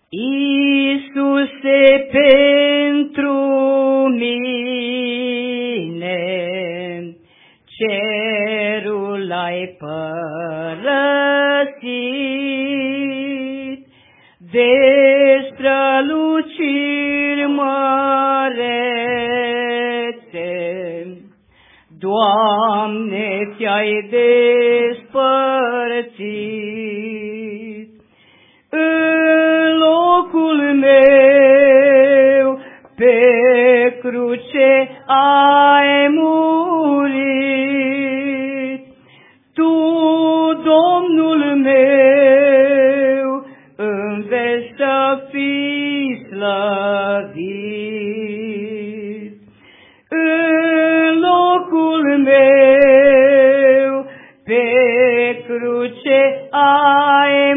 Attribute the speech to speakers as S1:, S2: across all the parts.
S1: Iisuse, pentru mine cerul ai părăsit, de străluciri mărețe, Doamne, ți-ai despărțit. În locul meu pe cruce ai murit, Tu, Domnul meu, în veci să fii slăvit. În locul meu pe cruce ai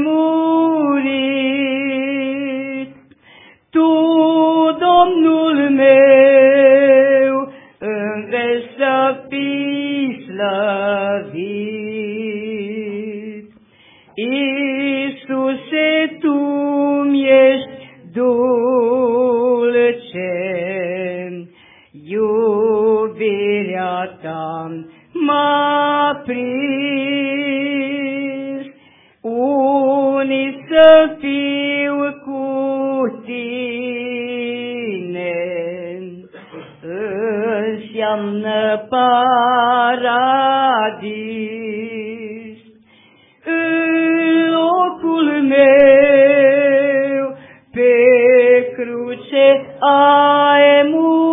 S1: murit, Tu, Domnul meu, în veci să fii slăvit. Iisuse, Tu-mi ești dulce, iubirea Ta m-a prins, unii să fiu cu Tine, înseamnă paradis. În locul meu pe cruce ai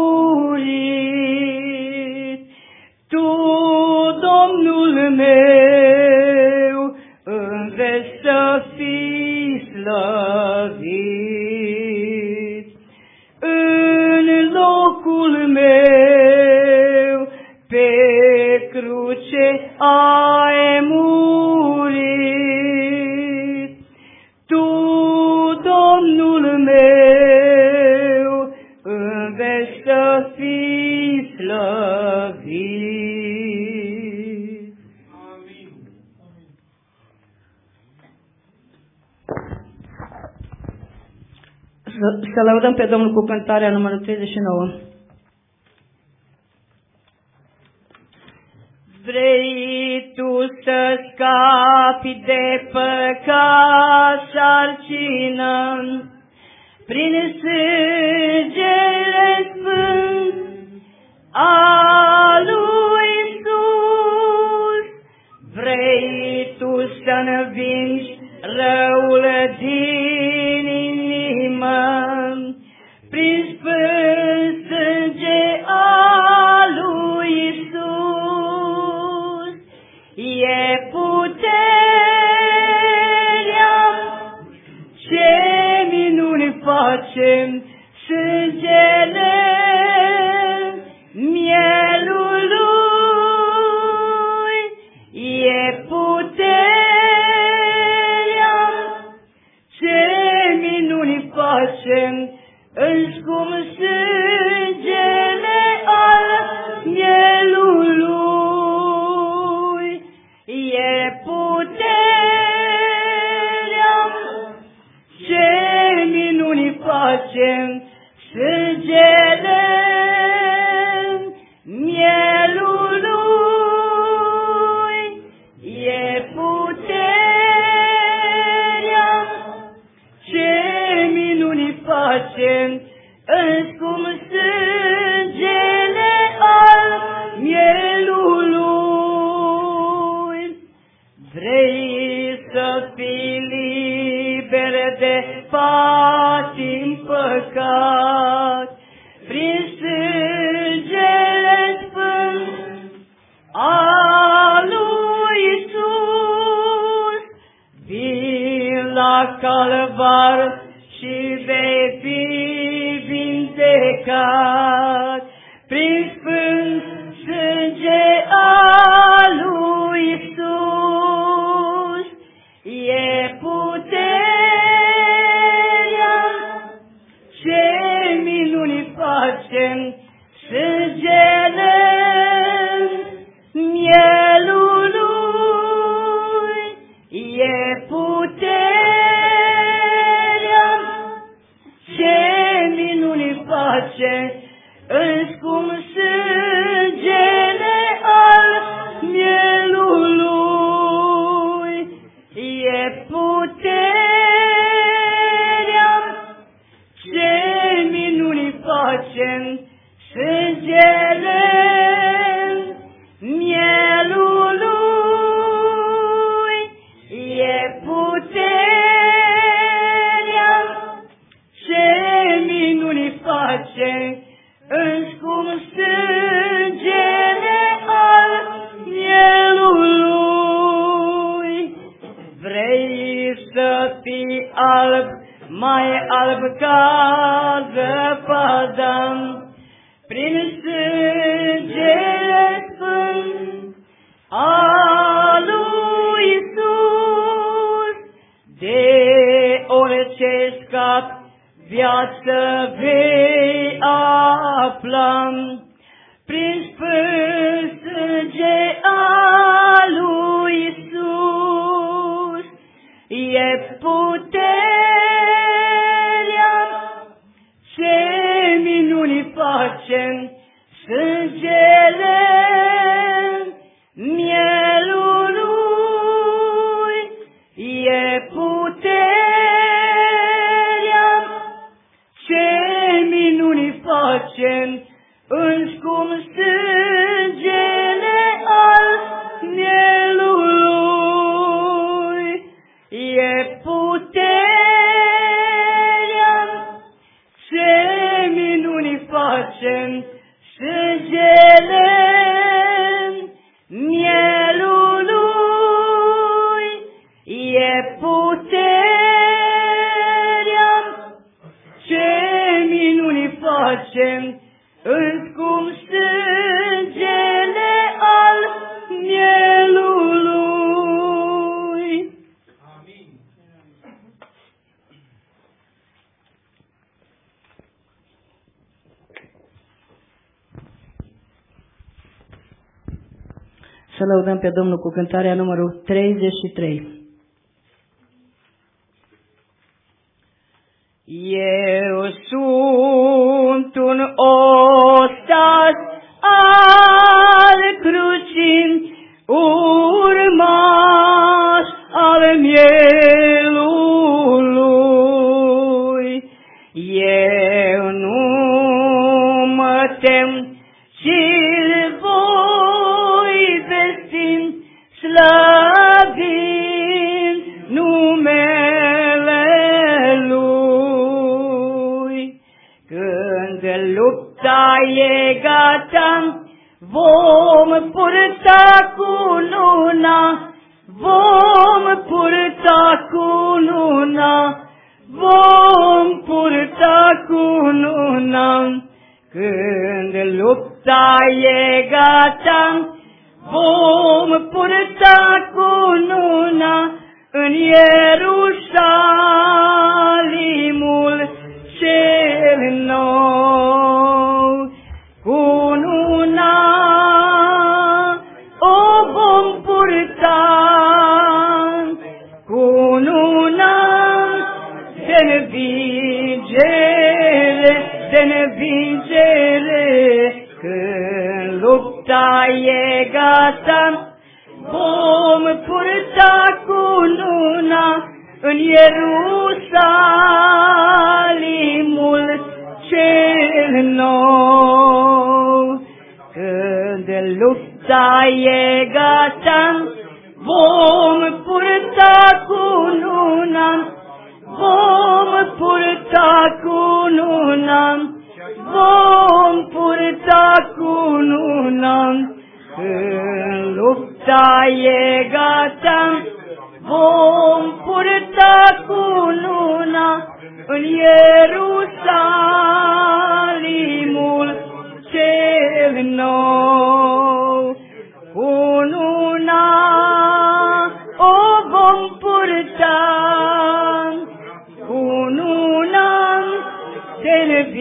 S1: murit, Tu, Domnul meu, în veci să fii slăvit. În locul meu pe cruce ai murit, Tu, Domnul meu, în veci să fii slăvit. Să lăudăm pe Domnul cu cântarea numărul 39. Vrei Tu să scapi de păcat sarcină, prin sângele sfânt a lui Iisus. Vrei Tu să învingi răul din inimă, prin sfânt sânge a lui Iisus. E puterea, ce minuni face sângele, mielul lui. E puterea, ce minuni face în scump sângele al mielului. E puterea, ce minuni face sângele mielului. E puterea, ce minuni face în scump sângele al mielului. Vrei să fii liber de patim păcat, prin sângele sfânt a lui Iisus. Vin la calvar și vei fi vindecat, prin sfânt sânge a lui Iisus. E puterea, ce minuni face sângele mielului. E puterea, pace, în scump sângele al mielului, e puterea ce minuni face, sângele mielului, e puterea ce minuni face, în scump sângele al mielului. Vrei să fii alb, mai alb ca zăpada, prin sângele sfânt al lui Iisus, de orice scap viață vei afla, prin sfânt sânge al lui Iisus, e puterea ce minuni face, sângele mielului, e puterea ce minuni face, în scump sângele al mielului, e puterea ce minuni face, sângele mielului, e puterea ce minuni face, în scump sângele al mielului. Amin. Să lăudăm pe Domnul cu cântarea numărul 33. Eu sunt un ostas al crucii, urmaș al mielului. Eu nu mă tem, ci-l voi vesti, slăvind numele lui. Când lupta e gata, vom purta cununa, vom purta cununa, vom purta cununa. Când lupta e gata, vom purta cununa în Ierusalimul cel nou. Cununa o vom purta, cununa de învingere, de învingere. Când lupta e gata, vom purta cununa în Ierusalimul cel nou. Când lupta e gata, vom purta cununa, vom purta cununa, vom purta cununa. Când lupta e gata, vom purta cununa în Ierusalimul cel nou. Cununa o vom purta, cununa de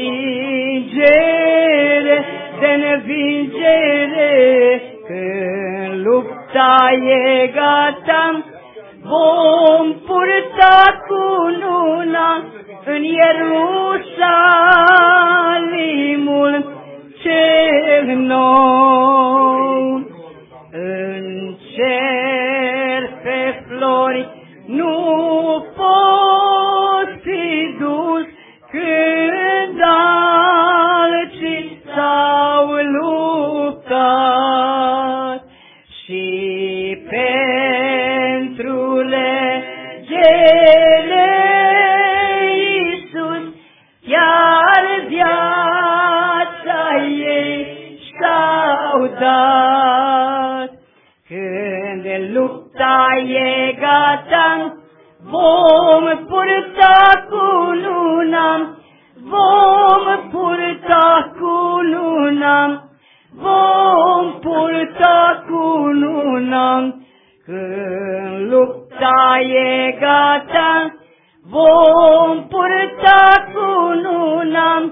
S1: învingere, de învingere. Când lupta e gata, vom purta cununa în Ierusalim nou. În cer pe flori nu poți fi dus când alții s-au luptat. Și pentru legele Iisus chiar viața ei și-au dat. Când lupta e gata, vom purta cununa, vom purta cununa, vom purta cununa. Când lupta e gata, vom purta cununa,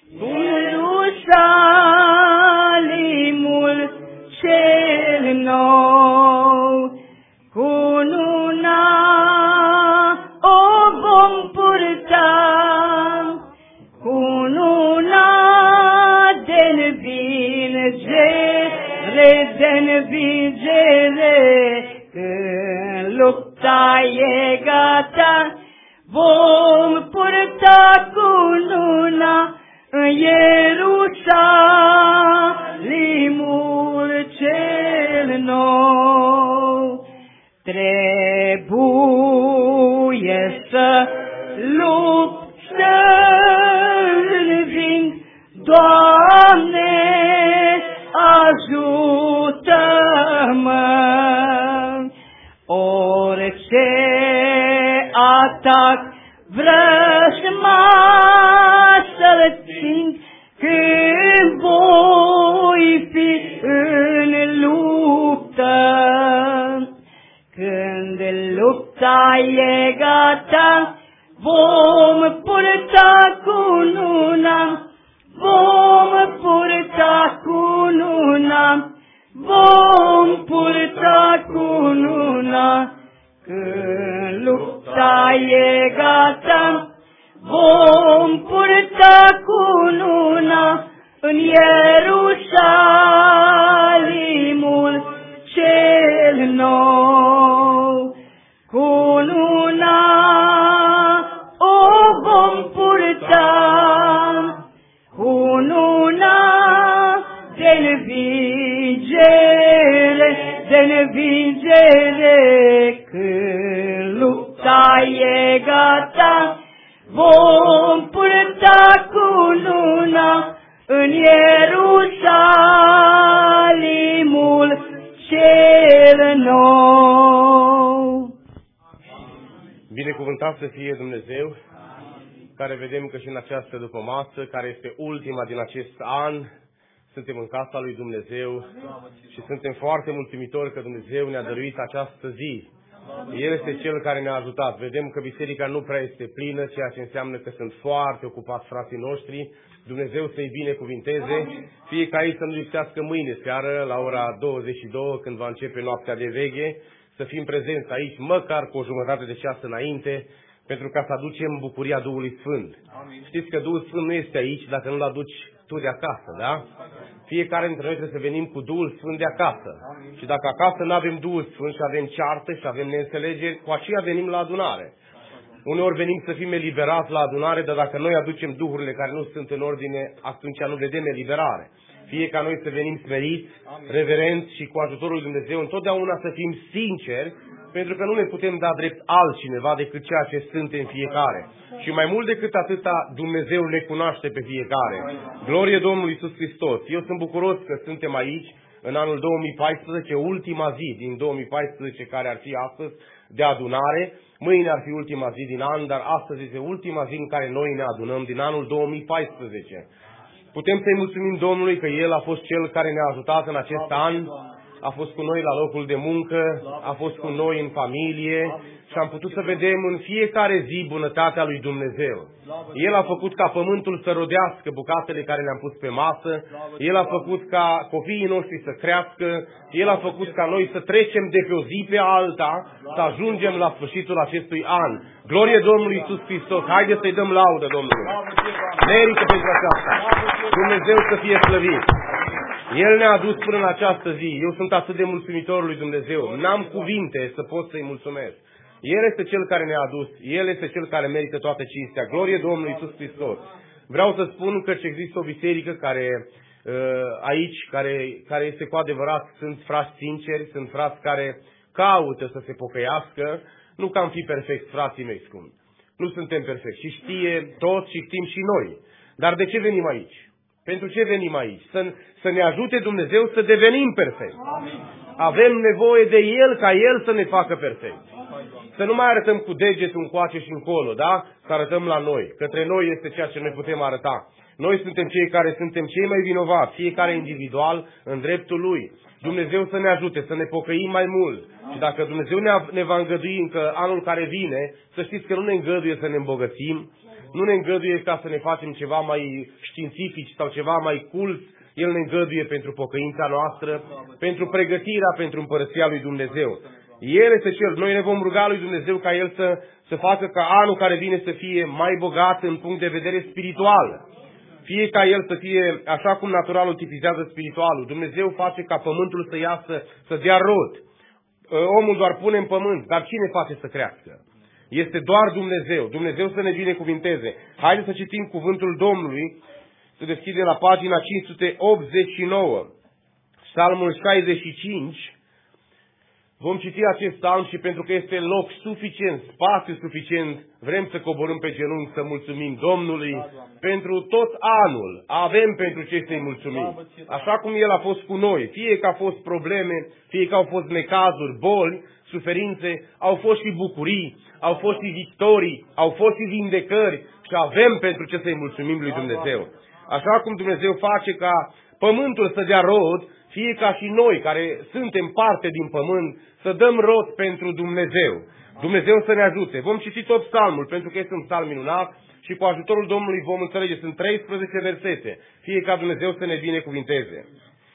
S1: Ierusalimul cel nou. Cununa o vom purta, cununa de-n vingere, când lupta e gata, vom purta cununa în Ierusalimul cel nou. Trebuie să lupt, să-l vin, Doamne, ajută-mă. Orice atac vrăjmaș să-l țin, când voi fi în luptă. Când lupta e gata, vom purta cununa, vom purta cununa, vom purta cununa. Când lupta e gata, vom purta cununa în Ierusalimul cel nou. Cununa o vom purta, cununa de-n vingere, când lupta e gata, vom purta cununa în Ierusalimul cel nou.
S2: Binecuvântat să fie Dumnezeu, care vedem că și în această dupămasă, care este ultima din acest an, suntem în casa lui Dumnezeu și suntem foarte mulțumitori că Dumnezeu ne-a dăruit această zi. El este Cel care ne-a ajutat. Vedem că biserica nu prea este plină, ceea ce înseamnă că sunt foarte ocupați frații noștri. Dumnezeu să-i binecuvinteze, fie ca ei să nu lipsească mâine seară, la ora 22, când va începe noaptea de veche, să fim prezenți aici, măcar cu o jumătate de ceas înainte, pentru ca să aducem bucuria Duhului Sfânt. Amin. Știți că Duhul Sfânt nu este aici dacă nu-L aduci tu de acasă, da? Fiecare dintre noi trebuie să venim cu Duhul Sfânt de acasă. Amin. Și dacă acasă nu avem Duhul Sfânt și avem ceartă și avem neînțelegeri, cu aceea venim la adunare. Uneori venim să fim eliberați la adunare, dar dacă noi aducem duhurile care nu sunt în ordine, atunci nu vedem eliberare. Fie ca noi să venim smeriți, reverenți și cu ajutorul lui Dumnezeu întotdeauna să fim sinceri, pentru că nu ne putem da drept altcineva decât ceea ce suntem fiecare. Și mai mult decât atâta, Dumnezeu ne cunoaște pe fiecare. Glorie Domnului Iisus Hristos! Eu sunt bucuros că suntem aici în anul 2014, ultima zi din 2014 care ar fi astăzi de adunare. Mâine ar fi ultima zi din an, dar astăzi este ultima zi în care noi ne adunăm din anul 2014. Putem să-i mulțumim Domnului că El a fost Cel care ne-a ajutat în acest an, a fost cu noi la locul de muncă, a fost cu noi în familie și am putut să vedem în fiecare zi bunătatea lui Dumnezeu. El a făcut ca pământul să rodească bucatele care le-am pus pe masă, El a făcut ca copiii noștri să crească, El a făcut ca noi să trecem de pe o zi pe alta, să ajungem la sfârșitul acestui an. Glorie Domnului Iisus Hristos! Haideți să-i dăm laudă Domnului! Merită pentru aceasta! Dumnezeu să fie slăvit! El ne-a adus până în această zi. Eu sunt atât de mulțumitor lui Dumnezeu. N-am cuvinte să pot să-i mulțumesc. El este Cel care ne-a adus. El este Cel care merită toată cinstea. Glorie Domnului Iisus Hristos. Vreau să spun că există o biserică aici, care este cu adevărat, sunt frați sinceri, sunt frați care caută să se pocăiască. Nu că am fi perfect, frații mei scumpi. Nu suntem perfecti. Și știe toți și știm și noi. Dar de ce venim aici? Pentru ce venim aici? Să ne ajute Dumnezeu să devenim perfecti. Avem nevoie de El ca El să ne facă perfecti. Să nu mai arătăm cu degetul încoace și încolo, da? Să arătăm la noi. Către noi este ceea ce noi putem arăta. Noi suntem cei care suntem cei mai vinovați, fiecare individual în dreptul lui. Dumnezeu să ne ajute, să ne pocăim mai mult. Și dacă Dumnezeu ne va îngădui încă anul care vine, să știți că nu ne îngăduie să ne îmbogățim, nu ne îngăduie ca să ne facem ceva mai științifici sau ceva mai cult. El ne îngăduie pentru pocăința noastră, pentru pregătirea pentru împărăția lui Dumnezeu. El este Cel. Noi ne vom ruga lui Dumnezeu ca El să facă ca anul care vine să fie mai bogat în punct de vedere spiritual. Fie ca el să fie așa cum naturalul tipizează spiritualul. Dumnezeu face ca pământul să iasă, să dea rod. Omul doar pune în pământ, dar cine face să crească? Este doar Dumnezeu. Dumnezeu să ne binecuvinteze. Haideți să citim cuvântul Domnului, să deschidem la pagina 589, Psalmul 65. Vom citi acest psalm și pentru că este loc suficient, spațiu suficient, vrem să coborâm pe genunchi să mulțumim Domnului pentru tot anul. Avem pentru ce să-i mulțumim. Așa cum El a fost cu noi, fie că au fost probleme, fie că au fost necazuri, boli, suferințe, au fost și bucurii, au fost și victorii, au fost și vindecări și avem pentru ce să-i mulțumim lui Dumnezeu. Așa cum Dumnezeu face ca pământul să dea rod, fie ca și noi, care suntem parte din pământ, să dăm rod pentru Dumnezeu. Dumnezeu să ne ajute. Vom citi tot psalmul, pentru că este un psalm minunat și cu ajutorul Domnului vom înțelege. Sunt 13 versete. Fie ca Dumnezeu să ne binecuvinteze.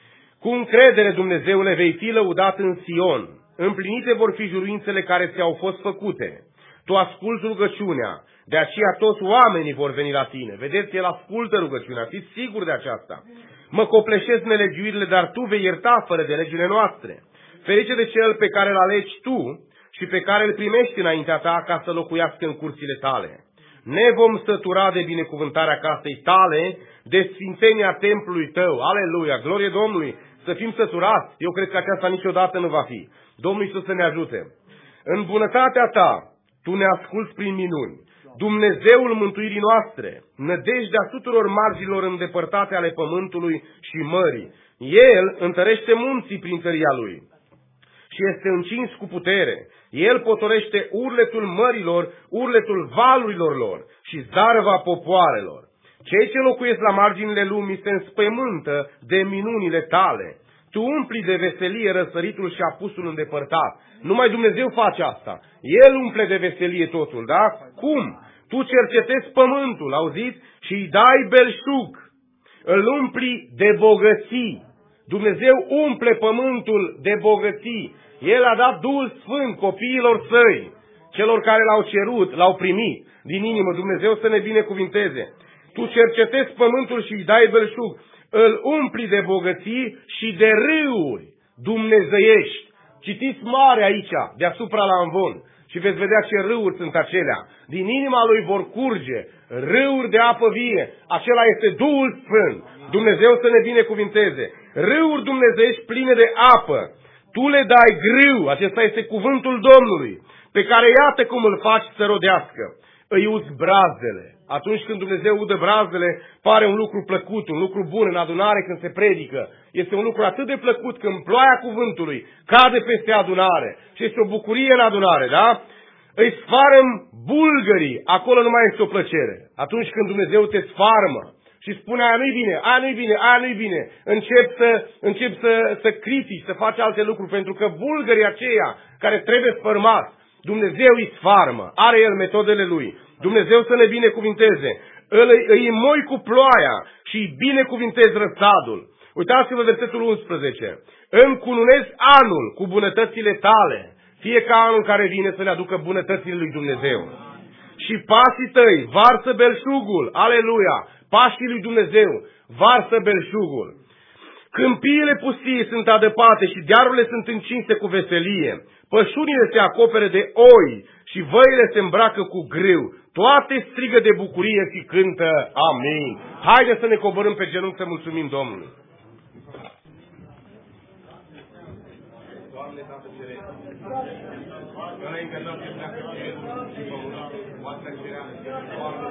S2: Cu încredere, Dumnezeule, vei fi lăudat în Sion. Împlinite vor fi juruințele care ți-au fost făcute. Tu asculți rugăciunea, de aceea toți oamenii vor veni la tine. Vedeți, El ascultă rugăciunea, fiți siguri de aceasta. Mă copleșesc nelegiuirile, dar Tu vei ierta fără de legile noastre. Ferice de cel pe care îl alegi Tu și pe care îl primești înaintea Ta ca să locuiască în curțile Tale. Ne vom sătura de binecuvântarea casei Tale, de sfințenia templului Tău. Aleluia! Glorie Domnului! Să fim săturați. Eu cred că aceasta niciodată nu va fi. Domnul Iisus să ne ajute. În bunătatea Ta, Tu ne asculți prin minuni. Dumnezeul mântuirii noastre, nădejdea tuturor marginilor îndepărtate ale pământului și mării. El întărește munții prin tăria Lui și este încins cu putere. El potorește urletul mărilor, urletul valurilor lor și zarva popoarelor. Cei ce locuiesc la marginile lumii se înspăimântă de minunile Tale. Tu umpli de veselie răsăritul și apusul îndepărtat. Numai Dumnezeu face asta. El umple de veselie totul, da? Cum? Tu cercetezi pământul, auziți? Și îi dai belșug. Îl umpli de bogății. Dumnezeu umple pământul de bogății. El a dat Duhul Sfânt copiilor Săi. Celor care L-au cerut, L-au primit. Din inimă, Dumnezeu să ne binecuvinteze. Tu cercetezi pământul și îi dai belșug. Îl umpli de bogății și de râuri dumnezeiești. Citiți mare aici, deasupra la Amvon, și veți vedea ce râuri sunt acelea. Din inima lui vor curge râuri de apă vie. Acela este Duhul Sfânt. Dumnezeu să ne binecuvinteze. Râuri dumnezeiești pline de apă. Tu le dai grâu, acesta este cuvântul Domnului, pe care iată cum îl faci să rodească. Îi uzi brazdele. Atunci când Dumnezeu udă brazdele, pare un lucru plăcut, un lucru bun în adunare când se predică. Este un lucru atât de plăcut când ploaia cuvântului cade peste adunare. Și este o bucurie în adunare, da? Îi sfarăm bulgării, acolo nu mai este o plăcere. Atunci când Dumnezeu te sfarmă și spune aia nu-i bine, aia nu-i bine, aia nu-i bine, încep să critici, să faci alte lucruri, pentru că bulgării aceia care trebuie sfărmați, Dumnezeu îi sfarmă, are El metodele Lui. Dumnezeu să ne binecuvinteze. Îi moi cu ploaia și îi binecuvintezi răsadul. Uitați-vă versetul 11. Încununezi anul cu bunătățile Tale. Fie ca anul care vine să ne aducă bunătățile lui Dumnezeu. Și pașii Tăi varsă belșugul. Aleluia! Pașii lui Dumnezeu varsă belșugul. Câmpiile pustii sunt adăpate și dearurile sunt încinse cu veselie. Pășunile se acopere de oi și văile se îmbracă cu grâu. Toate strigă de bucurie și cântă amin. Haideți să ne coborâm pe genunchi să mulțumim Domnului. Doamne, Tată Ceresc, înainte Doamne pleacă cerul și pământul, voastră cerească, Doamne,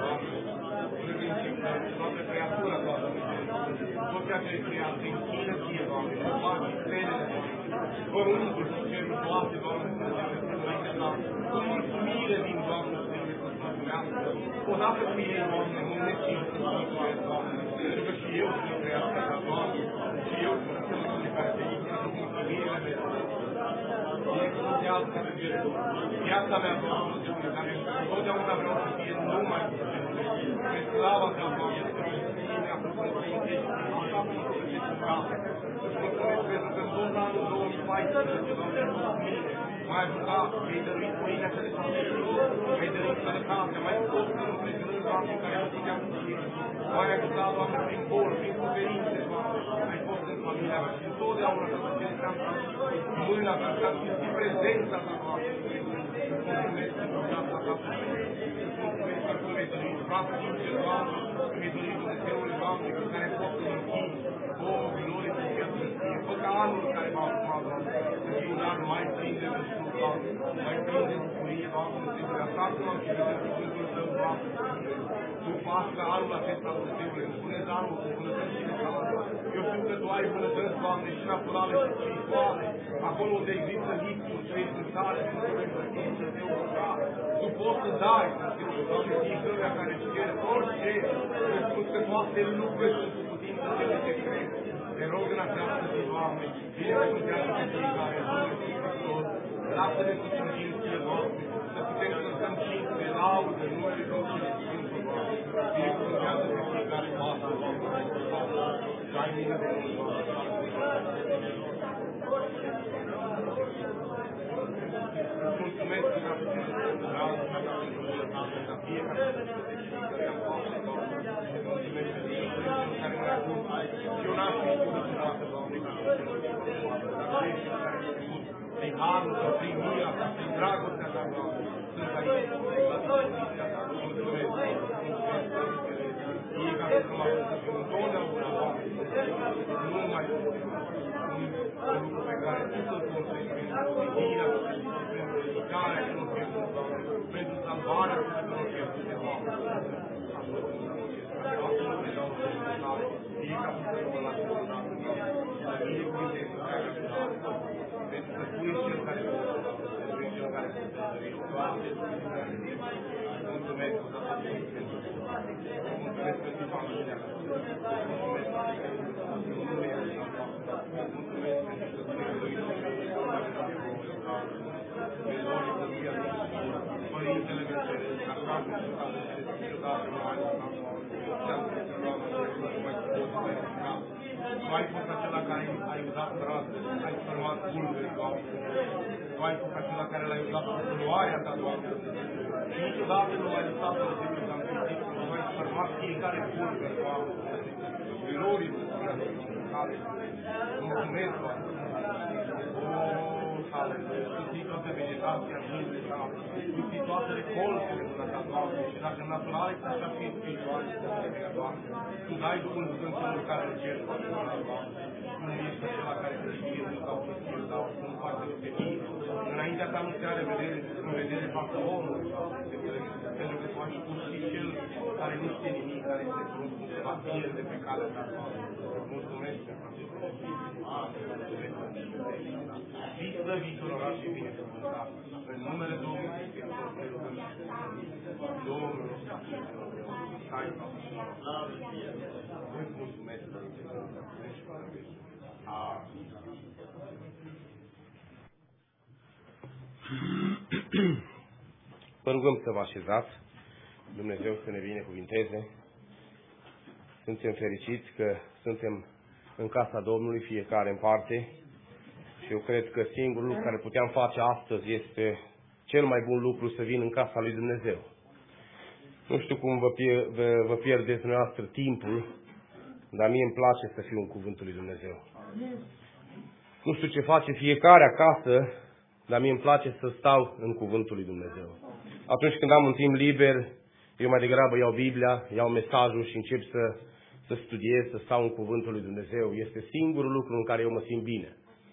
S2: toată creatura, Doamne, tot ceea ce creat, se închină ție, Doamne, și face stelele, pământul și cerul, toate, Doamne, înainte ta, cu mulțumire din Doamne, să se mulțumească, odată cu ei, Doamne, mulțumesc să mulțumesc, Doamne, pentru că și eu sunt creația ta, Doamne, și eu sunt cele care te intră cu mulțumirile mele. Binecuvântează viața mea, Doamne, Dumnezeu, care totdeauna vreau să fie numai pe slava ta, Doamne, mea făcut să intești, așa cum să fie în casă. Îți mulțumesc pentru că tot anul 2014, Doamne, a fost mine, m-ai ajutat, mi-ai dăruit pâinea să le faci, mi-ai dăruit sănătatea, mai fost în împrejurări, Doamne, care nu puteam să fie. M-ai ajutat, Doamne, prin boli, prin suferințe, Doamne, ai fost în familia mea și întotdeauna să mă cer mâna ta, să simți prezența ta, Doamne. Mulțumesc pentru viața ta, mulțumesc pentru că mi-ai dăruit frate sincer, Doamne, că mi-ai dăruit Dumnezeule, Doamne, cu care pot să mă închid. O, glorie să fie Sfânție. Fă ca anul care m-a urmat, Doamne, să fie un an mai plin de Dumnezeu, Doamne, mai plin de bucurie, Doamne, Dumnezeule, așa cum am citit în cuvântul Tău, Doamne. Tu faci ca anul acesta, Dumnezeule, îmbunătăți anul cu bunătățile tale. Eu știu că Tu ai bunătăți, Doamne, și naturale și spirituale. Acolo unde există lipsuri, Tu ești în stare și nu vrei să fii, Dumnezeu, Tu poți să dai, Dumnezeu, Doamne, fiecăruia care își cere orice, îți spun că toate lucrurile sunt cu putință de te cred. Te rog în această zi, Doamne, binecuvântează pe fiecare, Doamne, Hristos, lasă-ne să slujim Ție, Doamne, să putem să stăm cinste, laudă, numele Domnului Sfântul, Doamne, binecuvântează pe fiecare pasă, Doamne, dai mine de noi, Doamne, mulțumesc că am putut să vreau să mă dau în jurul Doamne, ca fiecare să care am pasă, Doamne, mulțumesc pentru cel care ne-a avut, eu n-aș fi putut vreodată, Doamne, ca să mă dar tu ești care ai făcut, prin harul Tău, prin mila Ta, prin dragostea Ta, Doamne, sunt aici, la dispoziția Ta, mulțumesc, fiecare să mă ajut să fiu întotdeauna, Doamne, numai un lucru pe care Tu să-l construiești pentru iubirea, pentru ridicarea celor pierduți, Doamne, pentru salvarea celor pierduți, Doamne. Așa nu te dau să te dau, fiecare să mă lași să dau, să binecuvântezi că ai ajutat, pentru că Tu ești Cel care poate, Tu ești Cel care poate să dăruiești toate lucrurile. Mulțumesc, Doamne, mulțumesc pentru familia mea, mulțumesc pentru lumea mea, mulțumesc pentru că Tu ne-ai dăruit Părintele meu Ceresc, așa cum sunt adăptesc niciodată nu mai lăsat, ți-am spus, Doamne, nu mai pot să verifica. Tu ai fost acela care ai uzat brațe, ai format pulbere, Doamne. Tu ai fost acela care l-ai uzat cu culoarea Ta, Doamne. Și niciodată nu ai lăsat să zic că am gândit, tu ai format fiecare pulbere, Doamne. Glorii să fie mulțumesc, Doamne. Aleluia, tu știi toată vegetația vieții tale, tu știi toate recoltele de la ta, Doamne, și dacă naturale sunt așa și spirituale, Doamne, tu dai Duhul Sfânt celor care îl cer, Doamne, tu nu ești acela care te știe sau te știe, sau nu face pe tine. Înaintea ta nu se are în vedere față omului, Doamne, pentru că tu ai spus și cel care nu știe nimic, care este frumos, se va pierde pe calea ta, Doamne. Mulțumesc pentru acest lucru. Fii slăvit, onorat și binecuvântat. În numele Domnului Hristos, te rugăm și Domnul, stai sau îți mulțumesc, Vă rugăm să vă așezați, Dumnezeu să ne binecuvinteze. Suntem fericiți că suntem în casa Domnului, fiecare în parte. Și eu cred că singurul lucru care puteam face astăzi este cel mai bun lucru să vin în casa lui Dumnezeu. Nu știu cum vă pierdeți dumneavoastră timpul dar mie îmi place să fiu în Cuvântul lui Dumnezeu. Nu știu ce face fiecare acasă, dar mie îmi place să stau în Cuvântul lui Dumnezeu. Atunci când am un timp liber, eu mai degrabă iau Biblia, iau mesajul și încep să studiez, să stau în Cuvântul lui Dumnezeu. Este singurul lucru în care eu mă simt bine.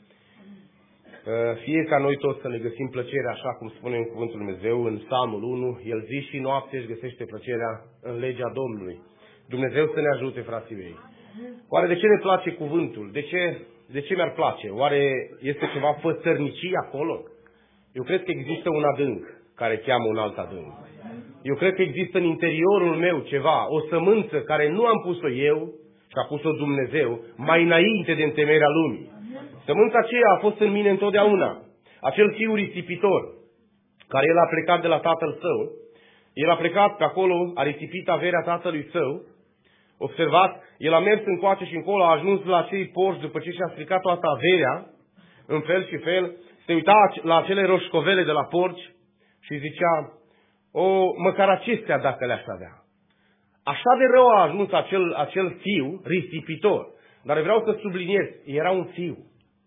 S2: Fie ca noi toți să ne găsim plăcerea, așa cum spune în Cuvântul lui Dumnezeu, în Psalmul 1, el zi și noapte își găsește plăcerea în legea Domnului. Dumnezeu să ne ajute, frații mei. Oare de ce ne place cuvântul? De ce mi-ar place? Oare este ceva fățărnicie acolo? Eu cred că există un adânc care cheamă un alt adânc. Eu cred că există în interiorul meu ceva, o sămânță care nu am pus-o eu, și a pus-o Dumnezeu, mai înainte de întemeierea lumii. Sămânța aceea a fost în mine întotdeauna. Acel fiu risipitor, care el a plecat de la tatăl său, el a plecat pe acolo, a risipit averea tatălui său. Observați, el a mers încoace și încolo, a ajuns la cei porci după ce și-a stricat toată averea, în fel și fel, se uita la acele roșcovele de la porci și zicea, măcar acestea dacă le-aș avea. Așa de rău a ajuns acel fiu risipitor. Dar vreau să subliniez, era un fiu.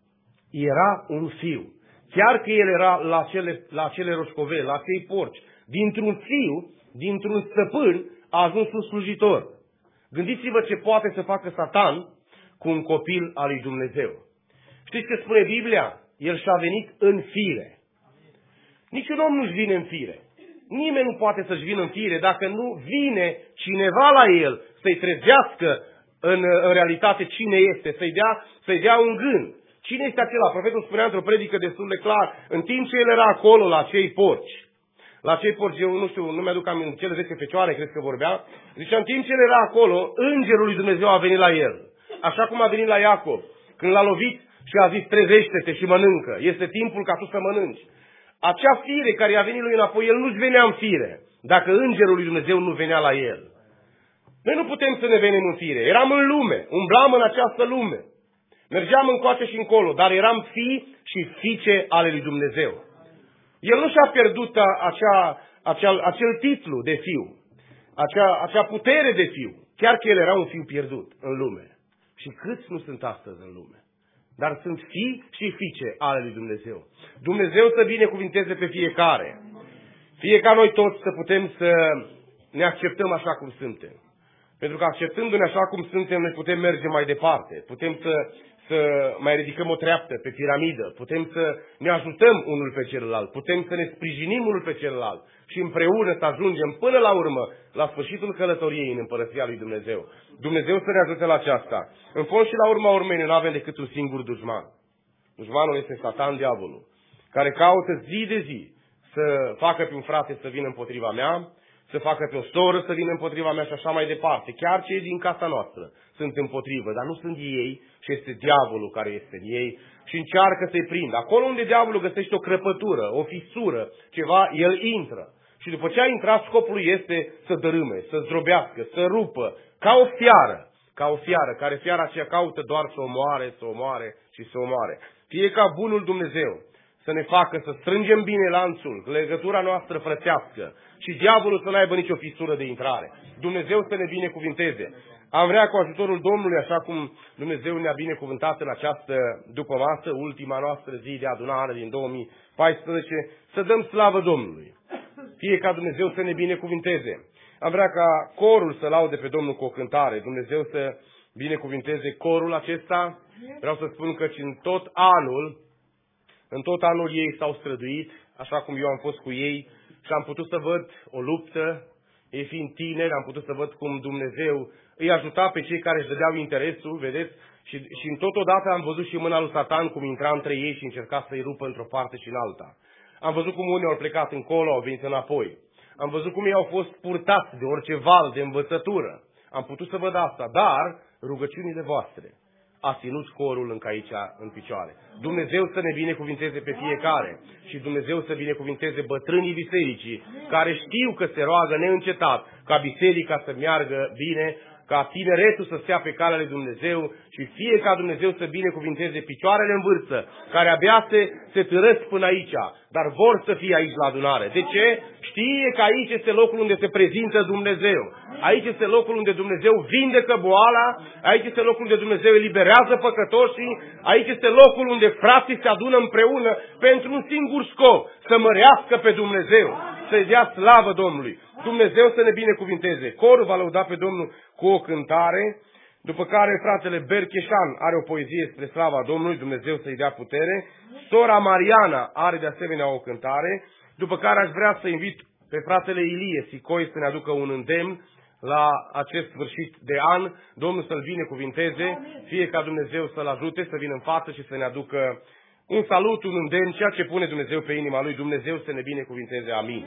S2: Era un fiu. Chiar că el era la acele roșcovele, la acei porci, dintr-un fiu, dintr-un stăpân, a ajuns un slujitor. Gândiți-vă ce poate să facă Satan cu un copil al lui Dumnezeu. Știți că spune Biblia? El și-a venit în fire. Niciun om nu-și vine în fire. Nimeni nu poate să-și vină în fire dacă nu vine cineva la el să-i trezească în realitate cine este, să-i dea un gând. Cine este acela? Profetul spunea într-o predică destul de clar, în timp ce el era acolo la cei porci, eu nu știu, nu mi-aduc aminte, cele 10 fecioare, cred că vorbea, zicea, în timp ce el era acolo, îngerul lui Dumnezeu a venit la el. Așa cum a venit la Iacov, când l-a lovit și a zis, trezește-te și mănâncă, este timpul ca tu să mănânci. Acea fire care i-a venit lui înapoi, el nu-și venea în fire, dacă îngerul lui Dumnezeu nu venea la el. Noi nu putem să ne venim în fire, eram în lume, umblam în această lume. Mergeam încoace și încolo, dar eram fii și fiice ale lui Dumnezeu. El nu și-a pierdut acel titlu de fiu, acea putere de fiu, chiar că el era un fiu pierdut în lume. Și câți nu sunt astăzi în lume? Dar sunt fii și fiice ale lui Dumnezeu. Dumnezeu să binecuvinteze pe fiecare. Fie ca noi toți să putem să ne acceptăm așa cum suntem. Pentru că acceptându-ne așa cum suntem, noi putem merge mai departe. Putem să mai ridicăm o treaptă pe piramidă. Putem să ne ajutăm unul pe celălalt. Putem să ne sprijinim unul pe celălalt. Și împreună să ajungem până la urmă, la sfârșitul călătoriei în Împărăția lui Dumnezeu. Dumnezeu să ne ajute la aceasta. În fond și la urma urmei, nu avem decât un singur dușman. Dușmanul este Satan, diavolul, care caută zi de zi să facă pe un frate să vină împotriva mea, să facă pe o soră să vină împotriva mea și așa mai departe. Chiar cei din casa noastră sunt împotrivă, dar nu sunt ei, și este diavolul care este în ei și încearcă să-i prindă. Acolo unde diavolul găsește o crăpătură, o fisură, ceva, el intră. Și după ce a intrat, scopul este să dărâme, să zdrobească, să rupă, ca o fiară, care fiara aceea caută doar să omoare și să omoare. Fie ca bunul Dumnezeu să ne facă să strângem bine lanțul, legătura noastră frățească și diavolul să nu aibă nicio fisură de intrare. Dumnezeu să ne binecuvinteze. Am vrea cu ajutorul Domnului, așa cum Dumnezeu ne-a binecuvântat în această dupămasă, ultima noastră zi de adunare din 2014, să dăm slavă Domnului. Fie ca Dumnezeu să ne binecuvinteze. Am vrea ca corul să laude pe Domnul cu o cântare. Dumnezeu să binecuvinteze corul acesta. Vreau să spun că în tot anul ei s-au străduit, așa cum eu am fost cu ei și am putut să văd o luptă, ei fiind tineri, am putut să văd cum Dumnezeu îi ajuta pe cei care își dădeau interesul, vedeți? Și totodată am văzut și mâna lui Satan cum intra între ei și încerca să-i rupă într-o parte și în alta. Am văzut cum unii au plecat încolo, au venit înapoi. Am văzut cum ei au fost purtați de orice val de învățătură. Am putut să văd asta, dar rugăciunile voastre a ținut corul încă aici în picioare. Dumnezeu să ne binecuvinteze pe fiecare și Dumnezeu să binecuvinteze bătrânii bisericii care știu că se roagă neîncetat ca biserica să meargă bine, ca tineretul să stea pe calea lui Dumnezeu și fie ca Dumnezeu să binecuvinteze picioarele în vârstă, care abia se târăsc până aici, dar vor să fie aici la adunare. De ce? Știe că aici este locul unde se prezintă Dumnezeu. Aici este locul unde Dumnezeu vindecă boala, aici este locul unde Dumnezeu eliberează păcătoșii, aici este locul unde frații se adună împreună pentru un singur scop, să mărească pe Dumnezeu, să-i dea slavă Domnului. Dumnezeu să ne binecuvinteze. Corul va lăuda pe Domnul cu o cântare, după care fratele Bercheșan are o poezie spre slava Domnului, Dumnezeu să-i dea putere. Sora Mariana are de asemenea o cântare, după care aș vrea să invit pe fratele Ilie Sicoi să ne aducă un îndemn la acest sfârșit de an. Domnul să-l binecuvinteze, fie ca Dumnezeu să-l ajute să vină în față și să ne aducă un salut, un îndemn, ceea ce pune Dumnezeu pe inima lui. Dumnezeu să ne binecuvinteze. Amin.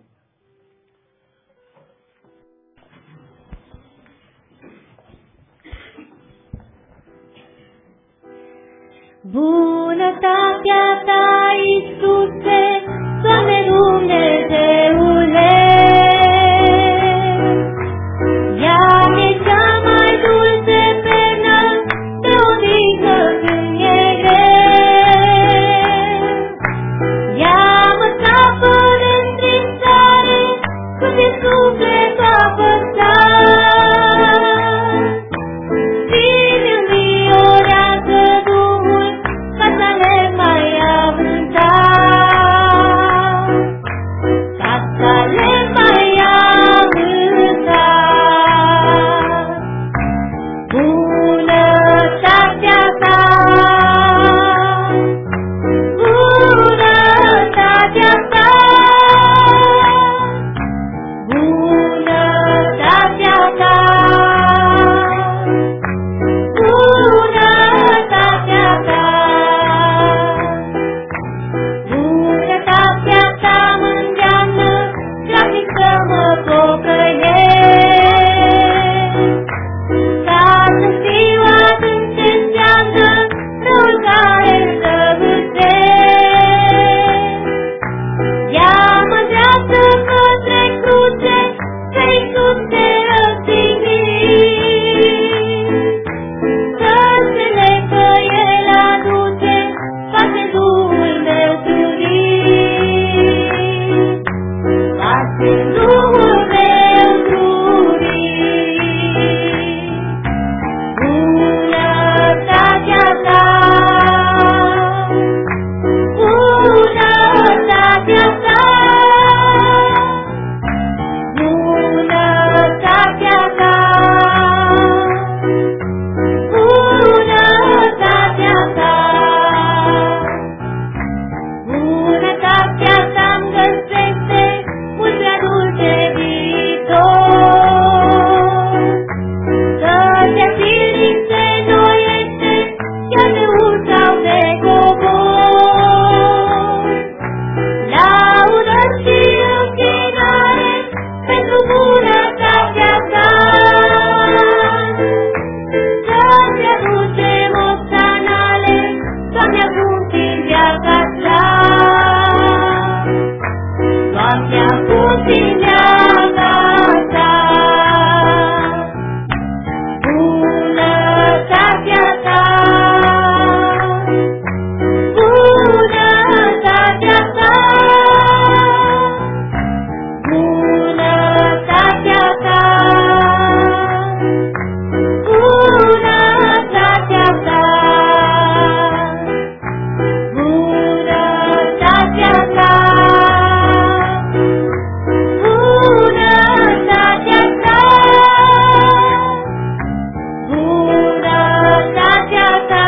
S3: Bunătatea ta, Iisuse, Doamne Dumnezeule, ea mi-e cea mai dulce pernă, de odihnă când e greu. Ea mă scapă de întristare, când e sufletul apăsat. Spiritul mi orează Duhul, ca să alerg mai avântat, ca să alerg mai avântat. Bunătatea ta, bunătatea ta, bunătatea ta, bunătatea ta, bunătatea ta mă îndeamnă grabnic să mă pocăiesc, ca să fiu adânc ce înseamnă răul care îl săvârșesc. Ea mă îndreaptă către cruce, pe Iisus te răstignit, să înțeleg că El aduce pace Duhul meu trurit, pace Duhul meu trurit. Bunătatea ta, bunătatea ta, bunătatea ta, bunătatea ta, bunătatea ta-mi găsește mult prea dulce viitor, să-ți zilnic se înnoiește, chiar de urc sau de cobor. Laudă și închinare pentru bunătatea ta, să-ți aducem ostanale, Doamne, acum în viața ta, Doamne, acum în viața ta. Bunătatea ta, bunătatea ta, bunătatea ta, bunătatea ta, bunătatea ta, bunătatea ta, bunătatea ta,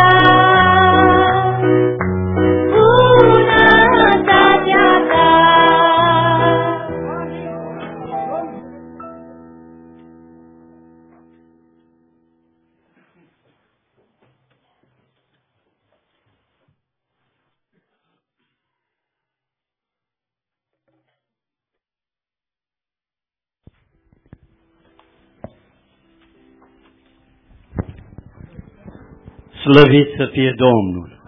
S3: bunătatea ta.
S4: Slăvit să fie Domnul!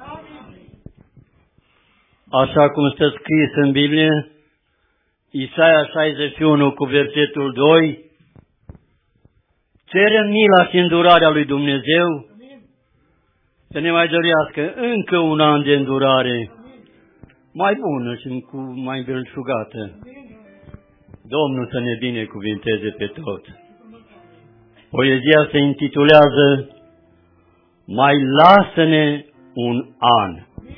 S4: Așa cum stă scris în Biblie, Isaia 61 cu versetul 2, cerem mila și îndurarea lui Dumnezeu să ne mai dorească încă un an de îndurare mai bună și mai belșugată. Domnul să ne binecuvinteze pe tot. Poezia se intitulează Mai lasă-ne un an.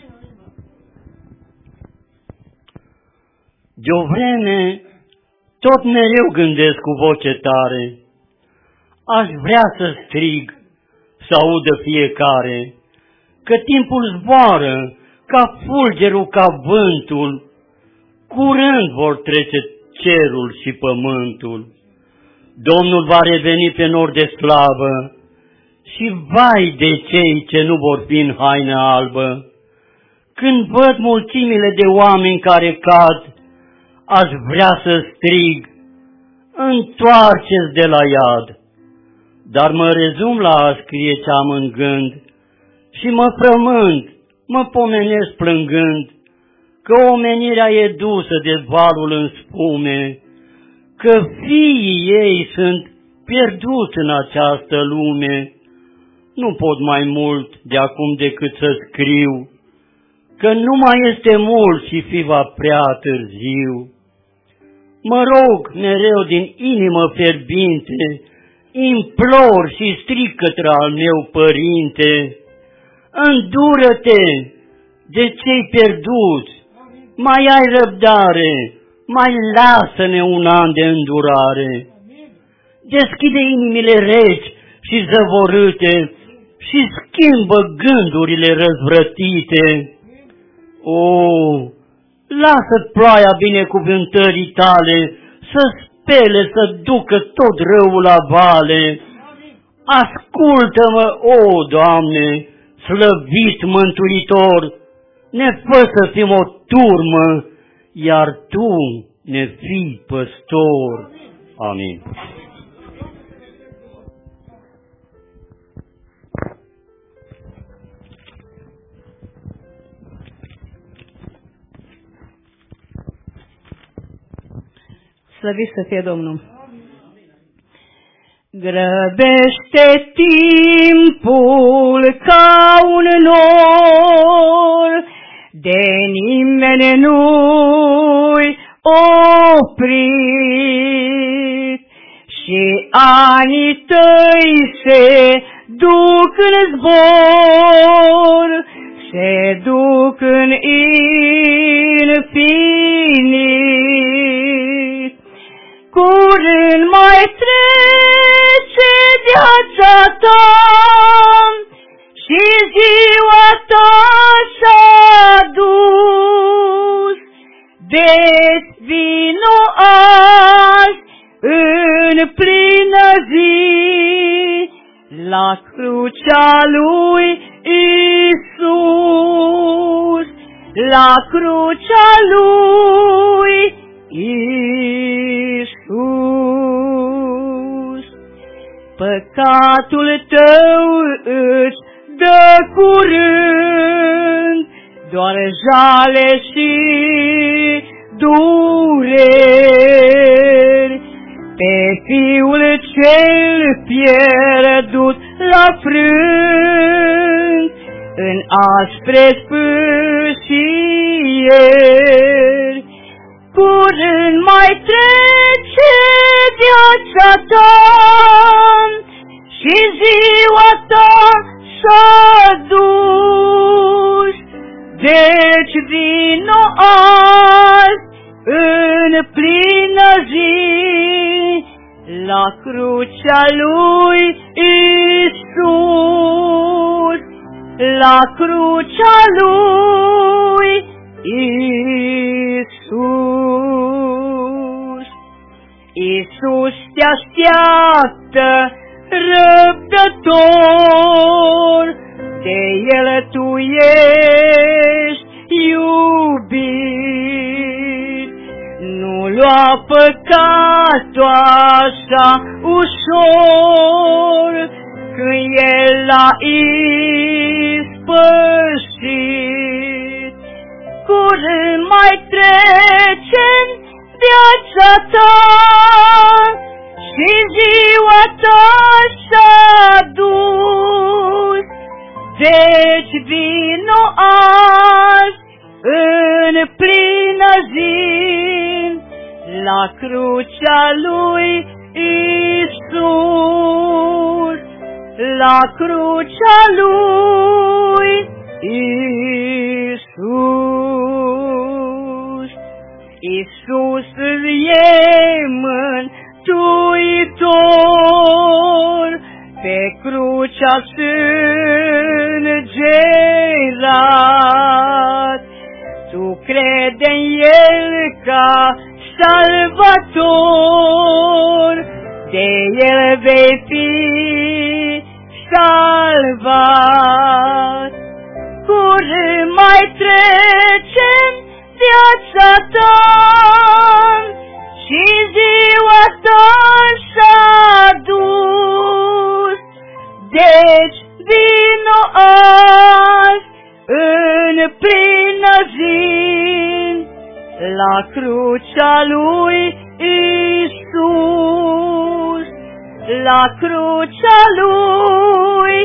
S4: De-o vreme tot mereu gândesc cu voce tare, aș vrea să strig, să audă fiecare, că timpul zboară ca fulgerul, ca vântul, curând vor trece cerul și pământul. Domnul va reveni pe nor de slavă și vai de cei ce nu vor fi în haină albă. Când văd mulțimile de oameni care cad, aș vrea să strig, întoarceți de la iad. Dar mă rezum la a scrie ce am în gând și mă frământ, mă pomenesc plângând, că omenirea e dusă de valul în spume, că fiii ei sunt pierduți în această lume. Nu pot mai mult de acum decât să scriu, că nu mai este mult și fi va prea târziu. Mă rog mereu din inimă fierbinte, implor și strig către al meu părinte, îndură-te de cei pierduți, mai ai răbdare, mai lasă-ne un an de îndurare. Deschide inimile reci și zăvorâte și schimbă gândurile răzvrătite. O, lasă ploaia binecuvântării tale să spele, să ducă tot răul la vale. Ascultă-mă, o, Doamne, slăvit Mântuitor, ne fă să fim o turmă, iar Tu ne fii păstor. Amin.
S1: Slăvit să fie Domnul! Grăbește timpul ca un nor, de nimeni nu-i oprit, și anii tăi se duc în zbor, se duc în infinit. Curând mai trece viața ta și ziua ta s-a dus. Deci vino azi în plină zi la crucea lui Iisus, la crucea lui Iisus. Păcatul tău îți dă curând doar jale și dureri. Pe fiul cel pierdut la frânt în aspre spâșieri. Curând mai trece viața ta și ziua ta s-a dus. Deci vino azi în plină zi la crucea lui Iisus, la crucea lui Iisus. Iisus te așteaptă răbdător, de El tu ești iubit. Nu lua păcatul așa ușor, când El l-a ispășit. Curând mai trecem viața ta și ziua ta Deci vino azi în plină zi la crucea lui Iisus, la crucea lui Iisus. Iisus e mântuitor, pe crucea sângerat. Tu crede în El ca salvator, de El vei fi salvat. Curând mai trecem viața ta și ziua ta s-a dus. Deci vino azi în plină zi la crucea lui Iisus, la crucea lui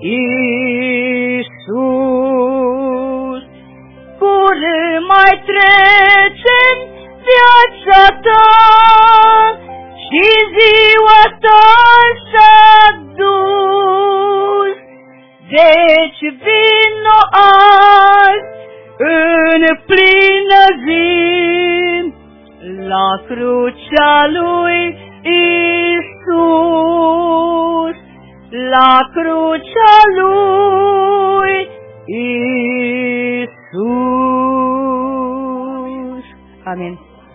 S1: Iisus. Curând mai trecem viața ta și ziua ta s-a dus. Deci vino azi în plină zi la crucea lui Iisus, la crucea lui Iisus. Amin.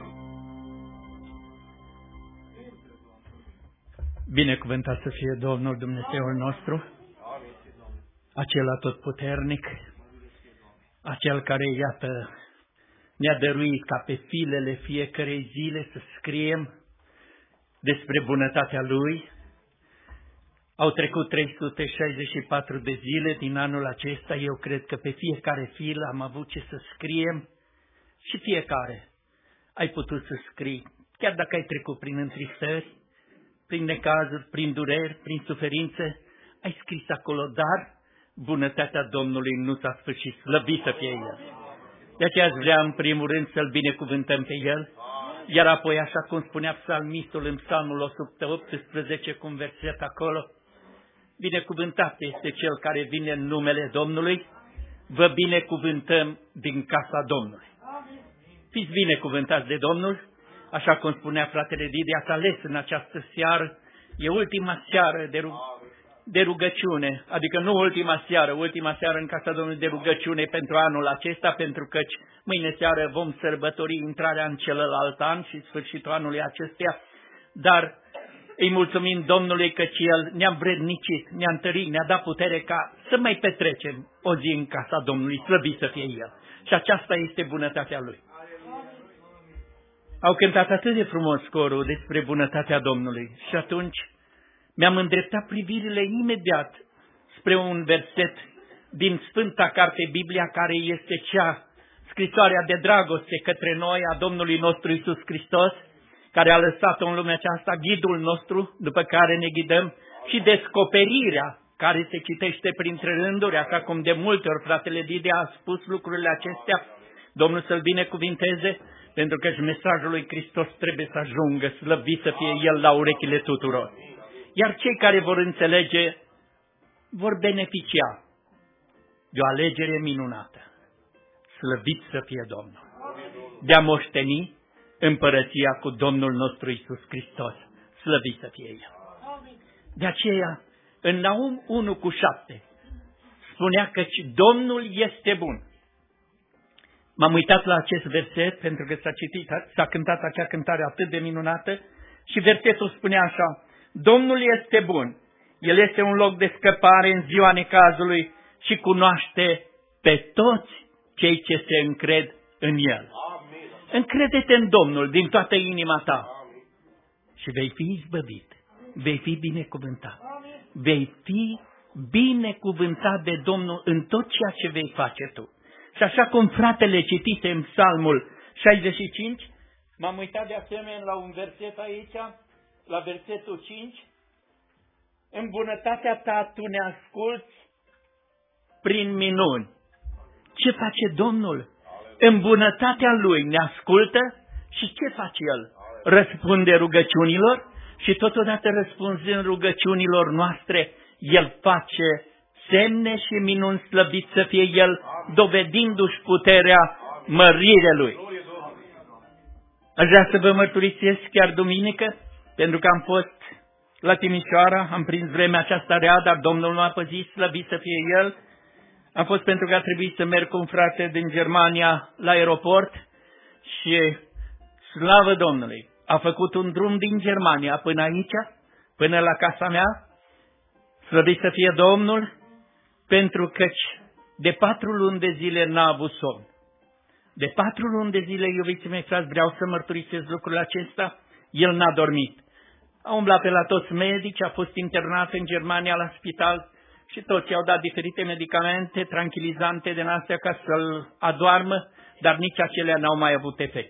S5: Binecuvântat să fie Domnul Dumnezeul nostru, acel atotputernic, acel care, iată, ne-a dăruit ca pe filele fiecărei zile să scriem despre bunătatea Lui. Au trecut 364 de zile din anul acesta, eu cred că pe fiecare fil am avut ce să scriem și fiecare ai putut să scrii, chiar dacă ai trecut prin întristări, prin necazuri, prin dureri, prin suferințe, ai scris acolo, dar bunătatea Domnului nu s-a sfârșit, slăvit să fie El. De aceea aș vrea în primul rând să-L binecuvântăm pe El, iar apoi, așa cum spunea psalmistul în psalmul 118, cu un verset acolo, binecuvântat este Cel care vine în numele Domnului, vă binecuvântăm din casa Domnului. Fiți binecuvântați de Domnul, așa cum spunea fratele Didi, ați ales în această seară, e ultima seară de rugăciune, adică nu ultima seară în casa Domnului de rugăciune pentru anul acesta, pentru că mâine seară vom sărbători intrarea în celălalt an și sfârșitul anului acestuia, dar îi mulțumim Domnului căci El ne-a învrednicit, ne-a întărit, ne-a dat putere ca să mai petrecem o zi în casa Domnului, slăvit să fie El. Și aceasta este bunătatea Lui. Au cântat atât de frumos corul despre bunătatea Domnului și atunci mi-am îndreptat privirile imediat spre un verset din Sfânta Carte Biblia, care este scrisoarea de dragoste către noi a Domnului nostru Iisus Hristos, care a lăsat-o în lumea aceasta, ghidul nostru după care ne ghidăm, și descoperirea care se citește printre rânduri, așa cum de multe ori fratele Didi a spus lucrurile acestea. Domnul să-L binecuvinteze, pentru că și mesajul lui Hristos trebuie să ajungă, slăvit să fie El la urechile tuturor. Iar cei care vor înțelege vor beneficia de o alegere minunată. Slăvit să fie Domnul! De a moșteni împărăția cu Domnul nostru Iisus Hristos. Slăvit să fie El! De aceea, în Naum 1:7, spunea că Domnul este bun. M-am uitat la acest verset pentru că s-a cântat acea cântare atât de minunată și versetul spunea așa: Domnul este bun, El este un loc de scăpare în ziua necazului și cunoaște pe toți cei ce se încred în El. Încrede-te în Domnul din toată inima ta și vei fi izbăvit, vei fi binecuvântat. Vei fi binecuvântat de Domnul în tot ceea ce vei face tu. Și așa cum fratele citise în Psalmul 65, m-am uitat de asemenea la un verset aici, la versetul 5, în bunătatea ta tu ne asculți prin minuni. Ce face Domnul? În bunătatea Lui ne ascultă și ce face El? Răspunde rugăciunilor și totodată răspunzând rugăciunilor noastre, El face semne și minuni, slăvit să fie El, dovedindu-și puterea mărirea Lui. Aș vrea să vă mărturisesc chiar duminică, pentru că am fost la Timișoara, am prins vremea aceasta rea, dar Domnul nu a păzit, slăvit să fie El. Am fost pentru că a trebuit să merg cu un frate din Germania la aeroport și, slavă Domnului, a făcut un drum din Germania până aici, până la casa mea, slăvit să fie Domnul, pentru că de 4 luni de zile n-a avut somn. De 4 luni de zile, iubiții mei frați, vreau să mărturisesc lucrul acesta, el n-a dormit. A umblat pe la toți medici, a fost internat în Germania la spital și toți i-au dat diferite medicamente, tranquilizante din astea ca să-l adoarmă, dar nici acelea n-au mai avut efect.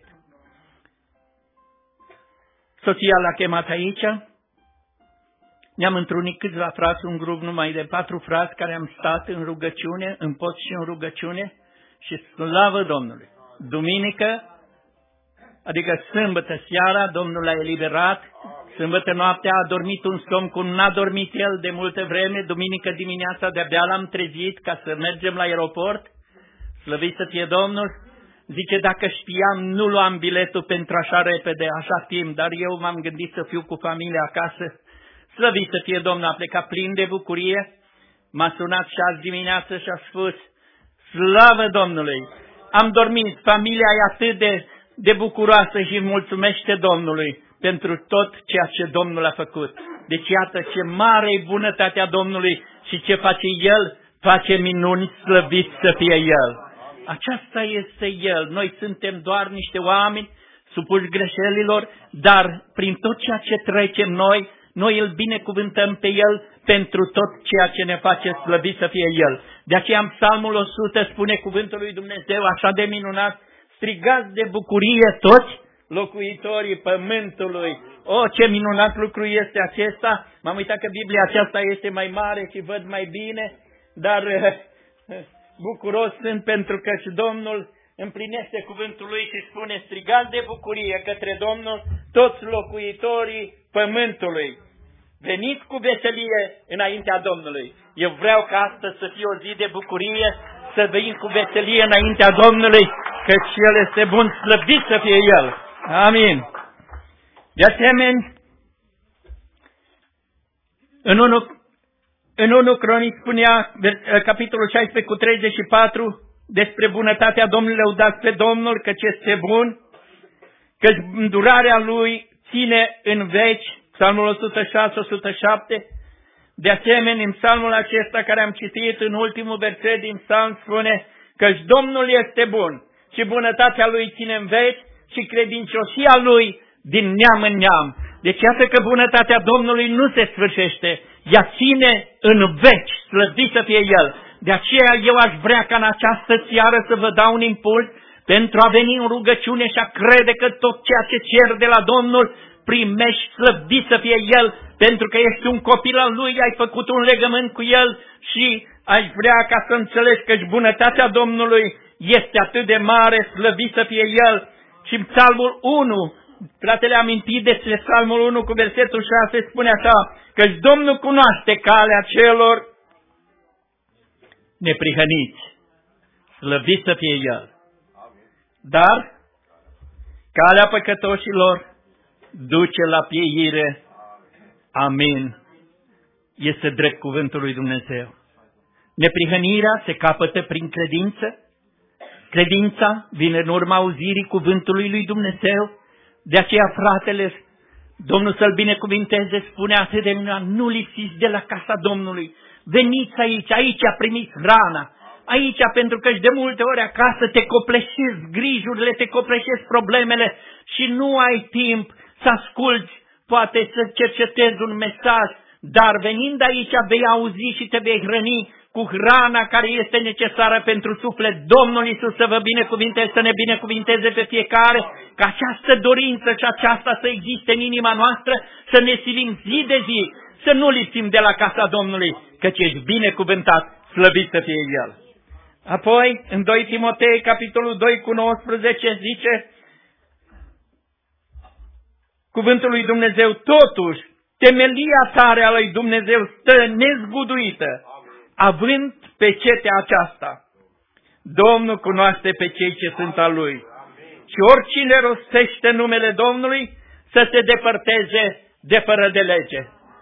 S5: Soția l-a chemat aici, ne-am întrunit câțiva frați, un grup numai de 4 frați care am stat în rugăciune, în post și în rugăciune și slavă Domnului. Duminică, adică sâmbătă seara, Domnul l-a eliberat, sâmbătă noaptea a dormit un somn cum n-a dormit el de multă vreme, duminică dimineața de-abia l-am trezit ca să mergem la aeroport, slăvit să fie Domnul. Zice, dacă știam, nu luam biletul pentru așa repede, așa timp, dar eu m-am gândit să fiu cu familia acasă. Slăvit să fie Domnul, a plecat plin de bucurie, m-a sunat și azi dimineață și a spus, slavă Domnului, am dormit, familia e atât de bucuroasă și mulțumește Domnului pentru tot ceea ce Domnul a făcut. Deci iată ce mare e bunătatea Domnului și ce face El, face minuni, slăvit să fie El. Aceasta este El. Noi suntem doar niște oameni supuși greșelilor, dar prin tot ceea ce trecem noi îl binecuvântăm pe El pentru tot ceea ce ne face, slăvit să fie El. De aceea în Psalmul 100 spune cuvântul lui Dumnezeu așa de minunat, strigați de bucurie toți locuitorii pământului. O, ce minunat lucru este acesta! M-am uitat că Biblia aceasta este mai mare și văd mai bine, dar bucuros sunt pentru că și Domnul împlinește cuvântul lui și spune, strigați de bucurie către Domnul toți locuitorii pământului. Veniți cu veselie înaintea Domnului. Eu vreau ca astăzi să fie o zi de bucurie, să vin cu veselie înaintea Domnului, căci El este bun, slăvit să fie El. Amin. De asemenea, în 1 Cronici spunea, capitolul 16 cu 34, despre bunătatea Domnului, lăudați pe Domnul, căci este bun, căci îndurarea Lui ține în veci, Psalmul 106-107. De asemenea, în psalmul acesta care am citit, în ultimul verset din psalm, spune, căci Domnul este bun și bunătatea Lui ține în veci și credincioșia Lui din neam în neam. Deci iată că bunătatea Domnului nu se sfârșește, ea ține în veci, slăvit să fie El. De aceea eu aș vrea ca în această seară să vă dau un impuls pentru a veni în rugăciune și a crede că tot ceea ce cer de la Domnul primești, slăvit să fie El, pentru că ești un copil al Lui, ai făcut un legământ cu El și aș vrea ca să înțelegi că bunătatea Domnului este atât de mare, slăvit să fie El. Și în Psalmul 1, fratele a amintit despre Psalmul 1 cu versetul 6, spune așa, căci Domnul cunoaște calea celor neprihăniți, slăvit să fie El. Dar calea păcătoșilor duce la pieire. Amin. Este drept cuvântul lui Dumnezeu. Neprihănirea se capătă prin credință. Credința vine în urma auzirii cuvântului lui Dumnezeu. De aceea, fratele, Domnul să-l binecuvinteze, spune atât de minunat, nu lipsiți de la casa Domnului. Veniți aici, aici primiți hrana. Aici, pentru că și de multe ori acasă te copleșesc grijurile, te copleșesc problemele și nu ai timp să asculți, poate să cercetezi un mesaj, dar venind aici vei auzi și te vei hrăni cu hrana care este necesară pentru suflet. Domnul Iisus să vă binecuvinteze, să ne binecuvinteze pe fiecare, ca această dorință și aceasta să existe în inima noastră, să ne silim zi de zi, să nu lipsim de la casa Domnului, căci ești binecuvântat, slăvit să fie El. Apoi, în 2 Timotei, capitolul 2 cu 19, zice cuvântul lui Dumnezeu, totuși, temelia tare a lui Dumnezeu stă nezguduită, având pe cetea aceasta. Domnul cunoaște pe cei ce sunt al Lui. Și oricine rostește numele Domnului să se depărteze de fără de lege.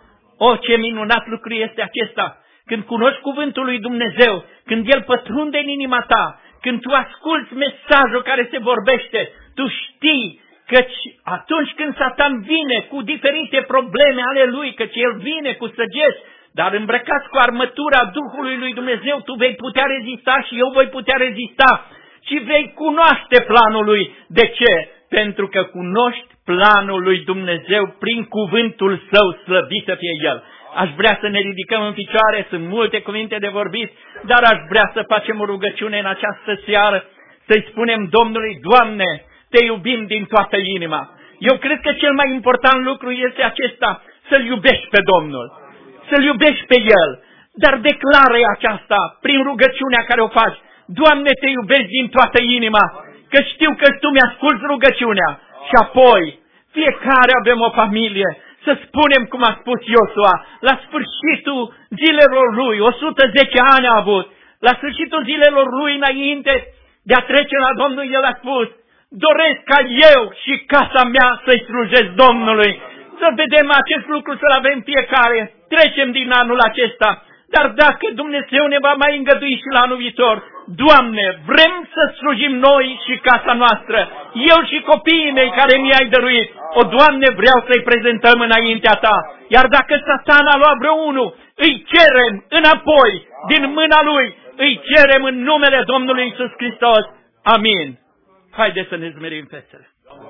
S5: O, ce minunat lucru este acesta! Când cunoști cuvântul lui Dumnezeu, când El pătrunde în inima ta, când tu asculți mesajul care se vorbește, tu știi căci atunci când Satan vine cu diferite probleme ale lui, căci el vine cu săgeți, dar îmbrăcați cu armătura Duhului lui Dumnezeu, tu vei putea rezista și eu voi putea rezista și vei cunoaște planul lui. De ce? Pentru că cunoști planul lui Dumnezeu prin cuvântul Său, slăvit să fie El. Aș vrea să ne ridicăm în picioare, sunt multe cuvinte de vorbit, dar aș vrea să facem o rugăciune în această seară, să-i spunem Domnului, Doamne, Te iubim din toată inima. Eu cred că cel mai important lucru este acesta, să-L iubești pe Domnul, să-L iubești pe El, dar declară aceasta prin rugăciunea care o faci. Doamne, Te iubesc din toată inima, că știu că Tu mi-asculți rugăciunea. Și apoi, fiecare avem o familie, să spunem cum a spus Iosua, la sfârșitul zilelor lui, 110 ani a avut, la sfârșitul zilelor lui înainte de a trece la Domnul, el a spus, doresc ca eu și casa mea să-i slujesc Domnului. Să vedem acest lucru, să-l avem fiecare. Trecem din anul acesta, dar dacă Dumnezeu ne va mai îngădui și la anul viitor, Doamne, vrem să slujim noi și casa noastră, eu și copiii mei care mi-ai dăruit. O, Doamne, vreau să-i prezentăm înaintea Ta. Iar dacă Satan a luat vreunul, îi cerem înapoi, din mâna lui, îi cerem în numele Domnului Iisus Hristos. Amin. Haideți să ne zmerim fețele.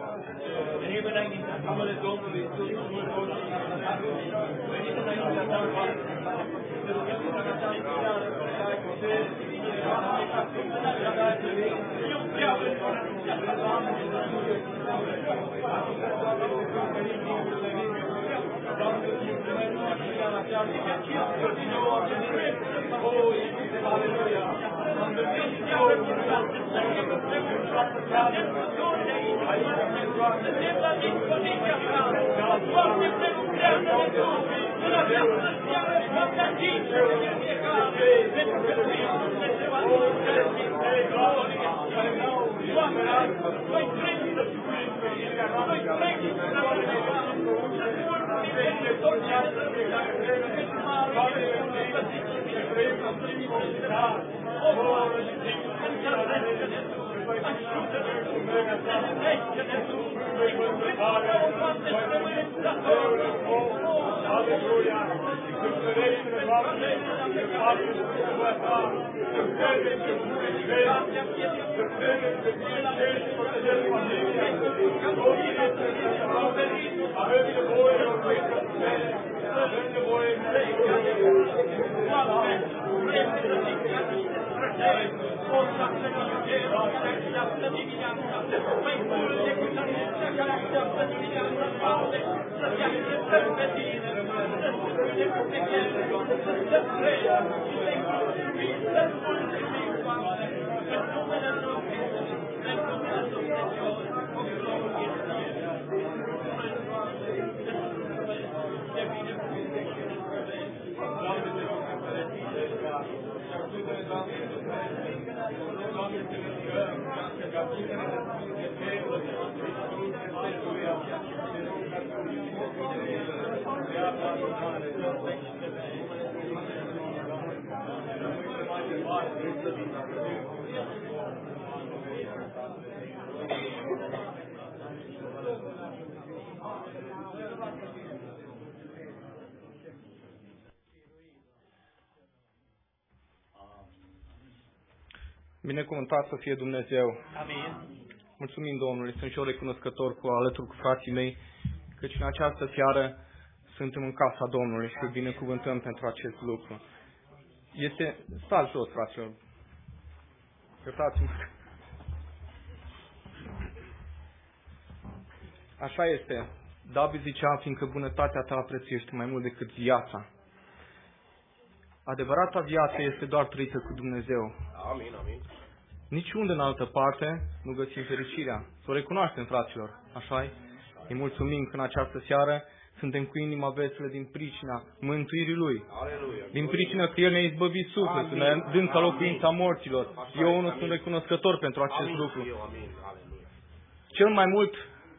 S6: Binecuvântat să fie Dumnezeu.
S5: Amin.
S6: Mulțumim Domnului, sunt și eu recunoscător alături cu frații mei, căci în această seară suntem în casa Domnului și îl binecuvântăm pentru acest lucru. Stați jos, fraților. Iertați-mă. Așa este. David zicea, fiindcă bunătatea ta prețuiește mai mult decât viața. adevărata viață este doar trăită cu Dumnezeu.
S2: Amin, amin.
S6: Niciunde în altă parte nu găsim fericirea. Să o recunoaștem, fraților. Așa-i? Îi mulțumim că în această seară suntem cu inima veselă din pricina mântuirii Lui.
S2: Aleluia.
S6: Din pricina că El ne-a izbăvit sufletul, ne-a dând ca locuința morților. Eu unul sunt recunoscător pentru acest lucru.
S2: Amin. Aleluia.
S6: Cel mai mult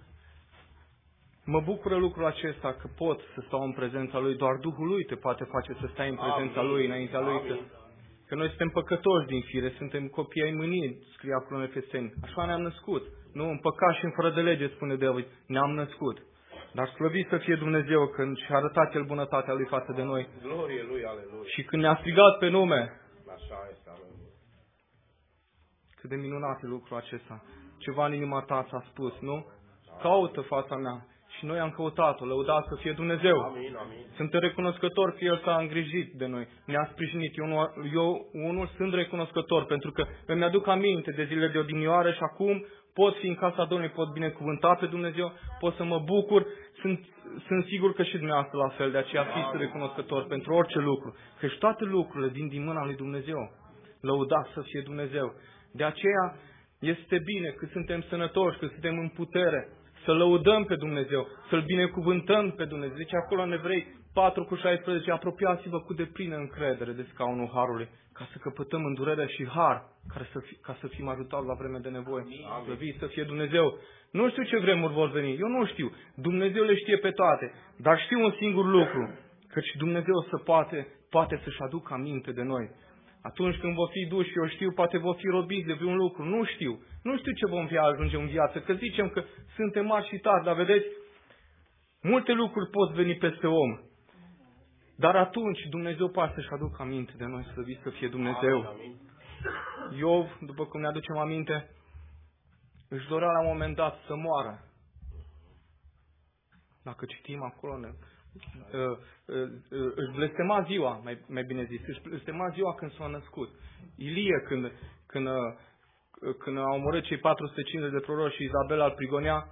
S6: mă bucură lucrul acesta că pot să stau în prezența Lui. Doar Duhul Lui te poate face să stai în prezența Lui, înaintea Lui. Că noi suntem păcătoși din fire, suntem copii ai mâniei, scrie acolo în Efeseni. Așa ne-am născut. Nu în păcat și în fără de lege, spune David, ne-am născut. Dar slăvit să fie Dumnezeu când și-a arătat El bunătatea Lui față de noi.
S2: Glorie Lui, aleluia.
S6: Și când ne-a strigat pe nume.
S2: Așa este, aleluia.
S6: Cât de minunat e lucrul acesta. Ceva în inima ta s-a spus, nu? Caută fața mea. Și noi am căutat-o, lăudat să fie Dumnezeu.
S2: Amin, amin.
S6: Suntem recunoscători că El s-a îngrijit de noi, ne-a sprijinit. Eu unul sunt recunoscător pentru că îmi aduc aminte de zilele de odinioară și acum pot fi în casa Domnului, pot binecuvânta pe Dumnezeu, pot să mă bucur. Sunt sigur că și dumneavoastră la fel, de aceea fiți recunoscători pentru orice lucru. Căci toate lucrurile vin din mâna lui Dumnezeu. Lăudat să fie Dumnezeu. De aceea este bine că suntem sănătoși, că suntem în putere, să lăudăm pe Dumnezeu, să-L binecuvântăm pe Dumnezeu. Deci acolo în Evrei 4:16, apropiați-vă cu deplină încredere de scaunul Harului, ca să căpătăm îndurarea și har, ca să fim ajutați la vreme de nevoie. Slăvit să fie Dumnezeu. Nu știu ce vremuri vor veni, eu nu știu. Dumnezeu le știe pe toate, dar știu un singur lucru, căci Dumnezeu poate să-și aducă aminte de noi. Atunci când vom fi duși, eu știu, poate vom fi robiți de vreun lucru, nu știu. Nu știu ce vom fi ajunge în viață, că zicem că suntem mari și tari, dar vedeți, multe lucruri pot veni peste om. Dar atunci Dumnezeu poate să-și aducă aminte de noi, slăvit să fie Dumnezeu. Iov, după cum ne aducem aminte, își dorea la un moment dat să moară. Dacă citim acolo, își blestema ziua, mai bine zis, își blestema ziua când s-a născut. Ilie, când a omorât cei 450 de proroci și Izabela îl prigonea,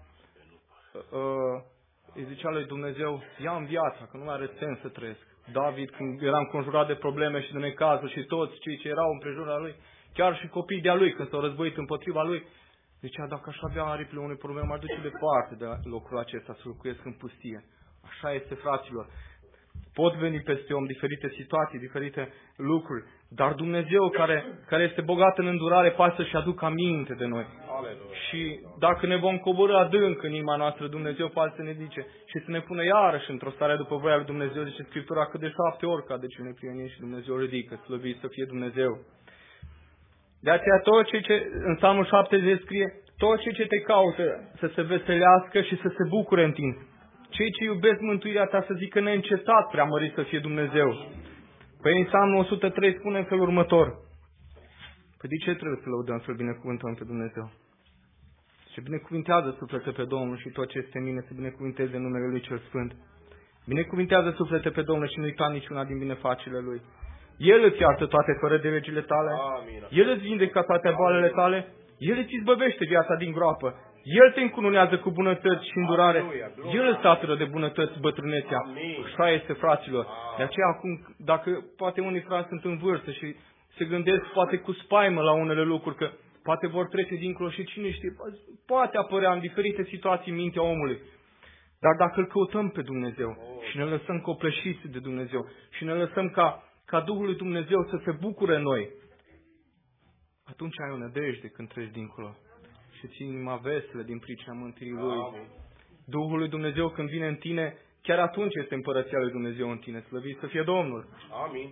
S6: îi zicea lui Dumnezeu, ia-mi viața, că nu mai are sens să trăiesc. David, când era înconjurat de probleme și de necazuri și toți cei ce erau împrejurul lui, chiar și copiii de-a lui, când s-au războit împotriva lui, zicea, dacă aș avea aripile unui problem, m-ar duce departe de locul acesta, să locuiesc în pustie. Așa este, fraților. Pot veni peste om diferite situații, diferite lucruri, dar Dumnezeu care este bogat în îndurare poate să-și aducă aminte de noi.
S2: Aleluia.
S6: Și dacă ne vom coborî adânc în inima noastră, Dumnezeu poate să ne zice și să ne pună iarăși într-o stare după voia lui Dumnezeu, zice Scriptura, că de 7 ori cade cel neprihănit și Dumnezeu ridică, slăvit să fie Dumnezeu. De aceea tot ce în Psalmul 70 scrie, tot ce te caută să se veselească și să se bucure în tine. Cei ce iubesc mântuirea ta să zică neîncetat preamărit să fie Dumnezeu. Păi în Psalmul 103 spune în felul următor. Păi de ce trebuie să lăudăm, să-L binecuvântăm pe Dumnezeu? Și binecuvintează suflete pe Domnul și tot ce este în mine să binecuvinteze numele Lui cel Sfânt. Binecuvintează suflete pe Domnul și nu uita niciuna din binefacerile Lui. El îți iartă toate fără de legile tale.
S2: Amin.
S6: El îți vindecă toate boalele tale. El îți izbăvește viața din groapă. El te încununează cu bunătăți și îndurare. El îți satură de bunătăți bătrânețea. Așa este, fraților. De aceea acum, dacă poate unii frați sunt în vârstă și se gândesc poate cu spaimă la unele lucruri, că poate vor trece dincolo și cine știe, poate apărea în diferite situații în mintea omului. Dar dacă îl căutăm pe Dumnezeu și ne lăsăm copleșiți de Dumnezeu și ne lăsăm ca Duhul lui Dumnezeu să se bucure în noi, atunci ai o nădejde când treci dincolo. Și ții inima veselă din pricina mântuirii Lui. Duhul lui Dumnezeu când vine în tine, chiar atunci este împărăția lui Dumnezeu în tine. Slăvit să fie Domnul.
S2: Amin.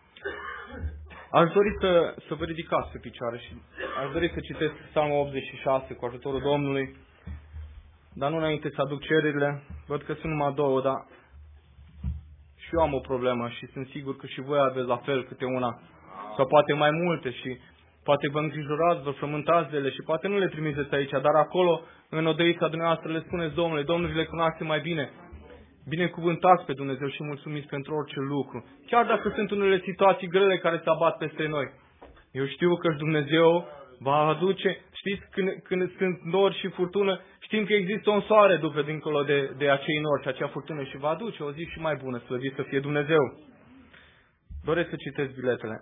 S6: Aș dori să vă ridicați pe picioare și aș dori să citesc Psalmul 86 cu ajutorul Domnului. Dar nu înainte să aduc cererile. Văd că sunt numai două, dar și eu am o problemă și sunt sigur că și voi aveți la fel câte una. Sau poate mai multe și poate vă îngrijorați, vă frământați de ele și poate nu le trimiteți aici, dar acolo, în odăița dumneavoastră, le spuneți, Domnul le cunoaște mai bine. Binecuvântați pe Dumnezeu și mulțumiți pentru orice lucru. Chiar dacă sunt unele situații grele care se abat peste noi. Eu știu că Dumnezeu va aduce, știți, când sunt nori și furtună, știm că există un soare după dincolo de acei nori și acea furtună și va aduce o zi și mai bună, slăvit să fie Dumnezeu. doresc să citesc biletele.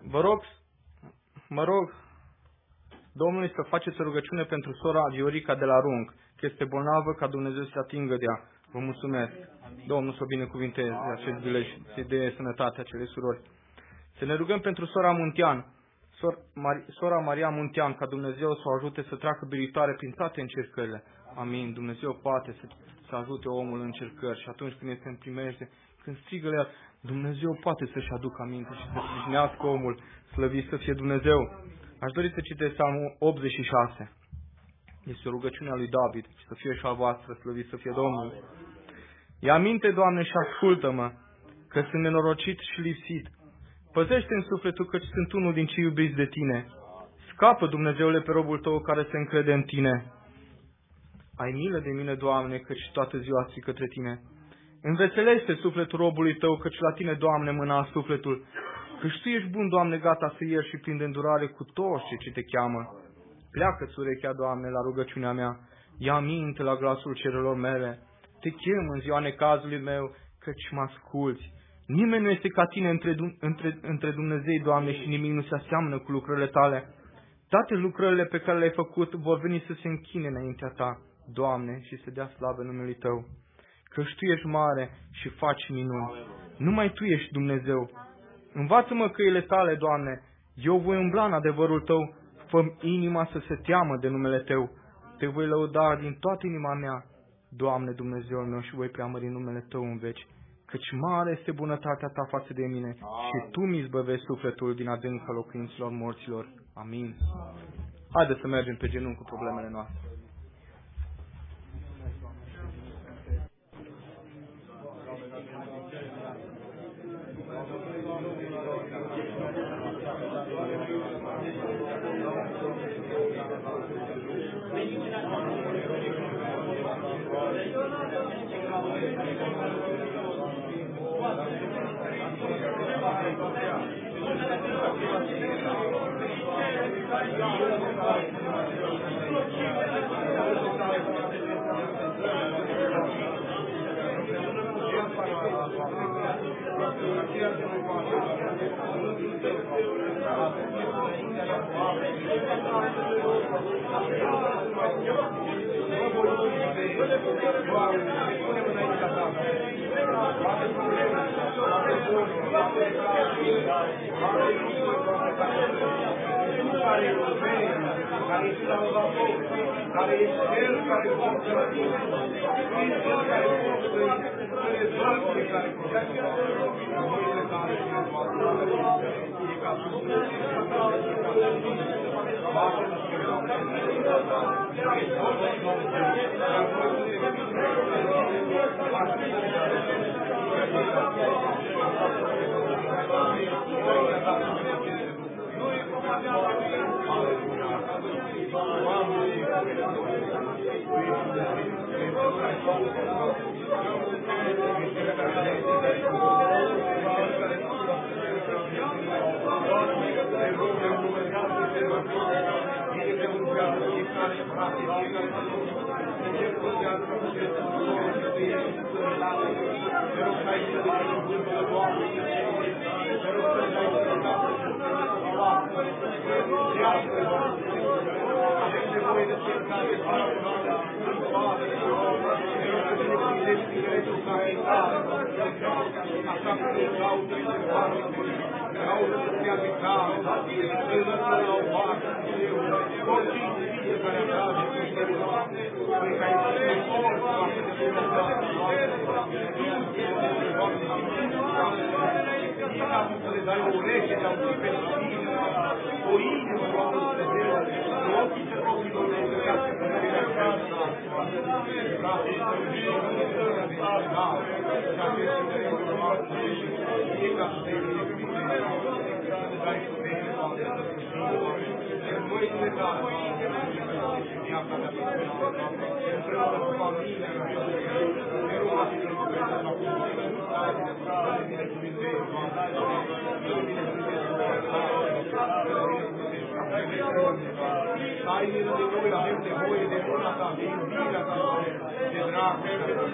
S6: Mă rog Domnului să faceți o rugăciune pentru sora Viorica de la Rung, că este bolnavă, ca Dumnezeu să atingă de ea. Vă mulțumesc. Domnul să o binecuvinteze acest bilet și să-i dea sănătate acelei surori. Să ne rugăm pentru sora Muntean, sora Maria Muntean, ca Dumnezeu să o ajute să treacă biritoare prin toate încercările. Amin. Dumnezeu poate să ajute omul în încercări și atunci când este în primejde, când strigă la el, Dumnezeu poate să-și aducă aminte și să sprijinească omul, slăvit să fie Dumnezeu. Aș dori să citesc Psalmul 86. Este o rugăciune a lui David și să fie și a voastră, slăvit să fie Domnul. Ia minte, Doamne, și ascultă-mă, că sunt nenorocit și lipsit. Păzește-mi sufletul, căci sunt unul din cei iubiți de Tine. Scapă, Dumnezeule, pe robul Tău care se încrede în Tine. Ai milă de mine, Doamne, căci toată ziua stric către Tine. Înveselește sufletul robului Tău, căci la Tine, Doamne, mâna sufletul. Căci Tu ești bun, Doamne, gata să ierți și plin de îndurare cu toți ce Te cheamă. Pleacă-ți urechea, Doamne, la rugăciunea mea. Ia minte la glasul cererilor mele. Te chem în ziua necazului meu, căci mă asculți. Nimeni nu este ca Tine între Dumnezei, Doamne, și nimic nu se aseamănă cu lucrările Tale. Toate lucrările pe care le-ai făcut vor veni să se închine înaintea Ta, Doamne, și să dea slavă numele Tău. Căci Tu ești mare și faci minuni. Numai Tu ești Dumnezeu. Învață-mă căile Tale, Doamne. Eu voi umbla în adevărul Tău. Fă-mi inima să se teamă de numele Tău. Te voi lăuda din toată inima mea, Doamne, Dumnezeul meu, și voi preamări numele Tău în veci. Căci mare este bunătatea Ta față de mine și Tu mi izbăvești sufletul din adânca locuinților morților. Amin. Haideți să mergem pe genunchi cu problemele noastre.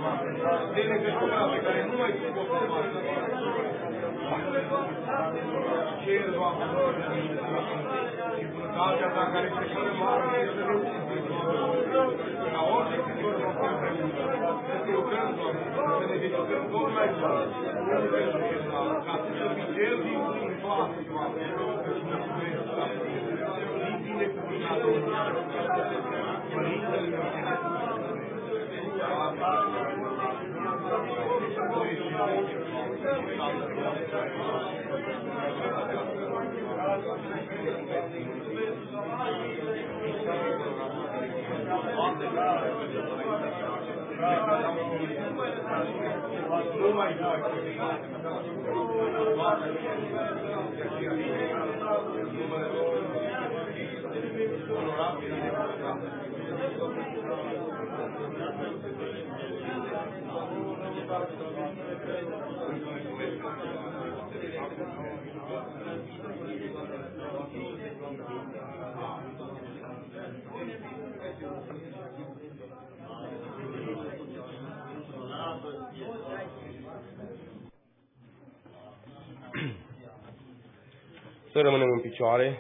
S2: Dele pe care nu mai sunt cer, Doamne, și bunătatea Ta care este fără mare, ca orice scriitor să te lucrăm, Doamne, să ne dedicăm tot mai mult, ca să fii cel din în toate, Doamne, și mulțumesc, Doamne, din binecuvântat, Părintele meu, Să rămânem în picioare.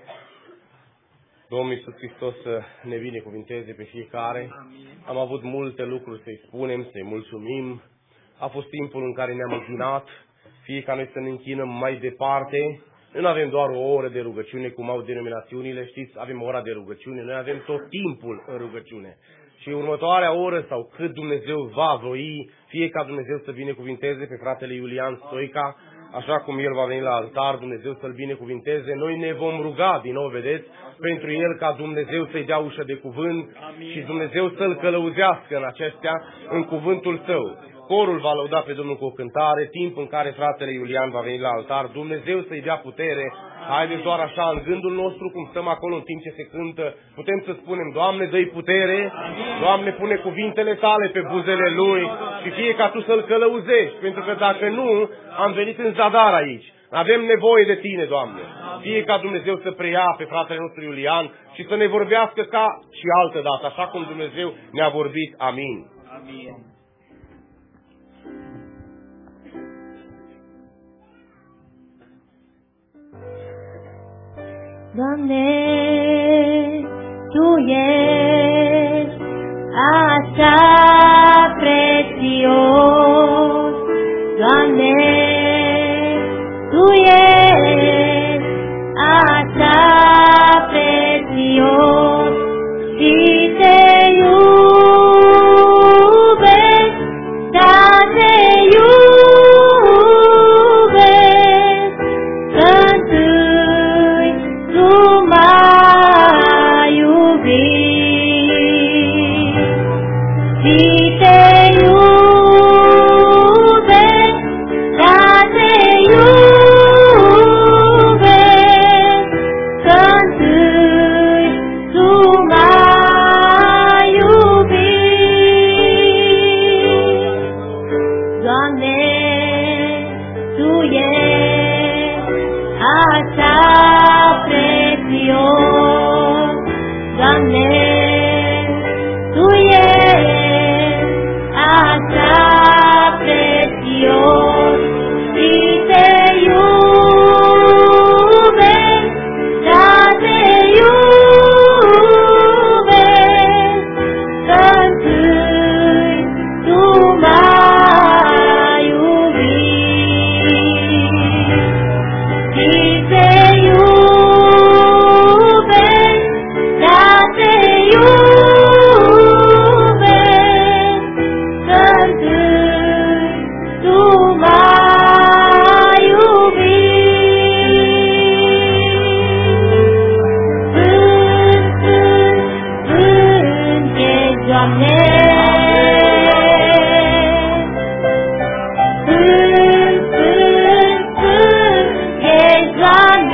S2: Domnul Iisus Hristos să ne binecuvinteze pe fiecare. Am avut multe lucruri să-i spunem, să-i mulțumim. A fost timpul în care ne-am închinat, fiecare noi să ne închinăm mai departe. Noi nu avem doar o oră de rugăciune, cum au denominațiunile, știți, avem ora de rugăciune, noi avem tot timpul în rugăciune. Și următoarea oră sau cât Dumnezeu va voi, fie ca Dumnezeu să binecuvinteze pe fratele Iulian Stoica, așa cum el va veni la altar, Dumnezeu să-l binecuvinteze. Noi ne vom ruga, din nou vedeți, pentru el ca Dumnezeu să-i dea ușă de cuvânt. Amin. Și Dumnezeu să-l călăuzească în acestea, în cuvântul său. Corul va lăuda pe Domnul cu o cântare, timp în care fratele Iulian va veni la altar, Dumnezeu să-i dea putere. Haideți doar așa, în gândul nostru, cum stăm acolo în timp ce se cântă, putem să spunem, Doamne, dă-i putere, Doamne, pune cuvintele Tale pe buzele lui și fie ca Tu să-l călăuzești, pentru că dacă nu, am venit în zadar aici. Avem nevoie de Tine, Doamne. Fie ca Dumnezeu să preia pe fratele nostru Iulian și să ne vorbească ca și altă dată, așa cum Dumnezeu ne-a vorbit. Amin.
S5: Amin.
S3: Doamne, Tu ești așa prețios, Doamne, Tu ești așa prețios și Te iubesc, da Te iubesc, că-ntâi Tu m-ai iubit și Te iubesc, da Te iubesc, că-ntâi Tu m-ai iubit. Doamne, Tu ești așa prețios, Doamne, Tu ești așa prețios și Te iubesc, da Te iubesc, că-ntâi Tu m-ai iubit și Te iubesc, da Te iubesc, că-ntâi Tu m-ai iubit. Cânt ești, Doamne, cânt ești, Doamne,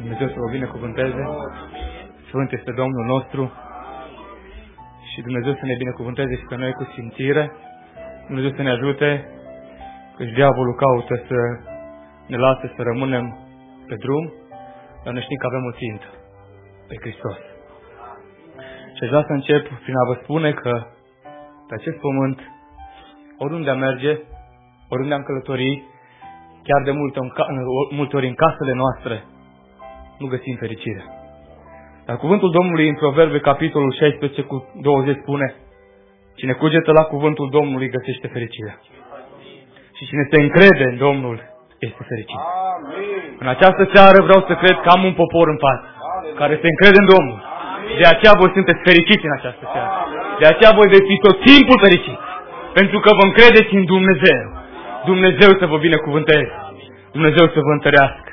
S6: Dumnezeu să vă binecuvânteze. Sfânt este Domnul nostru. Și Dumnezeu să ne binecuvânteze și pe noi cu simțire. Dumnezeu să ne ajute, căci diavolul caută să ne lase să rămânem pe drum, dar noi știm că avem o țintă, pe Hristos. Și aș vrea să încep prin a vă spune că pe acest pământ, oriunde am merge, oriunde am călători, chiar de multe ori în casele noastre, nu găsim fericire. Dar cuvântul Domnului în Proverbe, capitolul 16 cu 20 spune: cine cugetă la cuvântul Domnului găsește fericirea. Și cine se încrede în Domnul este fericit. În această seară vreau să cred că am un popor în față care se încrede în Domnul. De aceea voi sunteți fericiți în această seară. De aceea voi veți fi tot timpul fericiți. Pentru că vă încredeți în Dumnezeu. Dumnezeu să vă binecuvânteze. Dumnezeu să vă întărească.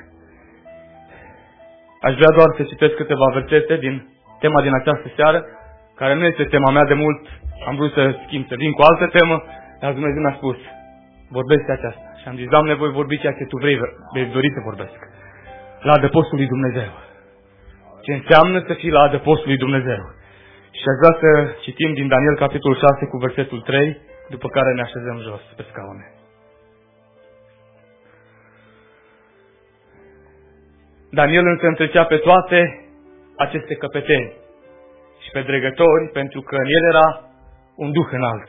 S6: Aș vrea doar să citesc câteva versete din tema din această seară, care nu este tema mea de mult. Am vrut să schimb, să vin cu altă temă, dar Dumnezeu mi-a spus: vorbește aceasta. Și am zis: Doamne, voi vorbi ceea ce Tu vei dori să vorbesc. La adăpostul lui Dumnezeu. Ce înseamnă să fii la adăpostul lui Dumnezeu. Și aș vrea să citim din Daniel, capitolul 6, cu versetul 3, după care ne așezăm jos pe scaune. Daniel însă întrecea pe toate aceste căpeteni și pe dregători, pentru că în el era un duh înalt.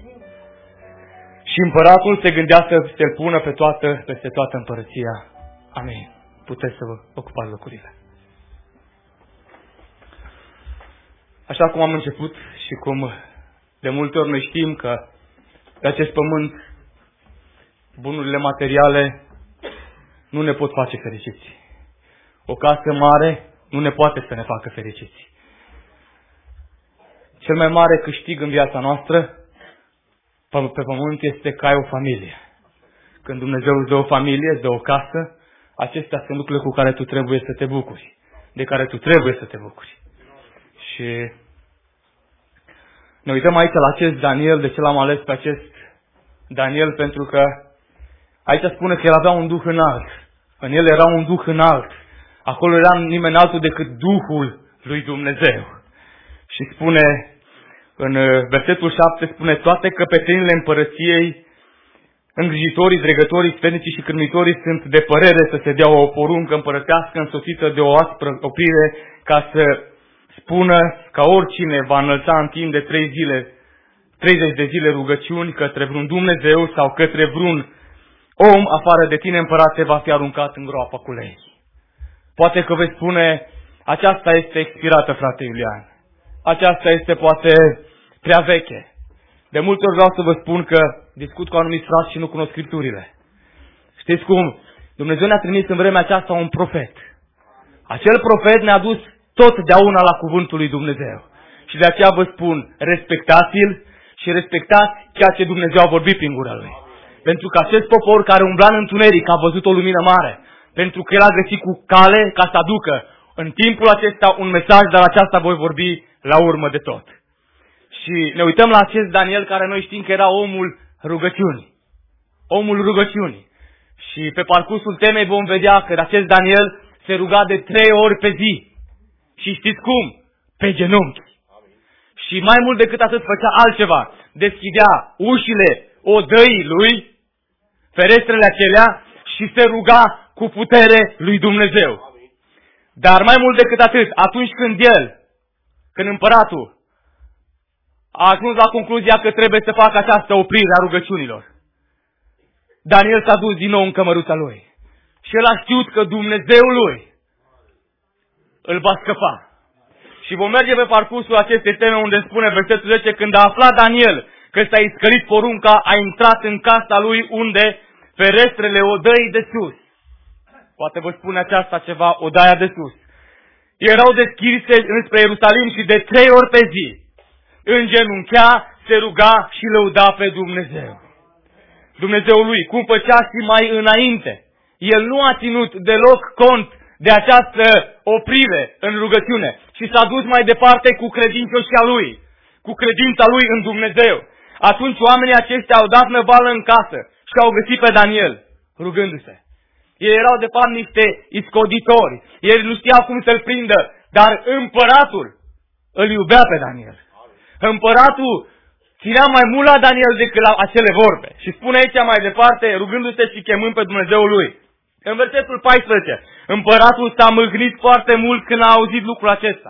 S6: Și împăratul se gândea să se-l pună peste toată împărăția. Amin. Puteți să vă ocupați locurile. Așa cum am început și cum de multe ori noi știm că pe acest pământ bunurile materiale nu ne pot face fericiți. O casă mare nu ne poate să ne facă fericiți. Cel mai mare câștig în viața noastră pe pământ este că ai o familie. Când Dumnezeu îți dă o familie, îți dă o casă, acestea sunt lucrurile cu care tu trebuie să te bucuri. De care tu trebuie să te bucuri. Și ne uităm aici la acest Daniel. De ce l-am ales pe acest Daniel? Pentru că aici spune că el avea un duh înalt. În el era un duh înalt. Acolo era nimeni altul decât Duhul lui Dumnezeu. Și spune, în versetul 7, spune: toate căpetenile împărăției, îngrijitorii, dregătorii, sfetnicii și cârmitorii sunt de părere să se dea o poruncă împărătească însoțită de o aspră oprire, ca să spună că oricine va înălța în timp de 30 de zile rugăciuni către vreun Dumnezeu sau către vreun om afară de tine, împărate, va fi aruncat în groapa cu lei. Poate că veți spune: aceasta este expirată, frate Iulian. Aceasta este poate prea veche. De multe ori vreau să vă spun că discut cu anumiți frați și nu cunosc Scripturile. Știți cum? Dumnezeu ne-a trimis în vremea aceasta un profet. Acel profet ne-a dus totdeauna la cuvântul lui Dumnezeu. Și de aceea vă spun: respectați-l și respectați ceea ce Dumnezeu a vorbit prin gura lui. Pentru că acest popor care umbla în întuneric a văzut o lumină mare. Pentru că el a găsit cu cale ca să aducă în timpul acesta un mesaj, dar aceasta voi vorbi la urmă de tot. Și ne uităm la acest Daniel, care noi știm că era omul rugăciunii. Omul rugăciunii. Și pe parcursul temei vom vedea că acest Daniel se ruga de 3 ori pe zi. Și știți cum? Pe genunchi. Și mai mult decât atât făcea altceva. Deschidea ușile odăii lui, ferestrele acelea, și se ruga cu putere lui Dumnezeu. Dar mai mult decât atât, atunci când împăratul a ajuns la concluzia că trebuie să facă această oprire a rugăciunilor, Daniel s-a dus din nou în cămăruța lui. Și el a știut că Dumnezeul lui îl va scăpa. Și vom merge pe parcursul acestei teme, unde spune versetul 10: când a aflat Daniel că s-a iscălit porunca, a intrat în casa lui, unde ferestrele odăii de sus, poate vă spune aceasta ceva, odaia de sus, erau deschise înspre Ierusalim, și de 3 ori pe zi îngenunchea, se ruga și lăuda pe Dumnezeu. Dumnezeul lui, cum făcea și mai înainte. El nu a ținut deloc cont de această oprire în rugăciune și s-a dus mai departe cu credincioșia lui, cu credința lui în Dumnezeu. Atunci oamenii aceștia au dat năvală în casă și au găsit pe Daniel rugându-se. Ei erau de fapt niște iscoditori. Ei nu știau cum să-l prindă, dar împăratul îl iubea pe Daniel. Împăratul ținea mai mult la Daniel decât la acele vorbe. Și spune aici mai departe, rugându-se și chemând pe Dumnezeul lui. În versetul 14, împăratul s-a mâhnit foarte mult când a auzit lucrul acesta.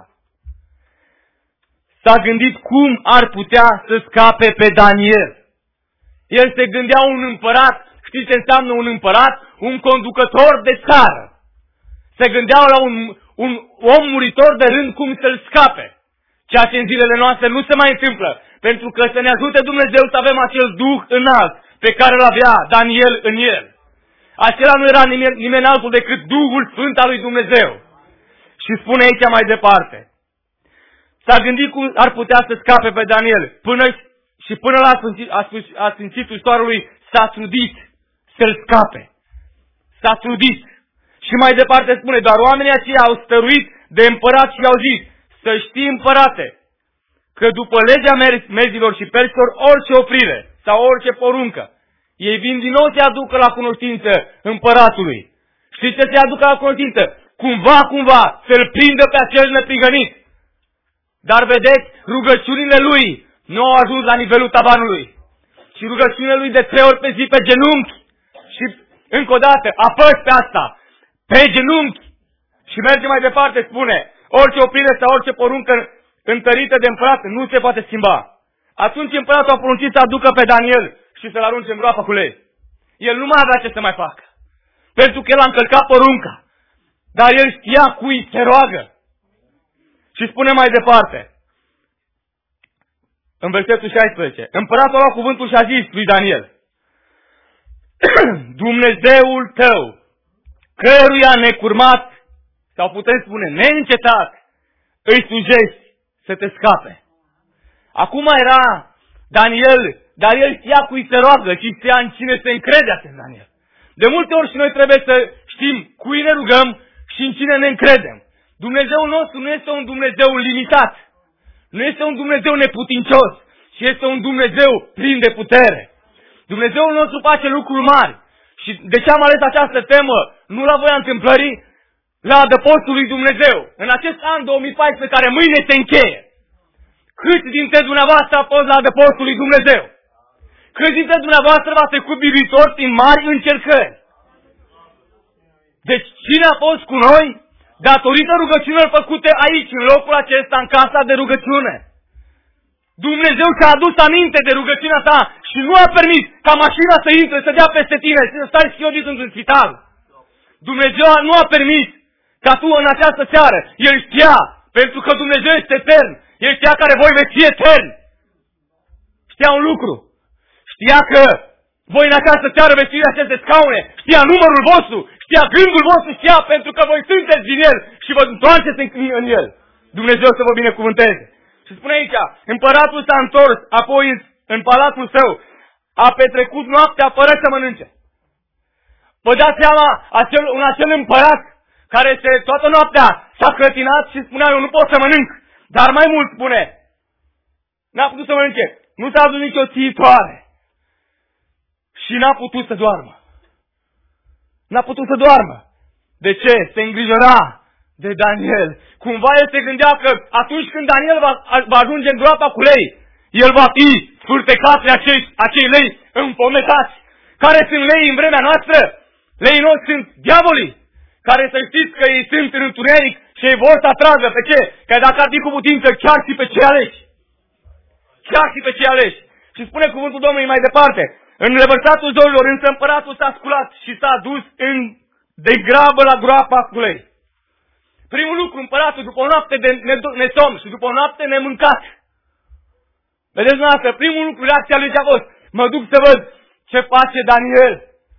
S6: S-a gândit cum ar putea să scape pe Daniel. El se gândea un împărat, știți ce înseamnă un împărat? Un conducător de țară. Se gândeau la un om muritor de rând cum să-l scape. Ceea ce în zilele noastre nu se mai întâmplă. Pentru că să ne ajute Dumnezeu să avem acel duh înalt pe care îl avea Daniel în el. Acela nu era nimeni altul decât Duhul Sfânt al lui Dumnezeu. Și spune aici mai departe. S-a gândit cum ar putea să scape pe Daniel. Până la sfârșitul soarelui s-a trudit să-l scape. S-a trudit. Și mai departe spune, dar oamenii aceia au stăruit de împărat și au zis, să știi, împărate, că după legea mezilor și persilor, orice oprire sau orice poruncă, ei vin din nou să aducă la cunoștință împăratului. Știți ce se aducă la cunoștință? Cumva, să-l prindă pe acel neprihănit. Dar vedeți, rugăciunile lui nu au ajuns la nivelul tavanului. Și rugăciunile lui de 3 ori pe zi pe genunchi. Și încă o dată, apăs pe asta, pe genunchi. Și merge mai departe, spune, orice oprire sau orice poruncă întărită de împărat nu se poate schimba. Atunci împăratul a poruncit să aducă pe Daniel și să-l arunce în groapa cu lei. El nu mai avea ce să mai facă. Pentru că el a încălcat porunca. Dar el știa cui se roagă. Și spune mai departe, în versetul 16, împăratul a luat cuvântul și a zis lui Daniel, Dumnezeul tău, căruia necurmat, sau putem spune neîncetat, îi slujești să te scape. Acum era Daniel, dar el știa cui se roagă și știa în cine se încrede acest Daniel. De multe ori și noi trebuie să știm cui ne rugăm și în cine ne încredem. Dumnezeul nostru nu este un Dumnezeu limitat. Nu este un Dumnezeu neputincios, ci este un Dumnezeu plin de putere. Dumnezeul nostru face lucruri mari. Și de ce am ales această temă? Nu la voia întâmplării, la adăpostul lui Dumnezeu. În acest an 2014 care mâine se încheie. Câți dintre dumneavoastră a fost la adăpostul lui Dumnezeu? Câți dintre dumneavoastră v-a trecut biruitor prin mari încercări? Deci cine a fost cu noi? Datorită rugăciunilor făcute aici, în locul acesta, în casa de rugăciune. Dumnezeu ți-a adus aminte de rugăciunea ta și nu a permis ca mașina să intre, să dea peste tine, să stai schiodit într-un spital. Dumnezeu nu a permis ca tu în această seară, El știa, pentru că Dumnezeu este etern, El știa care voi veți fi eterni. Știa un lucru, știa că voi în această seară veți fi aceste scaune, știa numărul vostru, știa gândul vostru, știa pentru că voi sunteți din El și vă întoarceți în El. Dumnezeu să vă binecuvânteze. Și spune aici, împăratul s-a întors apoi în palatul său, a petrecut noaptea fără să mănânce. Vă dați seama, acel împărat care toată noaptea s-a clătinat și spunea, eu nu pot să mănânc. Dar mai mult spune, n-a putut să mănânce, nu s-a adus nicio țitoare. Și n-a putut să doarmă. N-a putut să doarmă. De ce? Se îngrijora de Daniel. Cumva el se gândea că atunci când Daniel va ajunge în groapa cu lei, el va fi sfârtecat de acei lei împometați. Care sunt lei în vremea noastră? Leii noștri sunt diavolii, care să știți că ei sunt în întuneric și ei vor să atragă. Pe ce? Că dacă ar fi cu putință, chiar și pe cei aleși. Chiar și pe cei aleși. Și spune cuvântul Domnului mai departe. În revărsatul zorilor, însă împăratul s-a sculat și s-a dus de grabă la groapa cu lei. Primul lucru, împăratul, după o noapte de nesomn și după o noapte nemâncat. Vedeți noastră, primul lucru, reacția lui a fost, mă duc să văd ce face Daniel.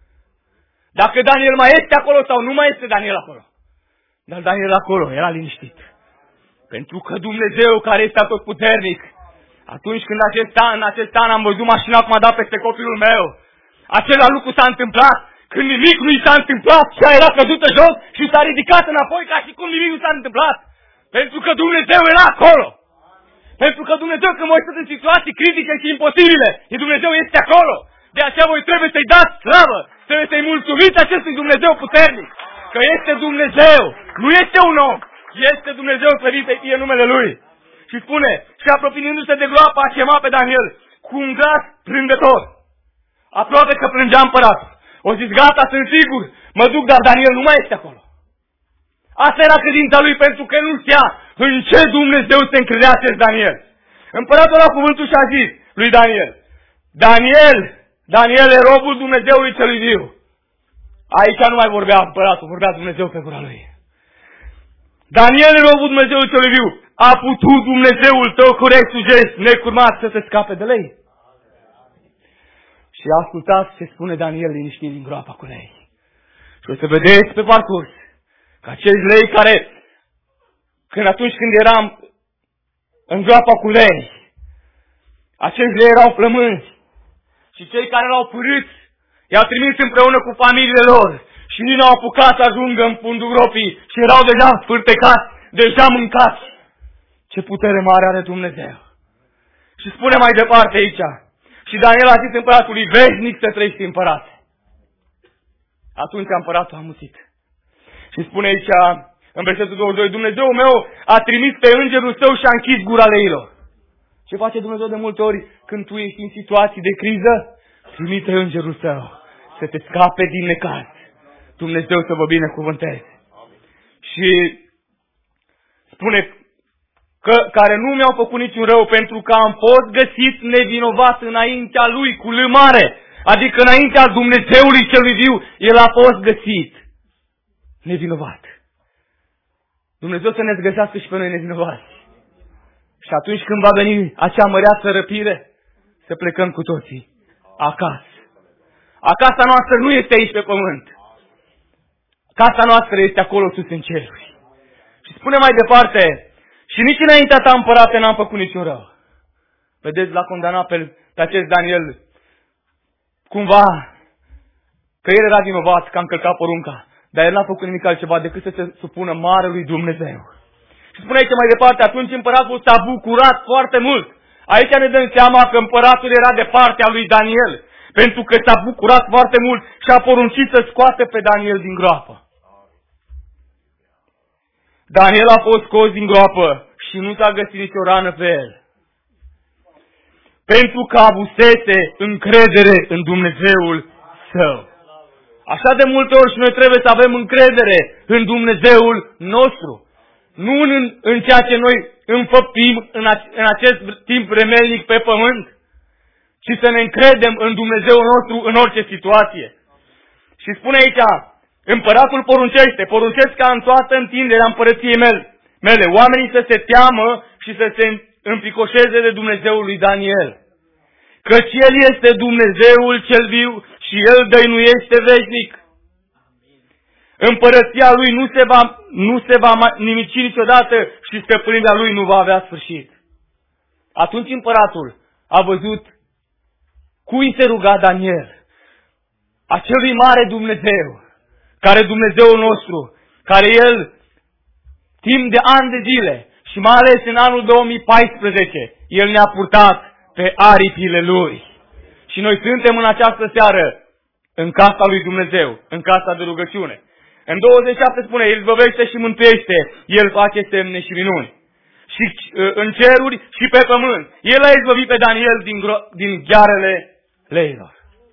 S6: Dacă Daniel mai este acolo sau nu mai este Daniel acolo. Dar Daniel acolo era liniștit. Pentru că Dumnezeu, care este atotputernic, atunci când în acest an am văzut mașina cum a dat peste copilul meu, acela lucru s-a întâmplat. Când nimic nu i s-a întâmplat, cea era căzută jos și s-a ridicat înapoi ca și cum nimic nu s-a întâmplat. Pentru că Dumnezeu era acolo. Pentru că Dumnezeu, când voi sunteți în situații critice și imposibile, Dumnezeu este acolo. De aceea voi trebuie să-i dați slavă, Trebuie să-i mulțumiți acestui Dumnezeu puternic, că este Dumnezeu, nu este un om, este Dumnezeu, slăvit să fie numele Lui. Și spune, și apropiindu-se de groapă a chemat pe Daniel cu un glas plângător. Aproape că plângea împăratul. O zis, gata, sunt sigur, mă duc, dar Daniel nu mai este acolo. Asta era credința lui, pentru că nu știa în ce Dumnezeu se încredea acest Daniel. Împăratul a luat cuvântul și a zis lui Daniel, Daniel e robul Dumnezeului celui viu. Aici nu mai vorbea împăratul, vorbea Dumnezeu pe gura lui. Daniel e robul Dumnezeului celui viu. A putut Dumnezeul tău corect sugest, necurmat, să se scape de lei? Și ascultați ce spune Daniel liniștit din groapa cu lei. Și o să vedeți pe parcurs că acești lei care, atunci când eram în groapa cu lei, acești lei erau flămânzi și cei care l-au părât i-au trimis împreună cu familiile lor și nici n-au apucat să ajungă în fundul gropii și erau deja spârtecați, deja mâncați. Ce putere mare are Dumnezeu! Și spune mai departe aici, și Daniel a zis împăratului, veșnic să trăiești împărate. Atunci împăratul a muțit. Și spune aici, în versetul 22, Dumnezeul meu a trimis pe îngerul său și a închis gura leilor. Ce face Dumnezeu de multe ori când tu ești în situații de criză? Trimite îngerul său să te scape din necaz. Dumnezeu să vă binecuvânteze. Și spune că care nu mi-au făcut niciun rău, pentru că am fost găsit nevinovat înaintea lui cu L mare. Adică înaintea Dumnezeului celui viu, el a fost găsit nevinovat. Dumnezeu să ne găsească și pe noi nevinovați. Și atunci când va veni acea măreață răpire, să plecăm cu toții acasă. Acasa noastră nu este aici pe pământ. Casa noastră este acolo sus în ceruri. Și spune mai departe, și nici înaintea ta, împărate, n-am făcut niciun rău. Vedeți, l-a condamnat pe acest Daniel cumva că el era vinovat, că a încălcat porunca. Dar el n-a făcut nimic altceva decât să se supună marelui Dumnezeu. Și spune aici mai departe, atunci împăratul s-a bucurat foarte mult. Aici ne dăm seama că împăratul era de partea lui Daniel, pentru că s-a bucurat foarte mult și a poruncit să scoate pe Daniel din groapă. Daniel a fost scos din groapă și nu s-a găsit nicio rană pe el. Pentru că avusese încredere în Dumnezeul său. Așa de multe ori și noi trebuie să avem încredere în Dumnezeul nostru. Nu în ceea ce noi înfăptim în acest timp vremelnic pe pământ, ci să ne încredem în Dumnezeul nostru în orice situație. Și spune aici, împăratul poruncesc ca în toată întinderea împărăției mele, oamenii să se teamă și să se împicoșeze de Dumnezeul lui Daniel. Căci El este Dumnezeul cel viu și El dăinuiește veșnic. Împărăția Lui nu se va nimici niciodată și stăpânirea Lui nu va avea sfârșit. Atunci împăratul a văzut cui se ruga Daniel, acelui mare Dumnezeu, care Dumnezeul nostru, care El, timp de ani de zile, și mai ales în anul 2014, El ne-a purtat pe aripile Lui. Și noi suntem în această seară în casa lui Dumnezeu, în casa de rugăciune. În 27 spune, El izbăvește și mântuiește, El face semne și minuni. Și în ceruri și pe pământ. El a izbăvit pe Daniel din ghearele leilor.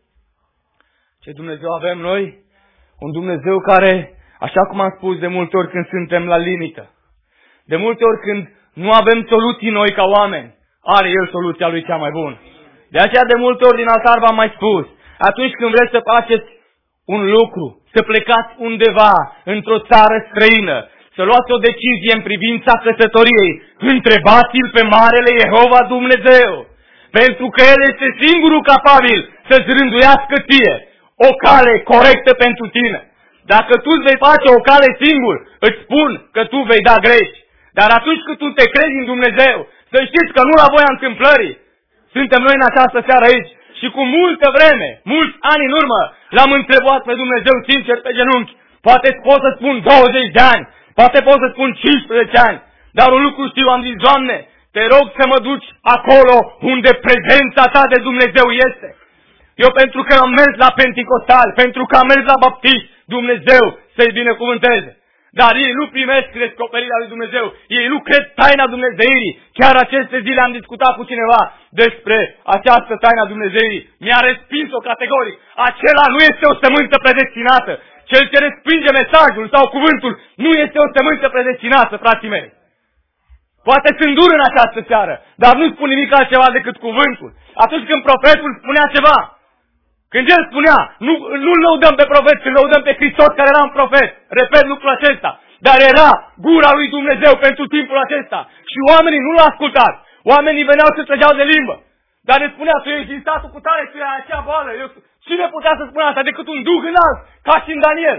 S6: Ce Dumnezeu avem noi? Un Dumnezeu care, așa cum am spus de multe ori când suntem la limită, de multe ori când nu avem soluții noi ca oameni, are El soluția Lui cea mai bună. De aceea de multe ori din altar v-am mai spus, atunci când vreți să faceți un lucru, să plecați undeva, într-o țară străină, să luați o decizie în privința căsătoriei, întrebați-L pe Marele Jehova Dumnezeu, pentru că El este singurul capabil să-ți rânduiască ție o cale corectă pentru tine. Dacă tu îți vei face o cale singur, îți spun că tu vei da greș. Dar atunci când tu te crezi în Dumnezeu, să știți că nu la voia întâmplării, suntem noi în această seară aici și cu multă vreme, mulți ani în urmă, L-am întrebat pe Dumnezeu sincer pe genunchi. Poate pot să spun 20 de ani, poate pot să spun 15 ani, dar un lucru știu, am zis, Doamne, te rog să mă duci acolo unde prezența Ta de Dumnezeu este. Eu pentru că am mers la Penticostal, pentru că am mers la Baptiști, Dumnezeu să-i binecuvânteze. Dar ei nu primesc descoperirea lui Dumnezeu. Ei nu cred taina Dumnezeirii. Chiar aceste zile am discutat cu cineva despre această taina Dumnezeirii. Mi-a respins-o categoric. Acela nu este o sămânță predestinată. Cel ce respinge mesajul sau cuvântul nu este o sămânță predestinată, frații mei. Poate sunt dur în această seară, dar nu spun nimic altceva decât cuvântul. Atunci când profetul spunea ceva, când el spunea, nu-l lăudăm pe profet, ci lăudăm pe Hristos care era un profet. Repet lucrul acesta. Dar era gura lui Dumnezeu pentru timpul acesta. Și oamenii nu l-au ascultat. Oamenii veneau să trăgeau de limbă. Dar ne spunea, tu ești din statul cu tare, tu ai acea boală. Cine putea să spună asta decât un duh înalt, ca și în Daniel?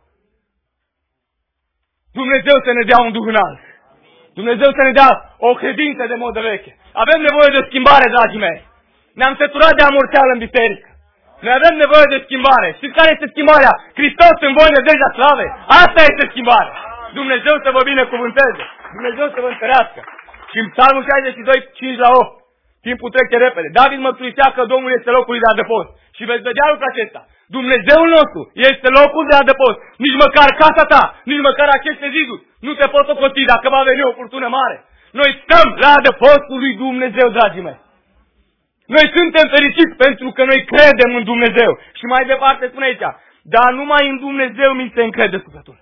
S6: Dumnezeu să ne dea un duh înalt. Dumnezeu să ne dea o credință de modă veche. Avem nevoie de schimbare, dragii mei. Ne-am săturat de amorțeală în biserică. Noi avem nevoie de schimbare. Știți care este schimbarea? Hristos în voi, nădejdea slave. Asta este schimbarea. Dumnezeu să vă binecuvânteze. Dumnezeu să vă întărească. Și în Psalmul 62, 5-8. Timpul trece repede. David mărturisea că Domnul este locul de adăpost. Și veți vedea lucrul acesta. Dumnezeul nostru este locul de adăpost. Nici măcar casa ta, nici măcar aceste ziduri nu te pot ocoti dacă va veni o furtună mare. Noi stăm la adăpostul lui Dumnezeu, dragii mei. Noi suntem fericiți pentru că noi credem în Dumnezeu. Și mai departe spune aici, dar numai în Dumnezeu mi se încrede sufletul.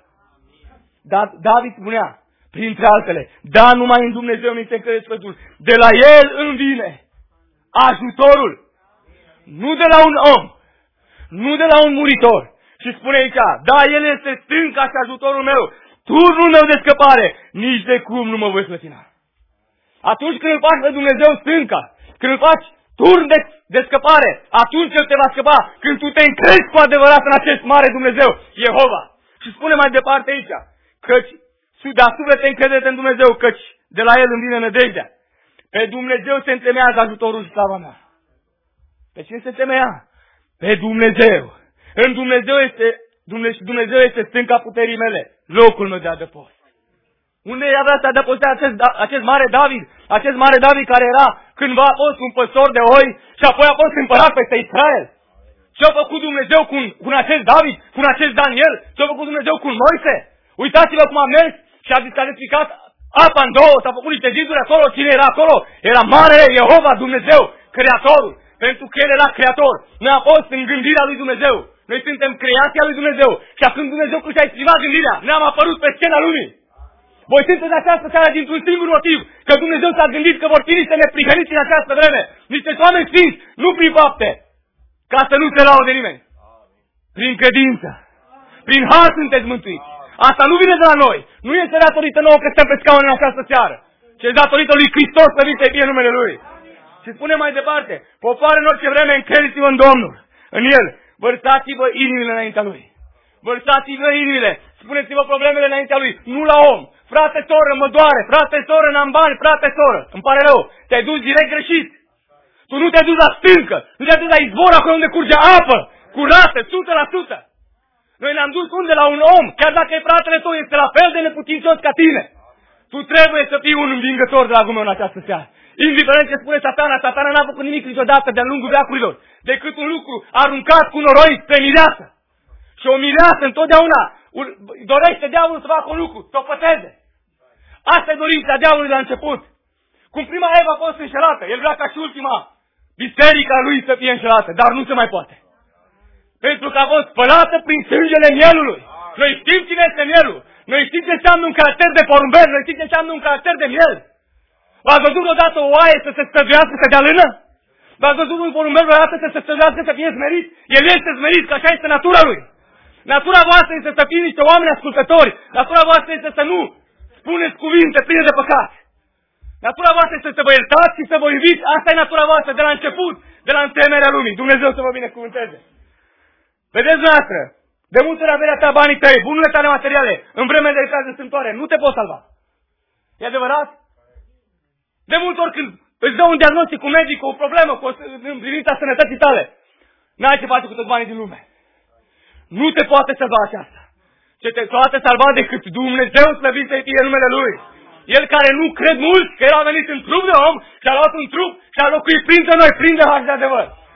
S6: David spunea, printre altele, da, numai în Dumnezeu mi se încrede sufletul. De la El îmi vine ajutorul. Nu de la un om, nu de la un muritor. Și spune aici, da, El este stânca și ajutorul meu, turnul meu de scăpare, nici de cum nu mă voi clătina. Atunci când îl faci pe Dumnezeu stânca, când îl faci turn de scăpare, atunci El te va scăpa, când tu te încrezi cu adevărat în acest mare Dumnezeu, Jehova. Și spune mai departe aici, căci, dar suflete încredete în Dumnezeu, căci de la El îmi vine nădejdea. Pe Dumnezeu se întemeiază ajutorul și slava mea. Pe cine se întemeia? Pe Dumnezeu. În Dumnezeu este stânca puterii mele, locul meu de adăpost. Unde avea să adăpostea acest mare David? Acest mare David care era cândva a fost un păstor de oi și apoi a fost împărat peste Israel. Ce-a făcut Dumnezeu cu acest David, cu acest Daniel? Ce-a făcut Dumnezeu cu Moise? Uitați-vă cum a mers și a despicat apa în două, s-a făcut niște ziduri acolo. Cine era acolo? Era mare Jehova, Dumnezeu, Creatorul. Pentru că El era Creator. Noi am fost în gândirea lui Dumnezeu. Noi suntem creația lui Dumnezeu. Și când Dumnezeu și-a exprimat gândirea, ne-am apărut pe scena lumii. Voi sunteți în această seară dintr-un singur motiv, că Dumnezeu s-a gândit că vor fi niște neprihăniți în această vreme, niște oameni sfinți, nu prin fapte, ca să nu se laude nimeni. Prin credință. Prin har sunteți mântuiți. Asta nu vine de la noi. Nu este datorită nouă că stăm pe scaun în această seară, ci este datorită lui Hristos, slăvit să fie numele Lui. Și spune mai departe, popoare în orice vreme, încrediți-vă în Domnul, în El, vărsați-vă inimile înaintea Lui. Vărsați-vă inimile, spuneți-vă problemele înaintea Lui, nu la om. Frate, soră, mă doare, frate, soră, n-am bani, frate, soră, îmi pare rău, te-ai dus direct greșit. Tu nu te-ai dus la stâncă, nu te-ai dus la izvor acolo unde curge apă, curată, 100%. Noi ne-am dus unde? La un om, chiar dacă e fratele tău, este la fel de neputincios ca tine. Tu trebuie să fii un învingător, dragul meu, în această seară. Indiferent ce spune Satana n-a făcut nimic niciodată de-a lungul veacurilor, decât un lucru aruncat cu noroi spre mireasă. Și o mireasă întotdeauna dorește diavolul să facă un lucru, să o păteze. Asta e dorința diavolului la început. Cum prima Eva a fost înșelată, el vrea ca și ultima biserica lui să fie înșelată, dar nu se mai poate. Pentru că a fost spălată prin sângele mielului. Noi știm cine este mielul. Noi știm ce înseamnă un caracter de porumbel. Noi știm ce înseamnă un caracter de miel. V-ați văzut odată o oaie să se stăduiască să dea lână? V-ați văzut un porumbel vreodată să se stăduiască să fie smerit? El este smerit, că așa este natura lui. Natura voastră este să fie niște oameni ascultători. Natura voastră este să nu spuneți cuvinte pline de păcat. Natura voastră este să vă iertați și să vă iubiți. Asta e natura voastră de la început, de la întemeierea lumii. Dumnezeu să vă binecuvânteze. Vedeți noastră, de multe ori averea ta, banii tăi, bunurile tale materiale, în vremea de caz înstântoare, nu te poți salva. E adevărat? De multe ori când îți dă un diagnostic cu medicul, o problemă în privința sănătății tale, n-ai ce face cu toți banii din lume. Nu te poate salva aceasta. Ce te poate salva decât Dumnezeu slăvit să fie numele Lui. El care nu cred mulți că El a venit în trup de om și a luat un trup și a locuit printre noi, plin de har de adevăr.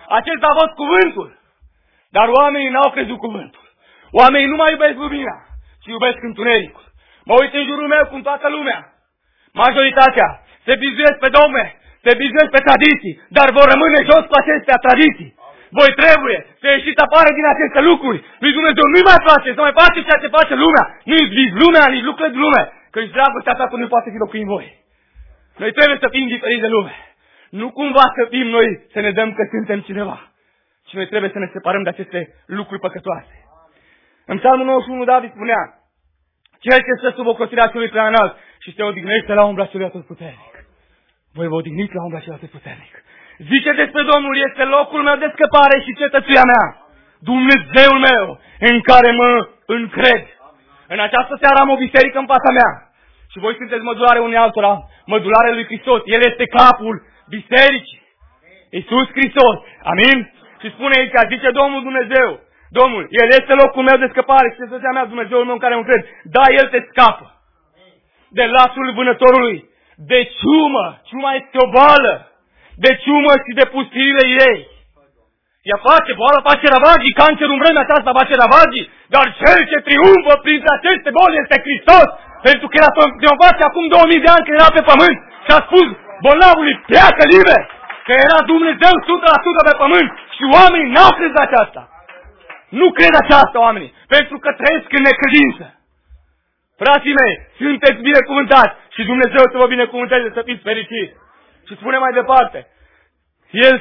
S6: Acesta a fost cuvântul. Dar oamenii n-au crezut cuvântul. Oamenii nu mai iubesc lumina, ci iubesc întunericul. Mă uit în jurul meu cum toată lumea, majoritatea, se bizuiesc pe dogme, se bizuiesc pe tradiții, dar vor rămâne jos cu acestea tradiții. Voi trebuie să ieșiți afară din aceste lucruri. Lui Dumnezeu nu-i mai place să mai face ceea ce face lumea. Nu iubiți lumea, nici lucrurile de lume. Căci dragostea ta nu poate fi locuit în voi. Noi trebuie să fim diferiți de lume. Nu cumva să fim noi să ne dăm că suntem cineva. Și noi trebuie să ne separăm de aceste lucruri păcătoase. În Psalmul 91 David spunea: cel ce stă sub ocrotirea celui prea înalt și se odihnește la umbra celui atotputernic. Voi vă odihniți la umbra celui atotputernic. Zice despre Domnul: este locul meu de scăpare și cetățuia mea, Dumnezeul meu în care mă încred. În această seară am o biserică în fața mea și voi sunteți mădulare unei altora, mădulare lui Hristos. El este capul bisericii, Iisus Hristos. Amin? Și spune aici, zice Domnul Dumnezeu, Domnul, El este locul meu de scăpare și cetățuia mea, Dumnezeul meu în care mă încred. Da, El te scapă de lațul vânătorului, de ciumă. Ciuma este o boală. De ciumă și de pustirile ei. Ea face, boala face ravagii, cancerul în vremea aceasta face ravagii, dar cel ce triumfă printre aceste boli este Hristos, pentru că era triumfat și acum 2000 de ani când era pe pământ și a spus bolnavului: pleacă liber, că era Dumnezeu 100% pe pământ și oamenii n-au crezut aceasta. Nu cred aceasta oamenii, pentru că trăiesc în necredință. Frații mei, sunteți binecuvântați și Dumnezeu să vă binecuvânteze, să fiți fericiți. Și spune mai departe, El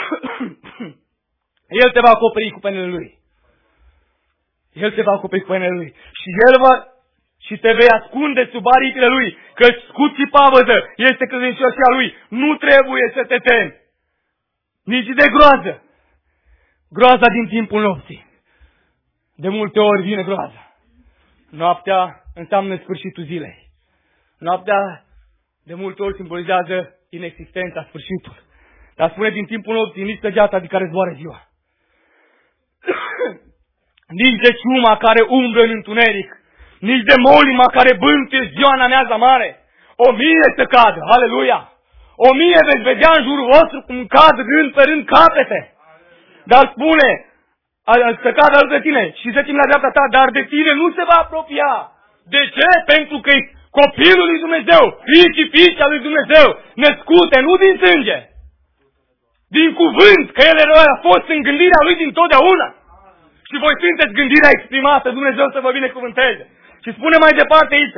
S6: te va acoperi cu penele Lui. El te va acoperi cu penele Lui. Și te vei ascunde sub aripile Lui, că scut și pavăză este credincioșia Lui. Nu trebuie să te temi. Nici de groază. Groaza din timpul nopții. De multe ori vine groaza. Noaptea înseamnă sfârșitul zilei. Noaptea de multe ori simbolizează inexistența, sfârșitul. Dar spune din timpul nopții, nici săgeata de care zboară ziua. Nici de ciuma care umblă în întuneric, nici de molima care bântuie ziua în amiaza mare. 1000 să cadă, aleluia! 1000 veți vedea în jurul vostru cum cad rând pe rând capete. Dar spune, să cadă alături de tine și să țin la dreapta ta, dar de tine nu se va apropia. De ce? Pentru că e copilul lui Dumnezeu, fii și fiica lui Dumnezeu, născute nu din sânge, din cuvânt, că El a fost în gândirea Lui din totdeauna. Și voi sunteți gândirea exprimată, Dumnezeu să vă binecuvânteze. Și spune mai departe aici,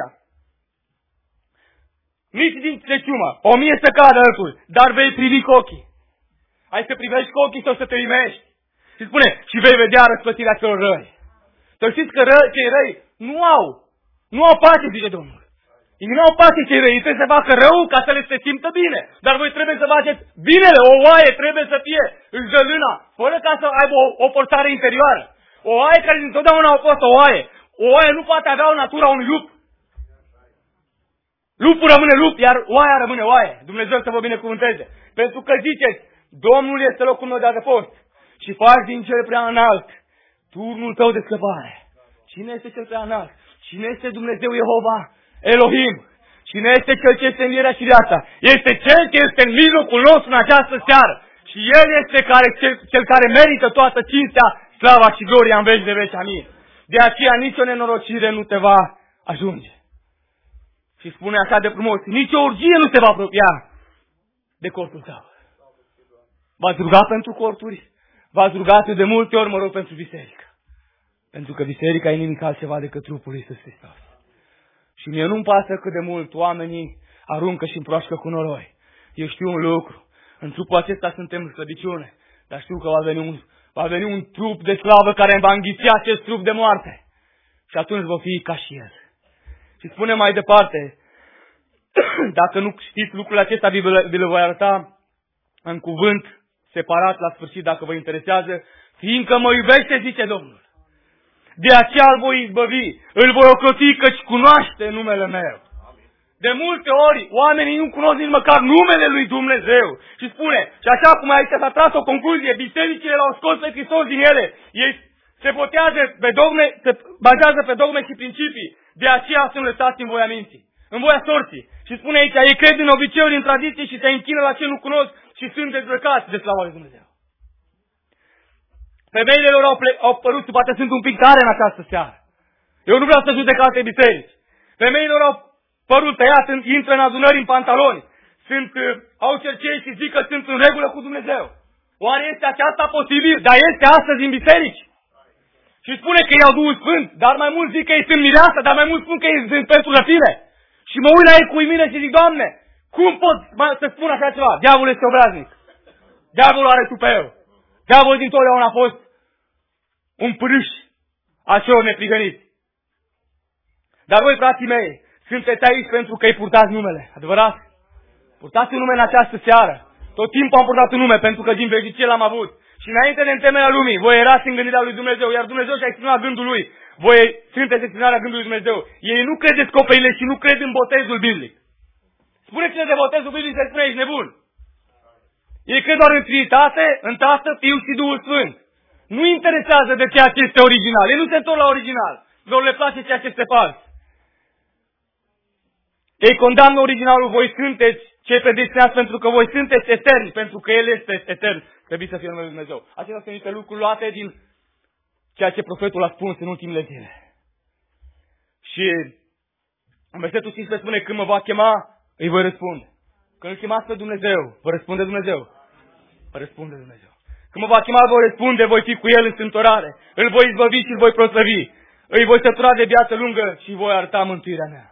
S6: nici din ciumă, 1000 să cadă alături, dar vei privi cu ochii. Hai să privești cu ochii sau să te rimești. Și spune, și vei vedea răsplătirea celor răi. Să știți că cei răi nu au pace, zice Domnul. Ei nu au pace cei răi, ei trebuie să facă rău ca să le se simtă bine. Dar voi trebuie să faceți binele. O oaie trebuie să fie în zălâna, fără ca să aibă o portare interioară. O oaie care dintotdeauna a fost o oaie. O oaie nu poate avea o natura unui lup. Lupul rămâne lup, iar oaia rămâne oaie. Dumnezeu să vă binecuvânteze. Pentru că ziceți, Domnul este locul meu de adăpost și faci din cel prea înalt turnul tău de scăpare. Cine este cel prea înalt? Cine este Dumnezeu Jehova Elohim? Cine este cel ce este învierea și viața? Este cel ce este în mijlocul nostru în această seară. Și El este cel care merită toată cinstea, slava și gloria în veci de veci. Amin. De aceea nicio nenorocire nu te va ajunge. Și spune așa de frumos, nicio urgie nu te va apropia de cortul tău. V-ați rugat pentru corturi? V-ați rugat de multe ori, mă rog, pentru biserică. Pentru că biserica e nimic altceva decât trupul lui Iisus Hristos. Și mie nu-mi pasă cât de mult oamenii aruncă și împroașcă cu noroi. Eu știu un lucru. În trupul acesta suntem în slăbiciune. Dar știu că va veni un trup de slavă care va înghiți acest trup de moarte. Și atunci va fi ca și El. Și spune mai departe, dacă nu știți lucrul acesta, vi le voi arăta în cuvânt separat la sfârșit, dacă vă interesează. Fiindcă mă iubește, zice Domnul. De aceea îl voi izbăvi, îl voi ocroti, căci cunoaște numele meu. De multe ori, oamenii nu cunosc nici măcar numele lui Dumnezeu. Și spune, și așa cum aici s-a tras o concluzie, bisericile l-au scos pe Hristos din ele. Ei se botează pe dogme, se bazează pe dogme și principii. De aceea sunt lăsați în voia minții, în voia sorții. Și spune aici, ei cred în obiceiuri, în tradiții și se închină la ce nu cunosc și sunt dezbrăcați de slava lui Dumnezeu. Femeile lor au părut, poate sunt un pic tare în această seară. Eu nu vreau să judec alte biserici. Femeile lor au părut tăiat, intră în adunări în pantaloni. Au cercei și zic că sunt în regulă cu Dumnezeu. Oare este aceasta posibil? Dar este astăzi în biserici. Și spune că ei au Duhul Sfânt, dar mai mulți zic că ei sunt mireasă, dar mai mulți spun că ei sunt pentru răpire. Și mă uit la ei cu uimire și zic, Doamne, cum pot să spun așa ceva? Diavolul este obraznic. Diavolul are tupeu. Diavolul dintotdeauna a fost un pârâș a celor neprihăniți. Dar voi, frații mei, sunteți aici pentru că îi purtați numele. Adevărat? Purtați un nume în această seară. Tot timpul am purtat un nume pentru că din veșnicie l-am avut. Și înainte de întemeierea lumii, voi erați în gândirea lui Dumnezeu, iar Dumnezeu și-a exprimat gândul lui. Voi sunteți exprimarea gândului lui Dumnezeu. Ei nu cred descoperile și nu cred în botezul biblic. Spuneți-ne de botezul biblic să spune, ești nebun. Ei cred doar în Trinitate, în Tatăl, Fiul și Duhul Sfânt. Nu interesează de ceea ce este original. Ei nu se întorc la original. Lor le place ceea ce este fals. Ei condamnă originalul, voi sunteți cei predestinați pentru că voi sunteți eterni, pentru că El este etern. Trebuie să fie numele Lui Dumnezeu. Acestea sunt niște lucruri luate din ceea ce profetul a spus în ultimele zile. Și în versetul 15 spune, când mă va chema, îi voi răspunde. Când îl chemați pe Dumnezeu, vă răspunde Dumnezeu. Vă răspunde Dumnezeu. Când mă va chema, voi răspunde, voi fi cu El în strâmtorare. Îl voi izbăvi și îl voi proslăvi. Îi voi sătura de viață lungă și voi arăta mântuirea mea.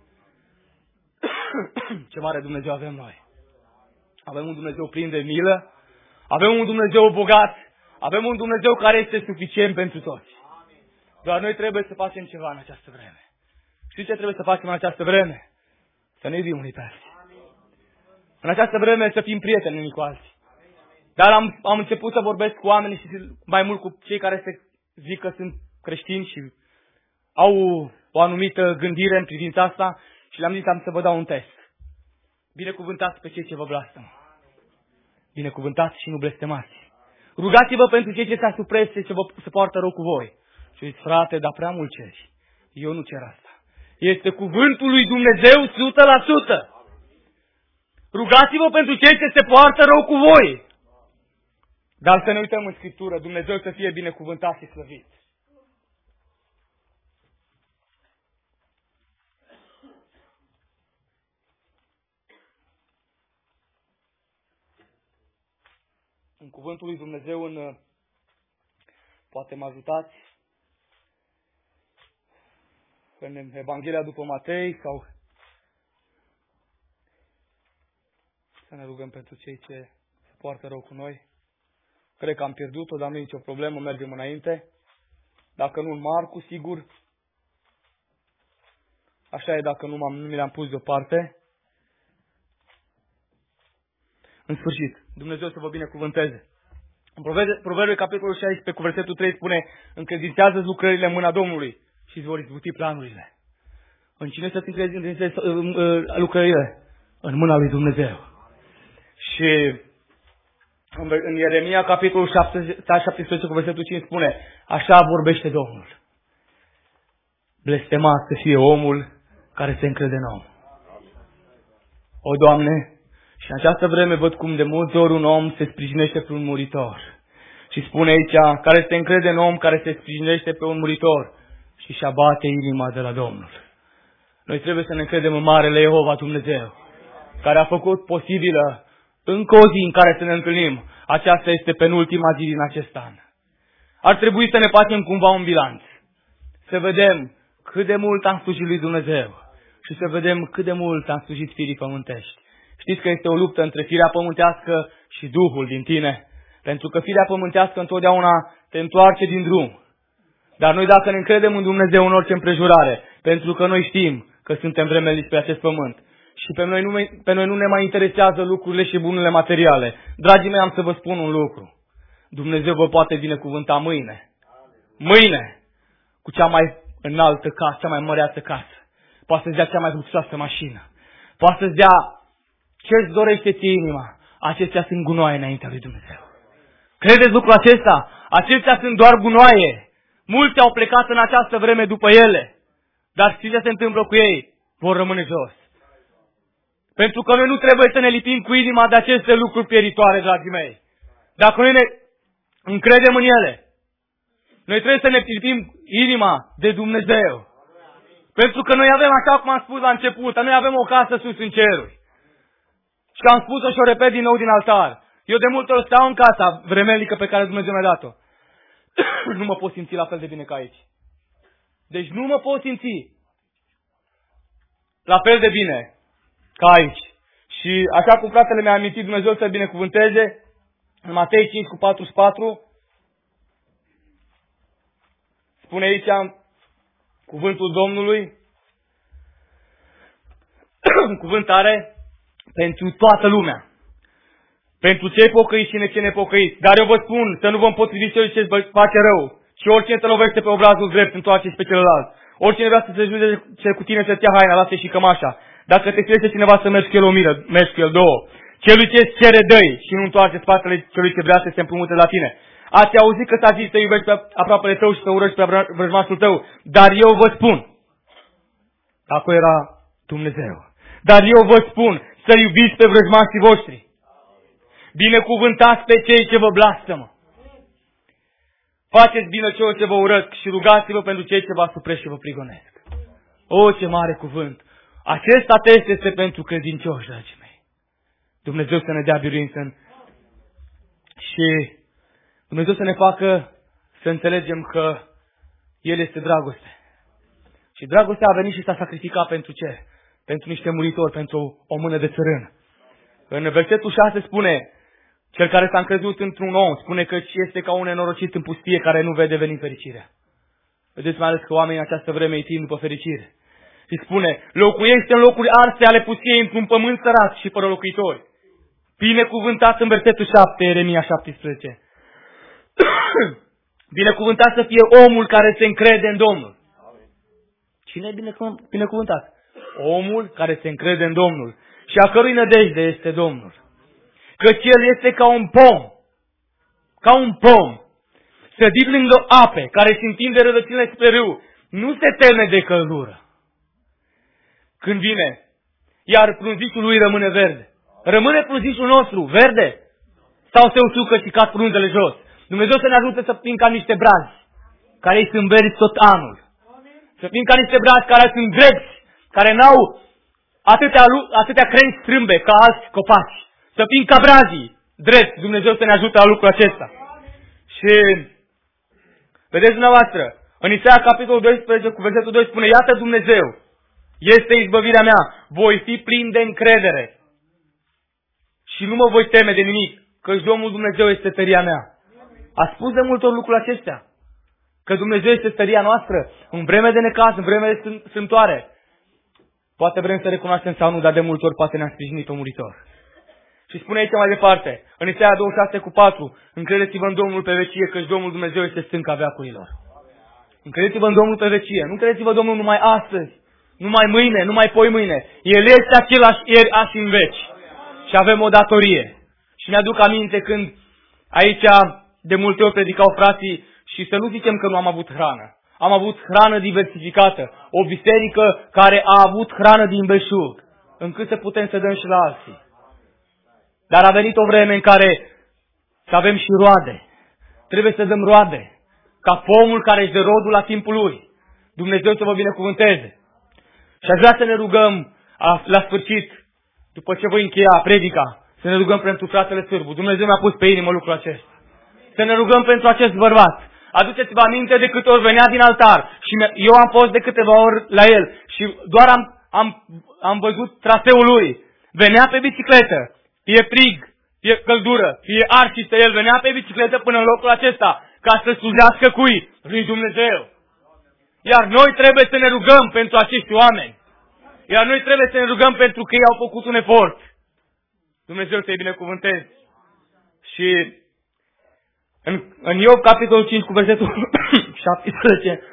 S6: Ce mare Dumnezeu avem noi. Avem un Dumnezeu plin de milă. Avem un Dumnezeu bogat. Avem un Dumnezeu care este suficient pentru toți. Doar noi trebuie să facem ceva în această vreme. Știți ce trebuie să facem în această vreme? Să ne iubim unii pe alții. În această vreme să fim prieteni unii cu alții. Dar am început să vorbesc cu oamenii și mai mult cu cei care se zic că sunt creștini și au o anumită gândire în privința asta și le-am zis am să vă dau un test. Binecuvântați pe cei ce vă blastămă. Binecuvântați și nu blestemați. Rugați-vă pentru cei ce se asuprese și se poartă rău cu voi. Și zici, frate, dar prea mult ceri. Eu nu cer asta. Este cuvântul lui Dumnezeu 100%. Rugați-vă pentru cei ce se poartă rău cu voi. Dar să ne uităm în Scriptură, Dumnezeu să fie binecuvântat și slăvit. În cuvântul lui Dumnezeu, poate mă ajutați, în Evanghelia după Matei sau să ne rugăm pentru cei ce se poartă rău cu noi. Cred că am pierdut-o, dar nu e nicio problemă, mergem înainte. Dacă nu în Marcu, sigur. Așa e dacă nu mi le-am pus deoparte. În sfârșit, Dumnezeu să vă binecuvânteze. În Proverbe, capitolul 16, cu versetul 3 spune, încredințează lucrările în mâna Domnului și îți vor izbuti planurile. În cine să-ți încredințezi lucrările? În mâna lui Dumnezeu. Și în Ieremia, capitolul 17, cu versetul 5 spune, așa vorbește Domnul. Blestemat să fie omul care se încrede în om. O, Doamne, și în această vreme văd cum de multe ori un om se sprijinește pe un muritor. Și spune aici, care se încrede în om, care se sprijinește pe un muritor și își abate inima de la Domnul. Noi trebuie să ne încredem în Marele Jehova Dumnezeu, care a făcut posibilă încă o zi în care să ne întâlnim. Aceasta este penultima zi din acest an. Ar trebui să ne facem cumva un bilanț. Să vedem cât de mult am slujit lui Dumnezeu și să vedem cât de mult am slujit firii pământești. Știți că este o luptă între firea pământească și Duhul din tine. Pentru că firea pământească întotdeauna te întoarce din drum. Dar noi dacă ne încredem în Dumnezeu în orice împrejurare, pentru că noi știm că suntem vremelnici pe acest pământ și pe noi nu ne mai interesează lucrurile și bunurile materiale. Dragii mei, am să vă spun un lucru. Dumnezeu vă poate binecuvânta mâine. Mâine! Cu cea mai înaltă casă, cea mai măreață casă. Poate să-ți dea cea mai luxoasă mașină. Poate să-ți dea ce-ți dorește ție inima. Acestea sunt gunoaie înaintea lui Dumnezeu. Credeți lucrul acesta? Acestea sunt doar gunoaie. Mulți au plecat în această vreme după ele. Dar știți ce se întâmplă cu ei? Vor rămâne jos. Pentru că noi nu trebuie să ne lipim cu inima de aceste lucruri pieritoare, dragii mei. Dacă noi ne încredem în ele, Noi trebuie să ne privim inima de Dumnezeu. Pentru că noi avem, așa cum am spus la început, noi avem o casă sus în ceruri. Și am spus-o și o repet din nou din altar. Eu de multe ori stau în casa vremelnică pe care Dumnezeu mi-a dat-o. Nu mă pot simți la fel de bine ca aici. Deci nu mă pot simți la fel de bine ca aici. Și așa cum fratele mi-a amintit, Dumnezeu să-l binecuvânteze, în Matei 5:44, spune aici cuvântul Domnului, un cuvânt are pentru toată lumea. Pentru cei pocăiți și cei nepocăiți. Dar eu vă spun să nu vă împotriviți celui ce face rău. Și oricine te lovește pe obrazul drept, întoarce-și pe celălalt. Oricine vrea să se judece cu tine să-ți ia haina, lasă și cămașa. Dacă te crește cineva să mergi cu el o milă, mergi cu el două. Celui ce îți cere dă-i și nu întoarce spatele celui ce vrea să se împrumute la tine. Ați auzit că s-a zis să iubești pe aproapele tău și să urăști pe vrăjmașul tău. Dar eu vă spun, acolo era Dumnezeu. Dar eu vă spun să iubiți pe vrăjmașii voștri. Binecuvântați pe cei ce vă blastămă. Faceți bine celor ce vă urăsc și rugați-vă pentru cei ce vă asupresc și vă prigonesc. O, ce mare cuvânt! Acesta test este pentru credincioși, dragii mei. Dumnezeu să ne dea biruință și Dumnezeu să ne facă să înțelegem că El este dragoste. Și dragostea a venit și s-a sacrificat pentru ce? Pentru niște muritori, pentru o mână de țărân. În versetul 6 spune, cel care s-a încrezut într-un om, spune că este ca un nenorocit în pustie care nu vede venind fericirea. Vedeți mai ales că oamenii în această vreme îi tind după fericire. Și spune, locuiește în locuri arse ale pustiei într-un pământ sărat și fără locuitori. Binecuvântat în versetul 7, Ieremia 17. Binecuvântat să fie omul care se încrede în Domnul. Cine e binecuvântat? Omul care se încrede în Domnul și a cărui nădejde este Domnul. Căci el este ca un pom, sădit lângă ape, care își întinde rădăcinile spre râu. Nu se teme de căldură când vine, iar prunzișul lui rămâne verde. Rămâne prunzișul nostru verde? Sau se usucă și cad frunzele jos? Dumnezeu să ne ajute să fim ca niște brazi, care îi sunt verzi tot anul. Să fim ca niște brazi care sunt drepți, care n-au atâtea crengi strâmbe ca alți copaci. Să fim ca brazii drept. Dumnezeu să ne ajute la lucrul acesta. Și vedeți dumneavoastră, în Isaia capitolul 12 cu versetul 2 spune, iată Dumnezeu este izbăvirea mea, voi fi plin de încredere și nu mă voi teme de nimic, căci Domnul Dumnezeu este tăria mea. A spus de multe ori lucrul acestea, că Dumnezeu este tăria noastră în vreme de necaz, în vreme de strâmtoare. Poate vrem să recunoaștem sau nu, dar de multe ori poate ne-a sprijinit pe muritor. Și spune aici mai departe, în Isaia 26:4, încredeți-vă în Domnul pe vecie, căci Domnul Dumnezeu este stânca veacurilor. Încredeți-vă în Domnul pe vecie, nu credeți-vă în Domnul numai astăzi, numai mâine, numai poi mâine. El este același ieri, azi în veci. Și avem o datorie. Și mi-aduc aminte când aici de multe ori predicau frații și să nu zicem că nu am avut hrană. Am avut hrană diversificată. O biserică care a avut hrană din belșug, încât să putem să dăm și la alții. Dar a venit o vreme în care să avem și roade. Trebuie să dăm roade. Ca pomul care își dă rodul la timpul lui. Dumnezeu să vă binecuvânteze. Și aș vrea să ne rugăm la sfârșit, după ce voi încheia predica, să ne rugăm pentru fratele Sârbu. Dumnezeu mi-a pus pe inimă lucrul acesta. Să ne rugăm pentru acest bărbat. Aduceți-vă aminte de câte ori venea din altar. Și eu am fost de câteva ori la el. Și doar am văzut traseul lui. Venea pe bicicletă. Fie prig, fie căldură, fie arșiță. El venea pe bicicletă până în locul acesta. Ca să slujească cui? Lui Dumnezeu. Iar noi trebuie să ne rugăm pentru acești oameni. Iar noi trebuie să ne rugăm pentru că ei au făcut un efort. Dumnezeu să-i binecuvânteze. Și în Iov, capitolul 5, cu versetul 17,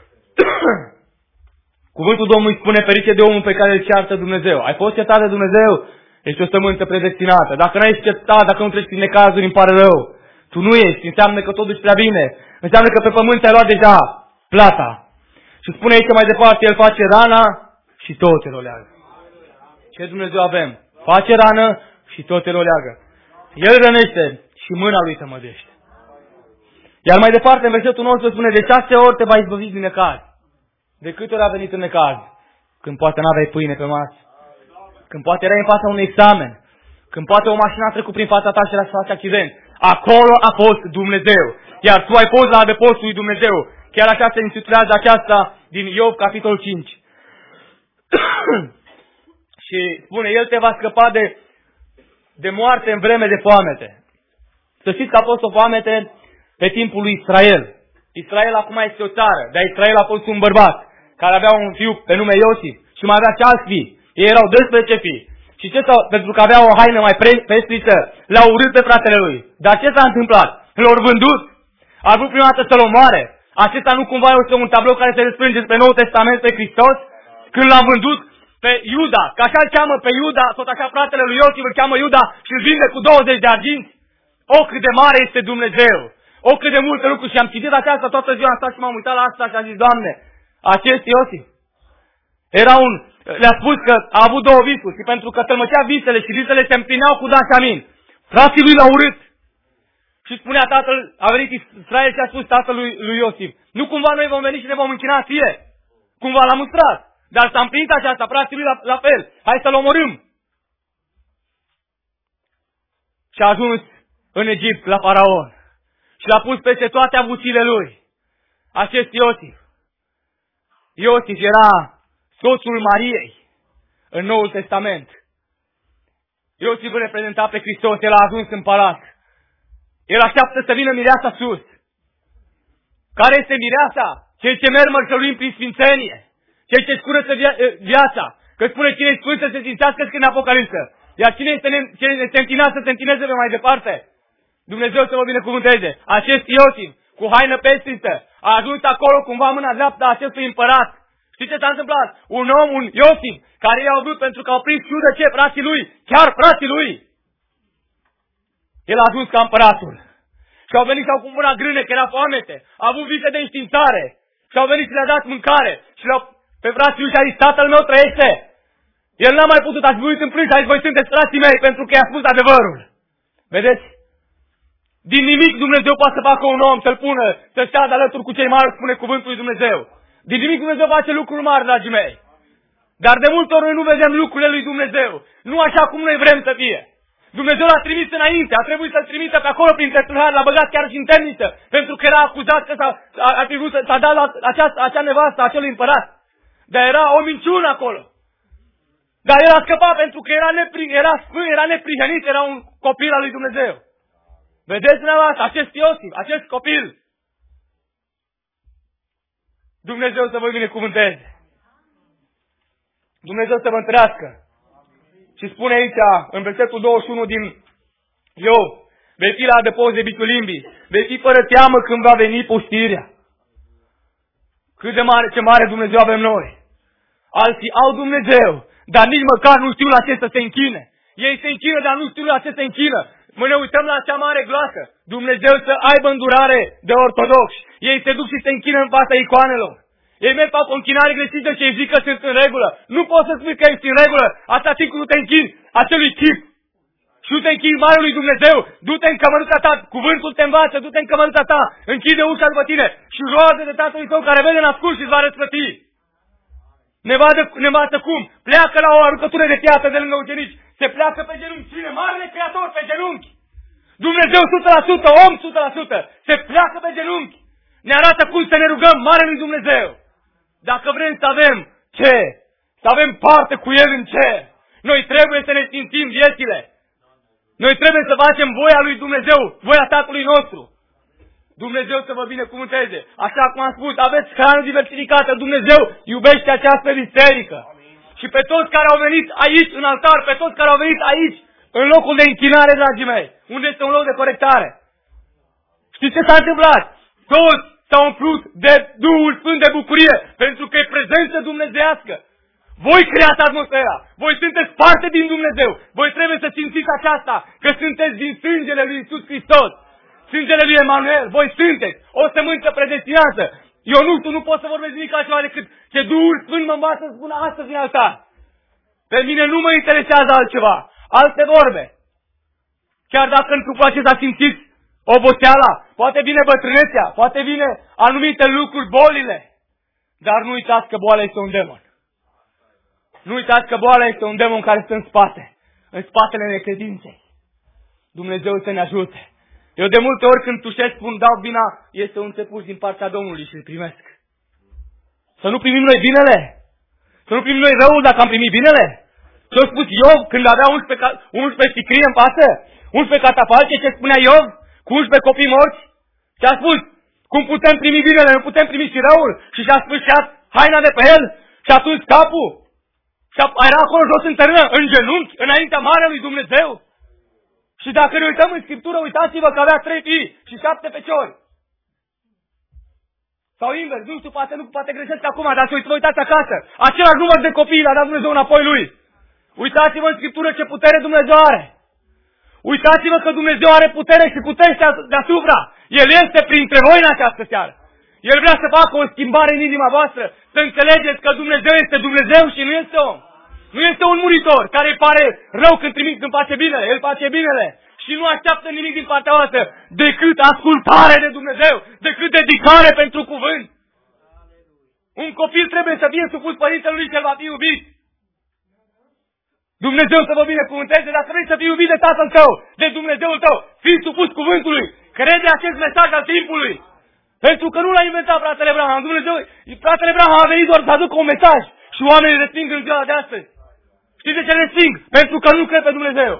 S6: cuvântul Domnului spune, ferice de omul pe care îl ceartă Dumnezeu. Ai fost certat de Dumnezeu? Ești o sămânță predestinată. Dacă nu ești certat, dacă nu treci prin necazuri, îmi pare rău. Tu nu ești, înseamnă că totul prea bine. Înseamnă că pe pământ ai luat deja plata. Și spune aici mai departe, El face rana și tot el o leagă. Ce Dumnezeu avem? Face rană și tot el o leagă. El rănește și mâna lui tămădește.
S7: Iar mai departe, în versetul nostru spune, de 6 ori te va izbăvi din necaz. De câte ori a venit în necaz? Când poate n-aveai pâine pe masă. Când poate erai în fața unui examen. Când poate o mașină a trecut prin fața ta și era să faci accident. Acolo a fost Dumnezeu. Iar tu ai fost la adăpostul lui Dumnezeu. Chiar așa se intitulează aceasta din Iov, capitolul 5. Și spune, El te va scăpa de moarte în vreme de foamete. Să știți că a fost o foamete pe timpul lui Israel. Israel acum este o țară, dar Israel a fost un bărbat care avea un fiu pe nume Iosif și mai avea și alți fii. Ei erau 12 fii. Și pentru că avea o haină mai pestriță, l-au urât pe fratele lui. Dar ce s-a întâmplat? L-au vândut? A vrut prima dată să-l omoare? Acesta nu cumva este un tablou care se desprinde pe Noul Testament pe Hristos? Când l-a vândut pe Iuda, că așa îl cheamă pe Iuda, tot așa fratele lui Iosif îl cheamă Iuda și îl vinde cu 20 de arginți? O, cât de mare este Dumnezeu! O, cât de multe lucruri! Și am citit aceasta toată ziua asta și m-am uitat la asta și am zis, Doamne, acest Iosif era le-a spus că a avut 2 visuri și pentru că tălmăcea visele și visele se împlineau cu Dan și Amin, frații lui l-au urât. Și spunea tatăl, a venit Israel și a spus tatălui lui Iosif, nu cumva noi vom veni și ne vom închina ție? Cumva l-a mustrat. Dar s-a împlinit aceasta, frații lui la fel. Hai să-l omorâm. Și a ajuns în Egipt la Faraon. Și l-a pus peste toate avuțiile lui. Acest Iosif. Iosif era soțul Mariei în Noul Testament. Iosif îl reprezenta pe Hristos, el a ajuns în palat. El așteaptă să vină mireasa sus. Care este mireasa? Cei ce merg mărșăluim prin sfințenie. Cei ce-și curăță viața. Că spune cine e sfânt să se sfințească în Apocalipsă. Iar cine este întinat să se întineze pe mai departe. Dumnezeu să vă binecuvânteze. Acest Iosif, cu haină pestriță, a ajuns acolo cumva mâna dreaptă a acestui împărat. Știți ce s-a întâmplat? Un om, un Iosif, care i-a vrut pentru că au prins ciudă ce? Frații lui. Chiar frații lui. El a ajuns ca împăratul. Și au venit și au cumpărat grâne, că era foamete. A avut vise de înștiințare. Și au venit și le-a dat mâncare. Și pe frații lui și a zis, tatăl meu trăiește. El n-a mai putut, a zbuit în plâns și a zis, voi sunteți frații mei pentru că i-a spus adevărul. Vedeți? Din nimic Dumnezeu poate să facă un om, să-l pună, să stea de alături cu cei mari, spune cuvântul lui Dumnezeu. Din nimic Dumnezeu face lucruri mari, dragii mei. Dar de multe ori noi nu vedem lucrurile lui Dumnezeu. Nu așa cum noi vrem să fie. Dumnezeu l-a trimis înainte, a trebuit să-l trimită pe acolo prin testălhar, l-a băgat chiar și în temniță, pentru că era acuzat că s-a dat la acea nevastă, acelui împărat. Dar era o minciună acolo. Dar el a scăpat pentru că era sfânt, era neprihănit, era un copil al lui Dumnezeu. Vedeți dumneavoastră, acest Iosif, acest copil. Dumnezeu să vă binecuvânteze. Dumnezeu să vă întărească. Și spune aici, în versetul 21 din Iov, vei fi la adăpost de biciul limbii, vei fi fără teamă când va veni pustirea. Cât de mare, ce mare Dumnezeu avem noi. Alții au Dumnezeu, dar nici măcar nu știu la ce să se închine. Ei se închină, dar nu știu la ce se închină. Mă ne uităm la acea mare gloacă. Dumnezeu să aibă îndurare de ortodoxi. Ei se duc și se închină în fața icoanelor. Ei merg fac o închinare greșită și îi zic că sunt în regulă. Nu poți să spui că ești în regulă atâta timp când nu te închini acelui chip. Și nu te închini Marelui Dumnezeu. Du-te în cămăruța ta, cuvântul te învață, du-te în cămăruța ta, închide ușa după tine și roagă de Tatăl tău care vede în ascult și îți va răsplăti. Nevastă cum? Pleacă la o aruncătură de piatră de lângă ucenici. Se pleacă pe genunchi. Cine? Marele Creator pe genunchi. Dumnezeu 100%, om 100%. Se pleacă pe genunchi. Ne arată cum să ne rugăm Marelui Dumnezeu. Dacă vrem să avem ce? Să avem parte cu El în cer. Noi trebuie să ne simțim viețile. Noi trebuie să facem voia lui Dumnezeu, voia Tatălui nostru. Dumnezeu să vă binecuvânteze. Așa cum am spus, aveți hrană diversificată. Dumnezeu iubește această biserică. Și pe toți care au venit aici, în altar, pe toți care au venit aici, în locul de închinare, dragii mei, unde este un loc de corectare. Știți ce s-a întâmplat? Toți s-au umplut de Duhul Sfânt de bucurie, pentru că e prezență dumnezeiască. Voi creați atmosfera. Voi sunteți parte din Dumnezeu. Voi trebuie să simțiți aceasta, că sunteți din sângele lui Iisus Hristos. Sângele lui Emanuel. Voi sunteți o sămânță predestinată. Eu nu știu, nu pot să vorbesc nimic altceva decât ce Duhul Sfânt mă învață să spună astăzi în altar. Pe mine nu mă interesează altceva. Alte vorbe. Chiar dacă în trupul acesta simțiți oboseala, poate vine bătrânețea, poate vine anumite lucruri, bolile. Dar nu uitați că boala este un demon. Nu uitați că boala este un demon care stă în spatele necredinței. Dumnezeu să ne ajute. Eu de multe ori când tușesc, spun, dau vina, este un țepuș din partea Domnului și îl primesc. Să nu primim noi binele? Să nu primim noi răul dacă am primit binele? Ce-a spus Iov când avea 11 sicrie în față? 11 catafalce, ce spunea Iov? Cu 11 copii morți? Ce a spus? Cum putem primi binele? Nu putem primi și răul? Și și-a spășat haina de pe el? Și-a tuns capul? Și era acolo jos în tărână, în genunchi, înaintea Marelui Dumnezeu? Și dacă ne uităm în Scriptură, uitați-vă că avea 3 fii și 7 feciori. Sau invers, nu știu, poate greșesc acum, dar să vă uitați acasă. Același număr de copii l-a dat Dumnezeu înapoi lui. Uitați-vă în Scriptură ce putere Dumnezeu are. Uitați-vă că Dumnezeu are putere și putere deasupra. El este printre voi în această seară. El vrea să facă o schimbare în inima voastră. Să înțelegeți că Dumnezeu este Dumnezeu și nu este om. Nu este un muritor care îi pare rău când face binele. El face binele. Și nu așteaptă nimic din partea voastră decât ascultare de Dumnezeu, decât dedicare pentru cuvânt. Un copil trebuie să fie supus părintelui și el va fi iubit. Dumnezeu să vă binecuvânteze. Dacă vrei să fii iubit de tatăl tău, de Dumnezeul tău, fii supus cuvântului. Crede acest mesaj al timpului. Pentru că nu l-a inventat fratele Branham. Fratele Branham a venit doar să aducă un mesaj și oamenii resping în ziua de astăzi. Știți de ce resping? Pentru că nu cred pe Dumnezeu.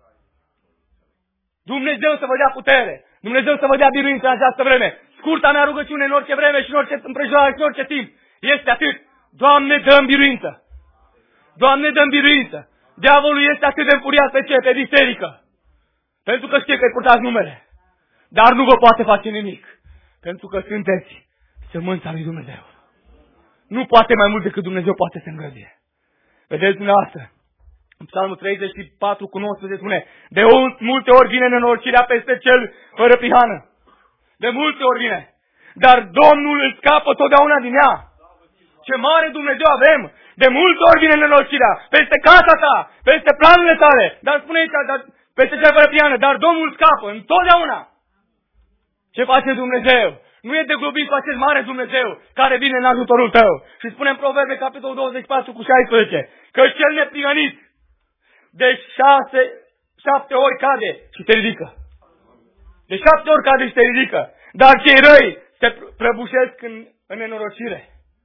S7: Dumnezeu să vă dea putere. Dumnezeu să vă dea biruință în această vreme. Scurta mea rugăciune în orice vreme și în orice împrejurare și în orice timp este atât. Doamne, dă-mi biruință. Doamne, dă-mi biruință. Diavolul este atât de înfuriat pe ce? Pe biserică. Pentru că știe că îi purtați numele. Dar nu vă poate face nimic. Pentru că sunteți sămânța lui Dumnezeu. Nu poate mai mult decât Dumnezeu poate să îngrădie. Vedeți dumneavoastră. În Psalmul 34 cu 19 spune: de multe ori vine nenorocirea peste cel fără prihană. De multe ori vine. Dar Domnul îl scapă totdeauna din ea. Ce mare Dumnezeu avem! De multe ori vine nenorocirea peste casa ta, peste planurile tale. Dar spune aici, peste cel fără prihană. Dar Domnul îl scapă întotdeauna. Ce face Dumnezeu? Nu e de globit cu acest mare Dumnezeu care vine în ajutorul tău. Și spune în Proverbe, capitolul 24 cu 16, că cel neprihănit de 7 ori cade și se ridică. De 7 ori cade și se ridică. Dar cei răi se prăbușesc în nenorocire.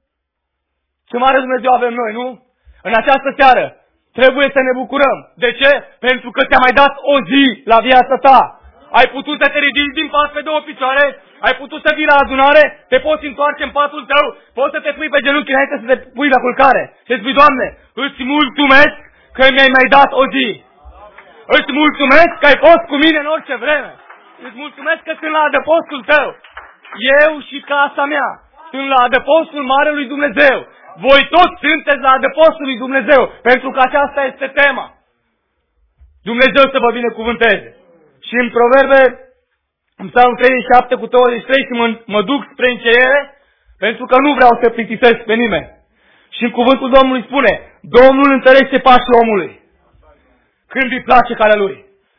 S7: Ce mare Dumnezeu avem noi, nu? În această seară trebuie să ne bucurăm. De ce? Pentru că ți-a mai dat o zi la viața ta. Ai putut să te ridici din pat pe 2 picioare, ai putut să vii la adunare, te poți întoarce în patul tău, poți să te pui pe genunchi înainte să te pui la culcare. Și spui: Doamne, îți mulțumesc că mi-ai mai dat o zi. Îți mulțumesc că ai fost cu mine în orice vreme. Îți mulțumesc că sunt la adăpostul tău. Eu și casa mea sunt la adăpostul Marelui Dumnezeu. Voi toți sunteți la adăpostul lui Dumnezeu, pentru că aceasta este tema. Dumnezeu să vă binecuvânteze. Și în Proverbe, în Psalmul 37 cu 23, și mă duc spre încheiere, pentru că nu vreau să plictisesc pe nimeni. Și în cuvântul Domnului spune: Domnul întărește pașii omului când îi place calea lui.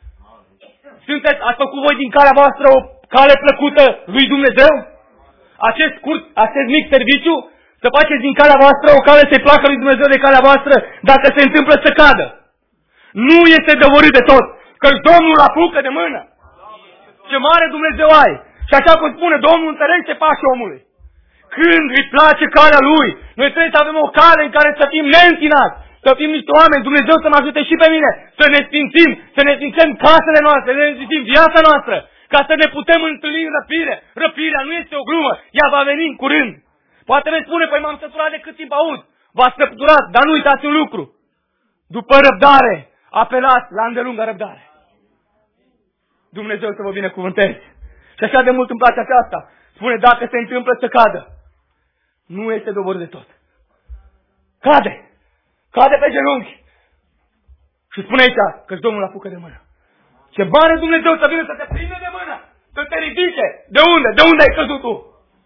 S7: Ați făcut voi din calea voastră o cale plăcută lui Dumnezeu? Acest mic serviciu, să faceți din calea voastră o cale să-i placă lui Dumnezeu de calea voastră, dacă se întâmplă să cadă. Nu este doborât de tot, că Domnul apucă de mână. Ce mare Dumnezeu ai! Și așa cum spune, Domnul întărește pașii omului când îi place calea lui. Noi trebuie să avem o cale în care să fim neîntinați, să fim niște oameni. Dumnezeu să mă ajute și pe mine să ne sfințim, să ne sfințim casele noastre, să ne sfințim viața noastră, ca să ne putem întâlni în răpire. Răpirea nu este o glumă, ea va veni în curând. Poate ne spune: păi m-am săturat de cât timp aud. V-ați săturat, dar nu uitați un lucru. După răbdare, apelați la îndelungă răbdare. Dumnezeu să vă binecuvânteze. Și așa de mult îmi place aceasta. Spune: dacă se întâmplă să cadă, nu este doborât de tot. Cade! Cade pe genunchi! Și spune aici că Domnul apucă de mână. Ce mare Dumnezeu să vină să te prinde de mână! Să te ridice! De unde? De unde ai căzut tu?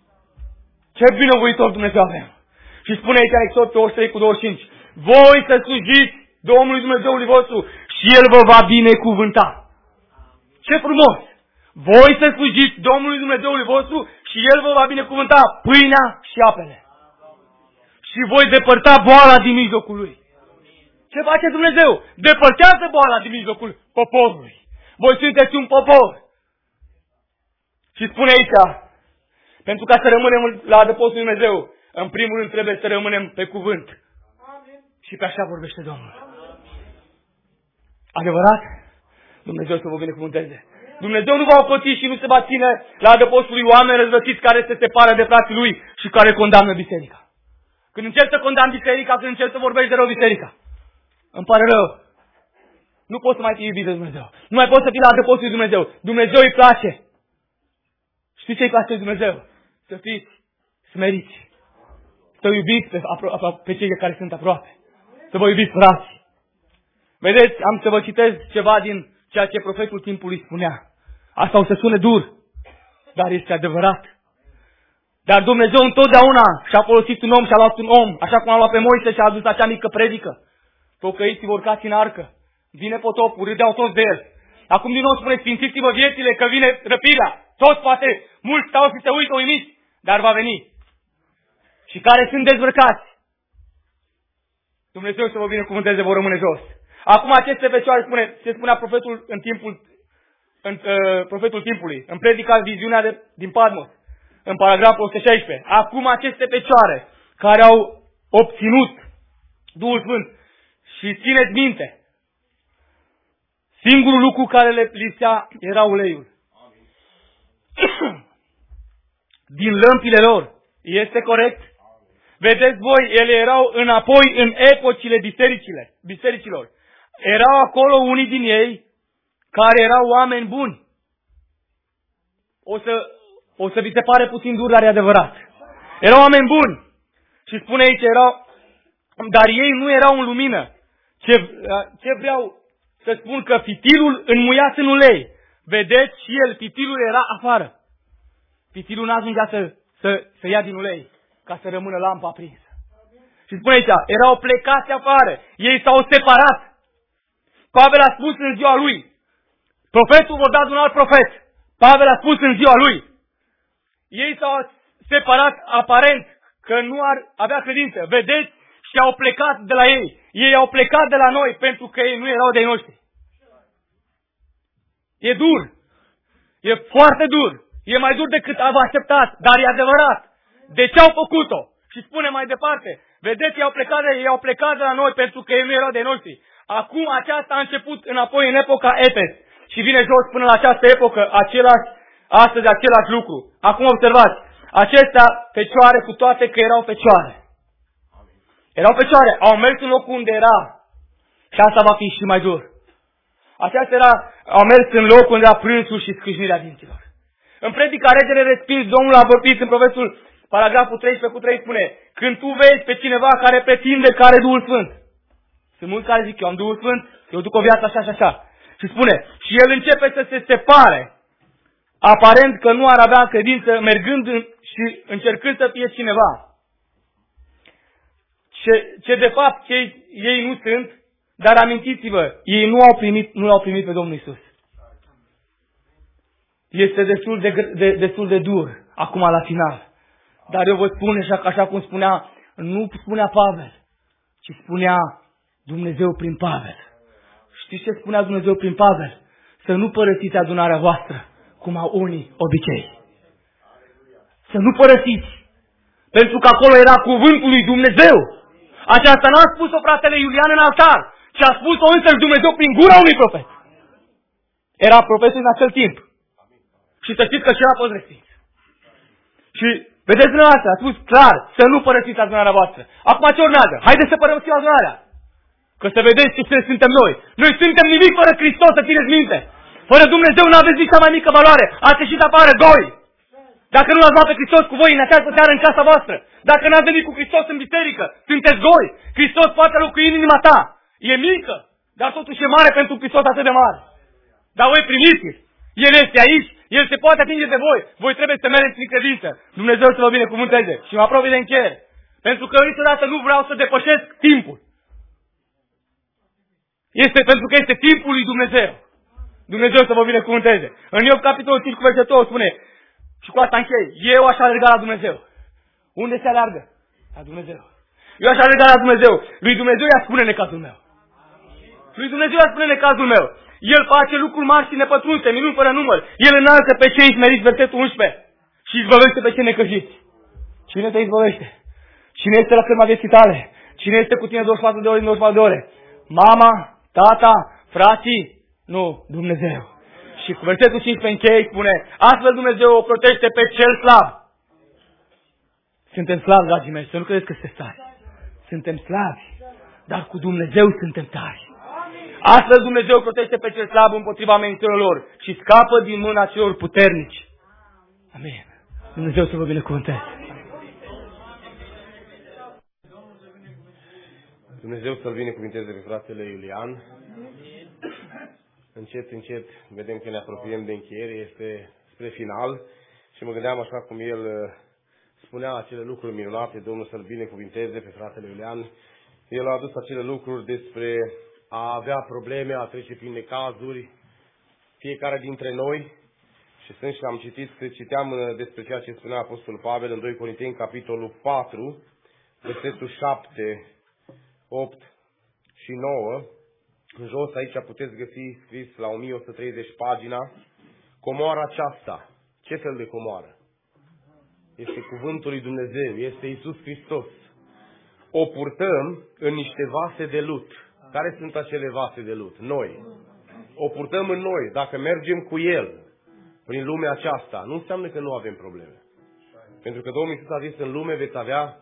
S7: Ce binevoitor Dumnezeu avem! Și spune aici în Exod 23 cu 25: voi să slujiți Domnului Dumnezeului vostru și El vă va binecuvânta. Ce frumos! Voi să slujiți Domnului Dumnezeului vostru și El vă va binecuvânta pâinea și apele. Și voi depărta boala din mijlocul lui. Ce face Dumnezeu? Depărtează boala din mijlocul poporului. Voi sunteți un popor. Și spune aici, pentru ca să rămânem la adăpostul lui Dumnezeu, în primul rând trebuie să rămânem pe cuvânt. Și pe așa vorbește Domnul. Adevărat? Dumnezeu să vă binecuvânteze. Dumnezeu nu va ocoti și nu se va ține la adăpostul lui oameni răzvătiți care se separă de frații lui și care condamnă biserica. Când încerci să condamni biserica, când încerci să vorbești de rău biserica, îmi pare rău. Nu poți să mai fii iubit de Dumnezeu. Nu mai poți să fii la adăpostul lui Dumnezeu. Dumnezeu îi place. Știți ce îi place Dumnezeu? Să fiți smeriți. Să iubiți pe cei care sunt aproape. Să vă iubiți frații. Vedeți, am să vă citez ceva din ceea ce profetul timpului spunea. Asta o să sune dur, dar este adevărat. Dar Dumnezeu întotdeauna și-a folosit un om și a luat un om, așa cum a luat pe Moise și a adus acea mică predică. Pocăiți-vă, urcați în arcă. Vine potopul, râdeau toți de el. Acum din nou spune, sfințiți-vă viețile că vine răpirea. Toți poate, mulți stau și se uită uimiți, dar va veni. Și care sunt dezbrăcați, Dumnezeu să vă binecuvânteze, vor rămâne jos. Acum aceste fecioare se spunea profetul profetul timpului, în predica viziunea din Patmos, în paragraful 116. Acum aceste fecioare care au obținut Duhul Sfânt și țineți minte, singurul lucru care le lipsea era uleiul. Din lămpile lor. Este corect? Vedeți voi, ele erau înapoi în epocile bisericilor. Erau acolo unii din ei care erau oameni buni. O să vi se pare puțin dur, dar e adevărat. Erau oameni buni. Și spune aici, dar ei nu erau în lumină. Ce vreau să spun? Că fitilul înmuiat în ulei. Vedeți, și el, fitilul era afară. Fitilul n-ajungea să ia din ulei ca să rămână lampa aprinsă. Și spune aici, erau plecați afară. Ei s-au separat. Pavel a spus în ziua lui. Profetul vorba de un alt profet. Pavel a spus în ziua lui. Ei s-au separat aparent că nu ar avea credință. Vedeți? Și au plecat de la ei. Ei au plecat de la noi pentru că ei nu erau de-ai noștri. E dur. E foarte dur. E mai dur decât vă așteptați. Dar e adevărat. De ce au făcut-o? Și spune mai departe. Vedeți, ei au plecat de la noi pentru că ei nu erau de noștri. Acum aceasta a început înapoi în epoca Efes. Și vine jos până la această epocă astăzi același lucru. Acum observați. Acestea fecioare, cu toate că erau fecioare. Erau fecioare. Au mers în locul unde era. Și asta va fi și mai dur. Au mers în locul unde era prânsul și scâșnirea dinților. În predica Regele Respins, Domnul a vorbit în profetul paragraful 13:3 spune: când tu vezi pe cineva care pretinde că are Duhul Sfânt. Sunt mulți care zic, eu am Duhul Sfânt, eu duc o viață așa și așa. Și spune, și el începe să se separe, aparent că nu ar avea credință, mergând și încercând să fie cineva. Ce de fapt ei nu sunt, dar amintiți-vă, ei nu l-au primit pe Domnul Iisus. Este destul de dur, acum la final. Dar eu vă spun, așa cum spunea, nu spunea Pavel, ci spunea Dumnezeu prin Pavel. Știți ce spunea Dumnezeu prin Pavel? Să nu părăsiți adunarea voastră, cum au unii obicei. Să nu părăsiți. Pentru că acolo era cuvântul lui Dumnezeu. Aceasta n-a spus-o fratele Iulian în altar, ci a spus-o însăși Dumnezeu prin gura unui profet. Era profetul în acel timp. Și să știți că și el a fost respins. Și vedeți dumneavoastră, a spus clar, să nu părăsiți adunarea voastră. Acum ce urmează? Haideți să părăsim adunarea. Că să vedeți ce suntem noi. Noi suntem nimic fără Hristos, să țineți minte. Fără Dumnezeu nu aveți nici cea mai mică valoare. Ați ieșit afară goi. Dacă nu l-ați luat pe Hristos cu voi în această seară în casa voastră. Dacă n-ați venit cu Hristos în biserică, sunteți goi. Hristos poate locui în inima ta. E mică, dar totuși e mare pentru Hristos atât de mare. Dar voi primiți-l. El este aici, El se poate atinge de voi. Voi trebuie să mergeți prin credință. Dumnezeu să vă binecuvânteze. Și mă apropii de încheiere. Pentru că niciodată nu vreau să depășesc timpul. Pentru că este timpul lui Dumnezeu. Dumnezeu să vă binecuvânteze. În Iov, capitolul 5, cu versetul 8 spune, și cu asta închei, eu aș alerga la Dumnezeu. Unde se alergă? La Dumnezeu. Eu aș alerga la Dumnezeu. Lui Dumnezeu i-a spune necazul meu. Lui Dumnezeu i-a spune necazul meu. El face lucruri mari și nepătrunse, minuni fără număr. El înalță pe cei smeriți, versetul 11. Și izbăvește pe cei necăjiți. Cine te izbăvește? Cine este la cârma vieții tale? Cine este cu tine 24 de ore în 24 de ore? Mama, tata, frații? Nu, Dumnezeu. Și cu versetul 15 închei spune, astfel Dumnezeu o protește pe cel slab. Suntem slabi, dragii mei, să nu credeți că sunteți tari. Suntem slabi, dar cu Dumnezeu suntem tari. Astfel Dumnezeu protește pe cel slab împotriva amenințărilor lor și scapă din mâna celor puternici. Amin. Dumnezeu să vă binecuvânteze.
S2: Dumnezeu să-l binecuvinteze pe fratele Iulian. Încet, încet vedem că ne apropiem de încheiere, este spre final și mă gândeam așa cum el spunea acele lucruri minunate, Domnul să-l binecuvinteze pe fratele Iulian. El a adus acele lucruri despre a avea probleme, a trece prin necazuri, fiecare dintre noi. Și sunt și am citit, citeam despre ceea ce spunea Apostolul Pavel în 2 Corinteni, capitolul 4, versetul 7, 8 și 9. În jos aici puteți găsi scris la 1130 pagina, comoara aceasta. Ce fel de comoară? Este cuvântul lui Dumnezeu, este Iisus Hristos. O purtăm în niște vase de lut. Care sunt acele vase de lut? Noi. O purtăm în noi. Dacă mergem cu El prin lumea aceasta, nu înseamnă că nu avem probleme. Pentru că Domnul Iisus a zis, în lume veți avea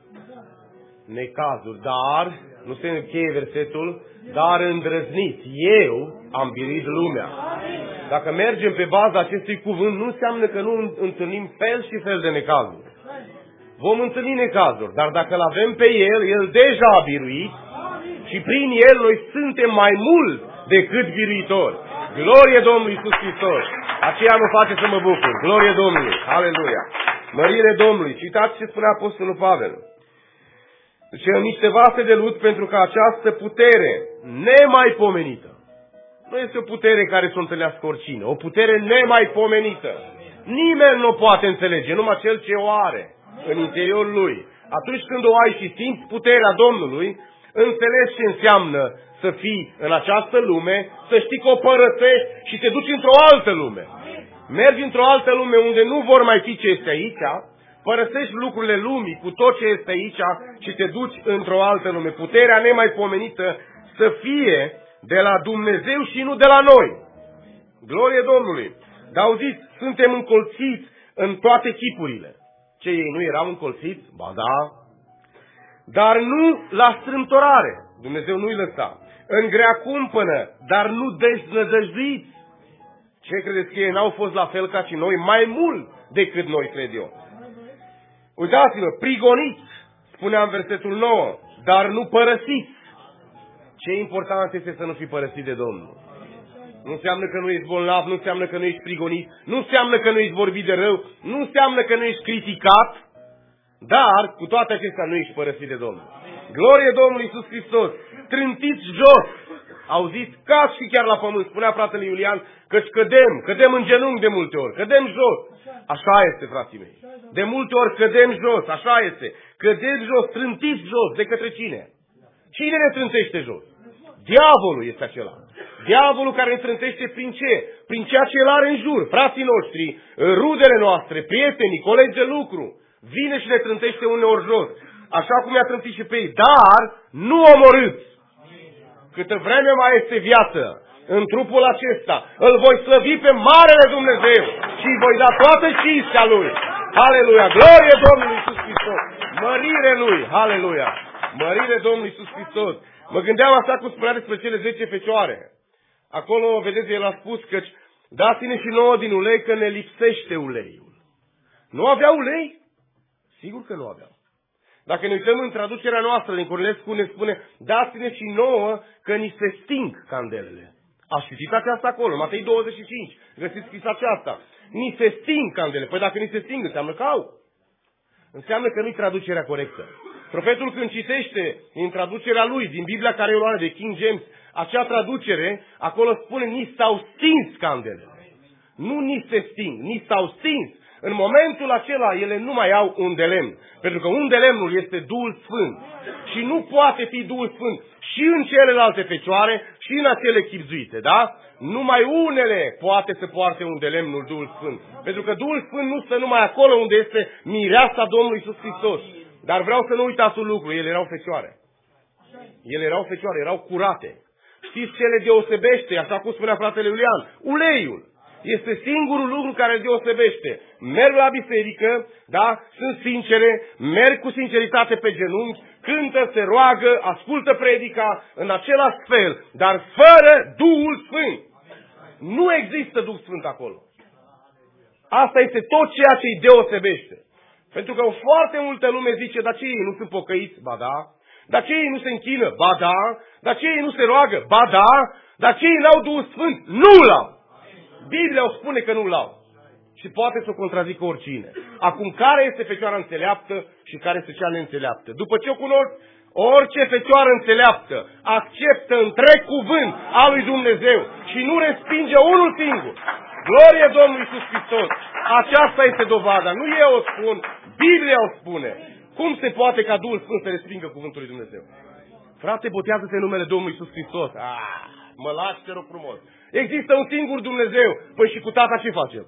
S2: necazuri, dar, nu se încheie versetul, dar îndrăzniți, eu am biruit lumea. Dacă mergem pe baza acestui cuvânt, nu înseamnă că nu întâlnim fel și fel de necazuri. Vom întâlni necazuri, dar dacă îl avem pe El deja a biruit și prin El noi suntem mai mult decât biruitori. Glorie Domnului Iisus Hristos! Aceea mă face să mă bucur. Glorie Domnului! Aleluia! Mărire Domnului! Citați ce spunea Apostolul Pavel. Deci în niște vase de lut pentru că această putere nemaipomenită, nu este o putere care să o întâlnească oricine, o putere nemaipomenită. Nimeni nu o poate înțelege, numai cel ce o are în interiorul lui. Atunci când o ai și simți puterea Domnului, înțelegi ce înseamnă să fii în această lume, să știi că o părăsești și te duci într-o altă lume. Mergi într-o altă lume unde nu vor mai fi ce este aici, părăsești lucrurile lumii cu tot ce este aici și te duci într-o altă lume. Puterea nemaipomenită să fie de la Dumnezeu și nu de la noi. Glorie Domnului! Dar auziți, suntem încolțiți în toate chipurile. Ce ei nu erau încolțiți? Ba da. Dar nu la strâmtorare. Dumnezeu nu-i lăsa. În grea cumpănă, dar nu deznădăjduiți. Ce credeți că ei n-au fost la fel ca și noi? Mai mult decât noi, cred eu. Uitați-vă, prigoniți, spunea în versetul 9, dar nu părăsiți. Ce important este să nu fii părăsit de Domnul. Nu înseamnă că nu ești bolnav, nu înseamnă că nu ești prigonit, nu înseamnă că nu ești vorbit de rău, nu înseamnă că nu ești criticat, dar cu toate acestea nu ești părăsit de Domnul. Glorie Domnului Iisus Hristos! Trântiți jos! Auziți? Cați și chiar la pământ, spunea fratele Iulian, căci cădem în genunchi de multe ori, cădem jos. Așa este, frații mei. De multe ori cădem jos, așa este. Cădem jos, trântiți jos, de către cine? Cine ne trântește jos? Diavolul este acela. Diavolul care ne trântește prin ce? Prin ceea ce el are în jur. Frații noștri, rudele noastre, prietenii, colegi de lucru. Vine și ne trântește uneori jos. Așa cum i-a trântit și pe ei. Dar nu omorâți. Câtă vreme mai este viață în trupul acesta, îl voi slăvi pe Marele Dumnezeu și îi voi da toată cinstea Lui. Aleluia! Glorie Domnului Iisus Hristos! Mărire Lui! Aleluia! Mărire Domnului Iisus Hristos! Mă gândeam asta cum spunea despre cele 10 fecioare. Acolo, vedeți, el a spus că dați-ne și nouă din ulei că ne lipsește uleiul. Nu avea ulei? Sigur că nu aveau. Dacă ne uităm în traducerea noastră din Cornilescu, ne spune, dați-ne și nouă că ni se sting candelele. Aș citit aceasta acolo, Matei 25, găsiți scris aceasta. Ni se sting candelele. Păi dacă ni se sting, înseamnă că au. Înseamnă că nu-i traducerea corectă. Profetul când citește din traducerea lui, din Biblia care o are de King James, Acea traducere, acolo spune, ni s-au stins candelele. Nu ni se sting, ni s-au stins. În momentul acela, ele nu mai au un de lemn. Pentru că un de lemnul este Duhul Sfânt. Și nu poate fi Duhul Sfânt și în celelalte fecioare și în acele chibzuite, da? Numai unele poate să poarte un de lemnul Duhul Sfânt. Pentru că Duhul Sfânt nu stă numai acolo unde este mireasa Domnului Iisus Hristos. Dar vreau să nu uitați un lucru, ele erau fecioare. Ele erau fecioare, erau curate. Știți ce le deosebește, așa cum spunea fratele Iulian? Uleiul. Este singurul lucru care îl deosebește. Merg la biserică, da, sunt sincere, merg cu sinceritate pe genunchi, cântă, se roagă, ascultă predica în același fel, dar fără Duhul Sfânt. Nu există Duh Sfânt acolo. Asta este tot ceea ce îi deosebește. Pentru că foarte multă lume zice, dar ce ei nu sunt pocăiți? Ba da. Dar ce ei nu se închină? Ba da. Dar ce ei nu se roagă? Ba da. Dar ce ei n-au Duhul Sfânt? Nu-l au. Biblia o spune că nu-l au. Și poate să o contrazică oricine. Acum, care este fecioara înțeleaptă și care este cea neînțeleaptă? După ce o cunosc, orice fecioară înțeleaptă acceptă întreg cuvânt al lui Dumnezeu și nu respinge unul singur. Glorie Domnului Iisus Hristos! Aceasta este dovada. Nu eu o spun, Biblia o spune. Cum se poate ca Duhul Sfânt să respingă cuvântul lui Dumnezeu? Frate, botează-te în numele Domnului Iisus Hristos. Mă lași, te rog frumos. Există un singur Dumnezeu. Păi și cu tata ce facem?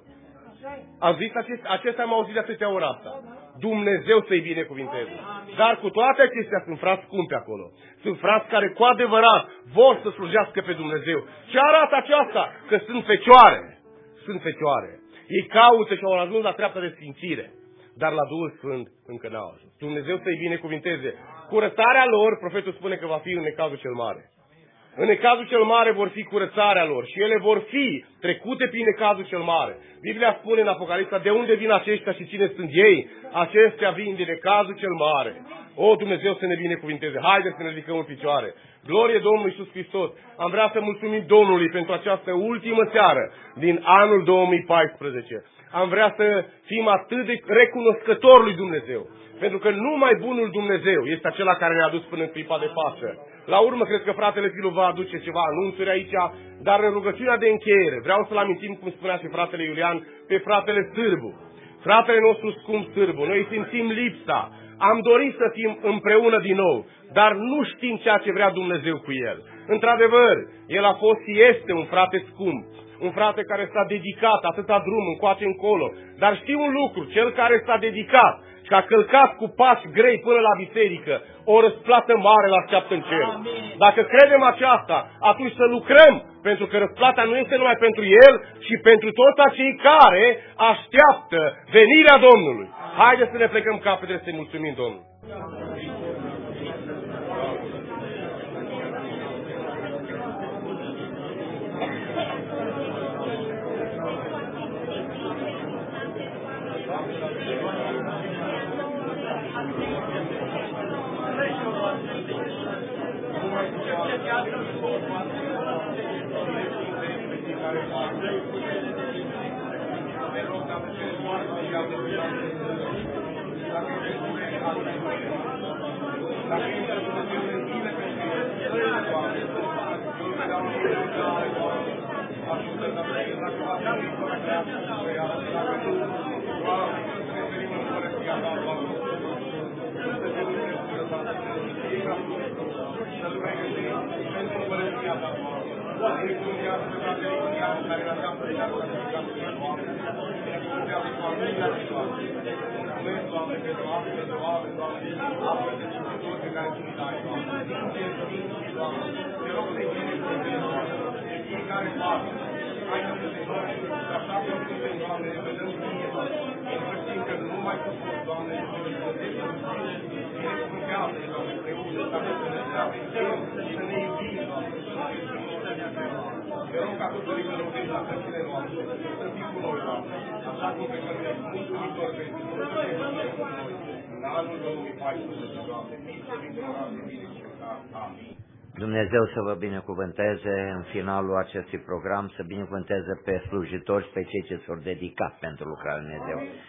S2: Am zis acestea, am auzit de atâtea ori asta. Dumnezeu să-i binecuvinteze. Dar cu toate acestea sunt frați scumpi acolo. Sunt frați care cu adevărat vor să slujească pe Dumnezeu. Ce arată aceasta? Că sunt fecioare. Sunt fecioare. Ei caută și au ajuns la treapta de sfințire. Dar la Duhul Sfânt încă n-au ajuns. Dumnezeu să-i binecuvinteze. Curățarea lor, profetul spune că va fi în necazul cel mare. În necazul cel mare vor fi curățarea lor și ele vor fi trecute prin necazul cel mare. Biblia spune în Apocalipsa de unde vin aceștia și cine sunt ei. Aceștia vin din necazul cel mare. O, Dumnezeu să ne binecuvinteze. Haideți să ne ridicăm în picioare. Glorie Domnului Iisus Hristos. Am vrea să mulțumim Domnului pentru această ultimă seară din anul 2014. Am vrea să fim atât de recunoscători lui Dumnezeu. Pentru că numai bunul Dumnezeu este acela care ne-a adus până în clipa de față. La urmă, cred că fratele Filu va aduce ceva anunțuri aici, dar în rugăciunea de încheiere vreau să-l amintim, cum spunea și fratele Iulian, pe fratele Sârbu. Fratele nostru scump Sârbu, noi simțim lipsa. Am dorit să fim împreună din nou, dar nu știm ceea ce vrea Dumnezeu cu el. Într-adevăr, el a fost și este un frate scump. Un frate care s-a dedicat atâta drum încoace încolo. Dar știu un lucru, cel care s-a dedicat și a călcat cu pași grei până la biserică, o răsplată mare la așteaptă în cer. Dacă credem aceasta, atunci să lucrăm, pentru că răsplata nu este numai pentru el, ci pentru toți acei care așteaptă venirea Domnului. Haideți să ne plecăm capetele să-i mulțumim Domnului.
S8: Dumnezeu să vă binecuvânteze în finalul acestui program, să binecuvânteze pe slujitori și pe cei ce s-au dedicat pentru lucrarea Lui Dumnezeu.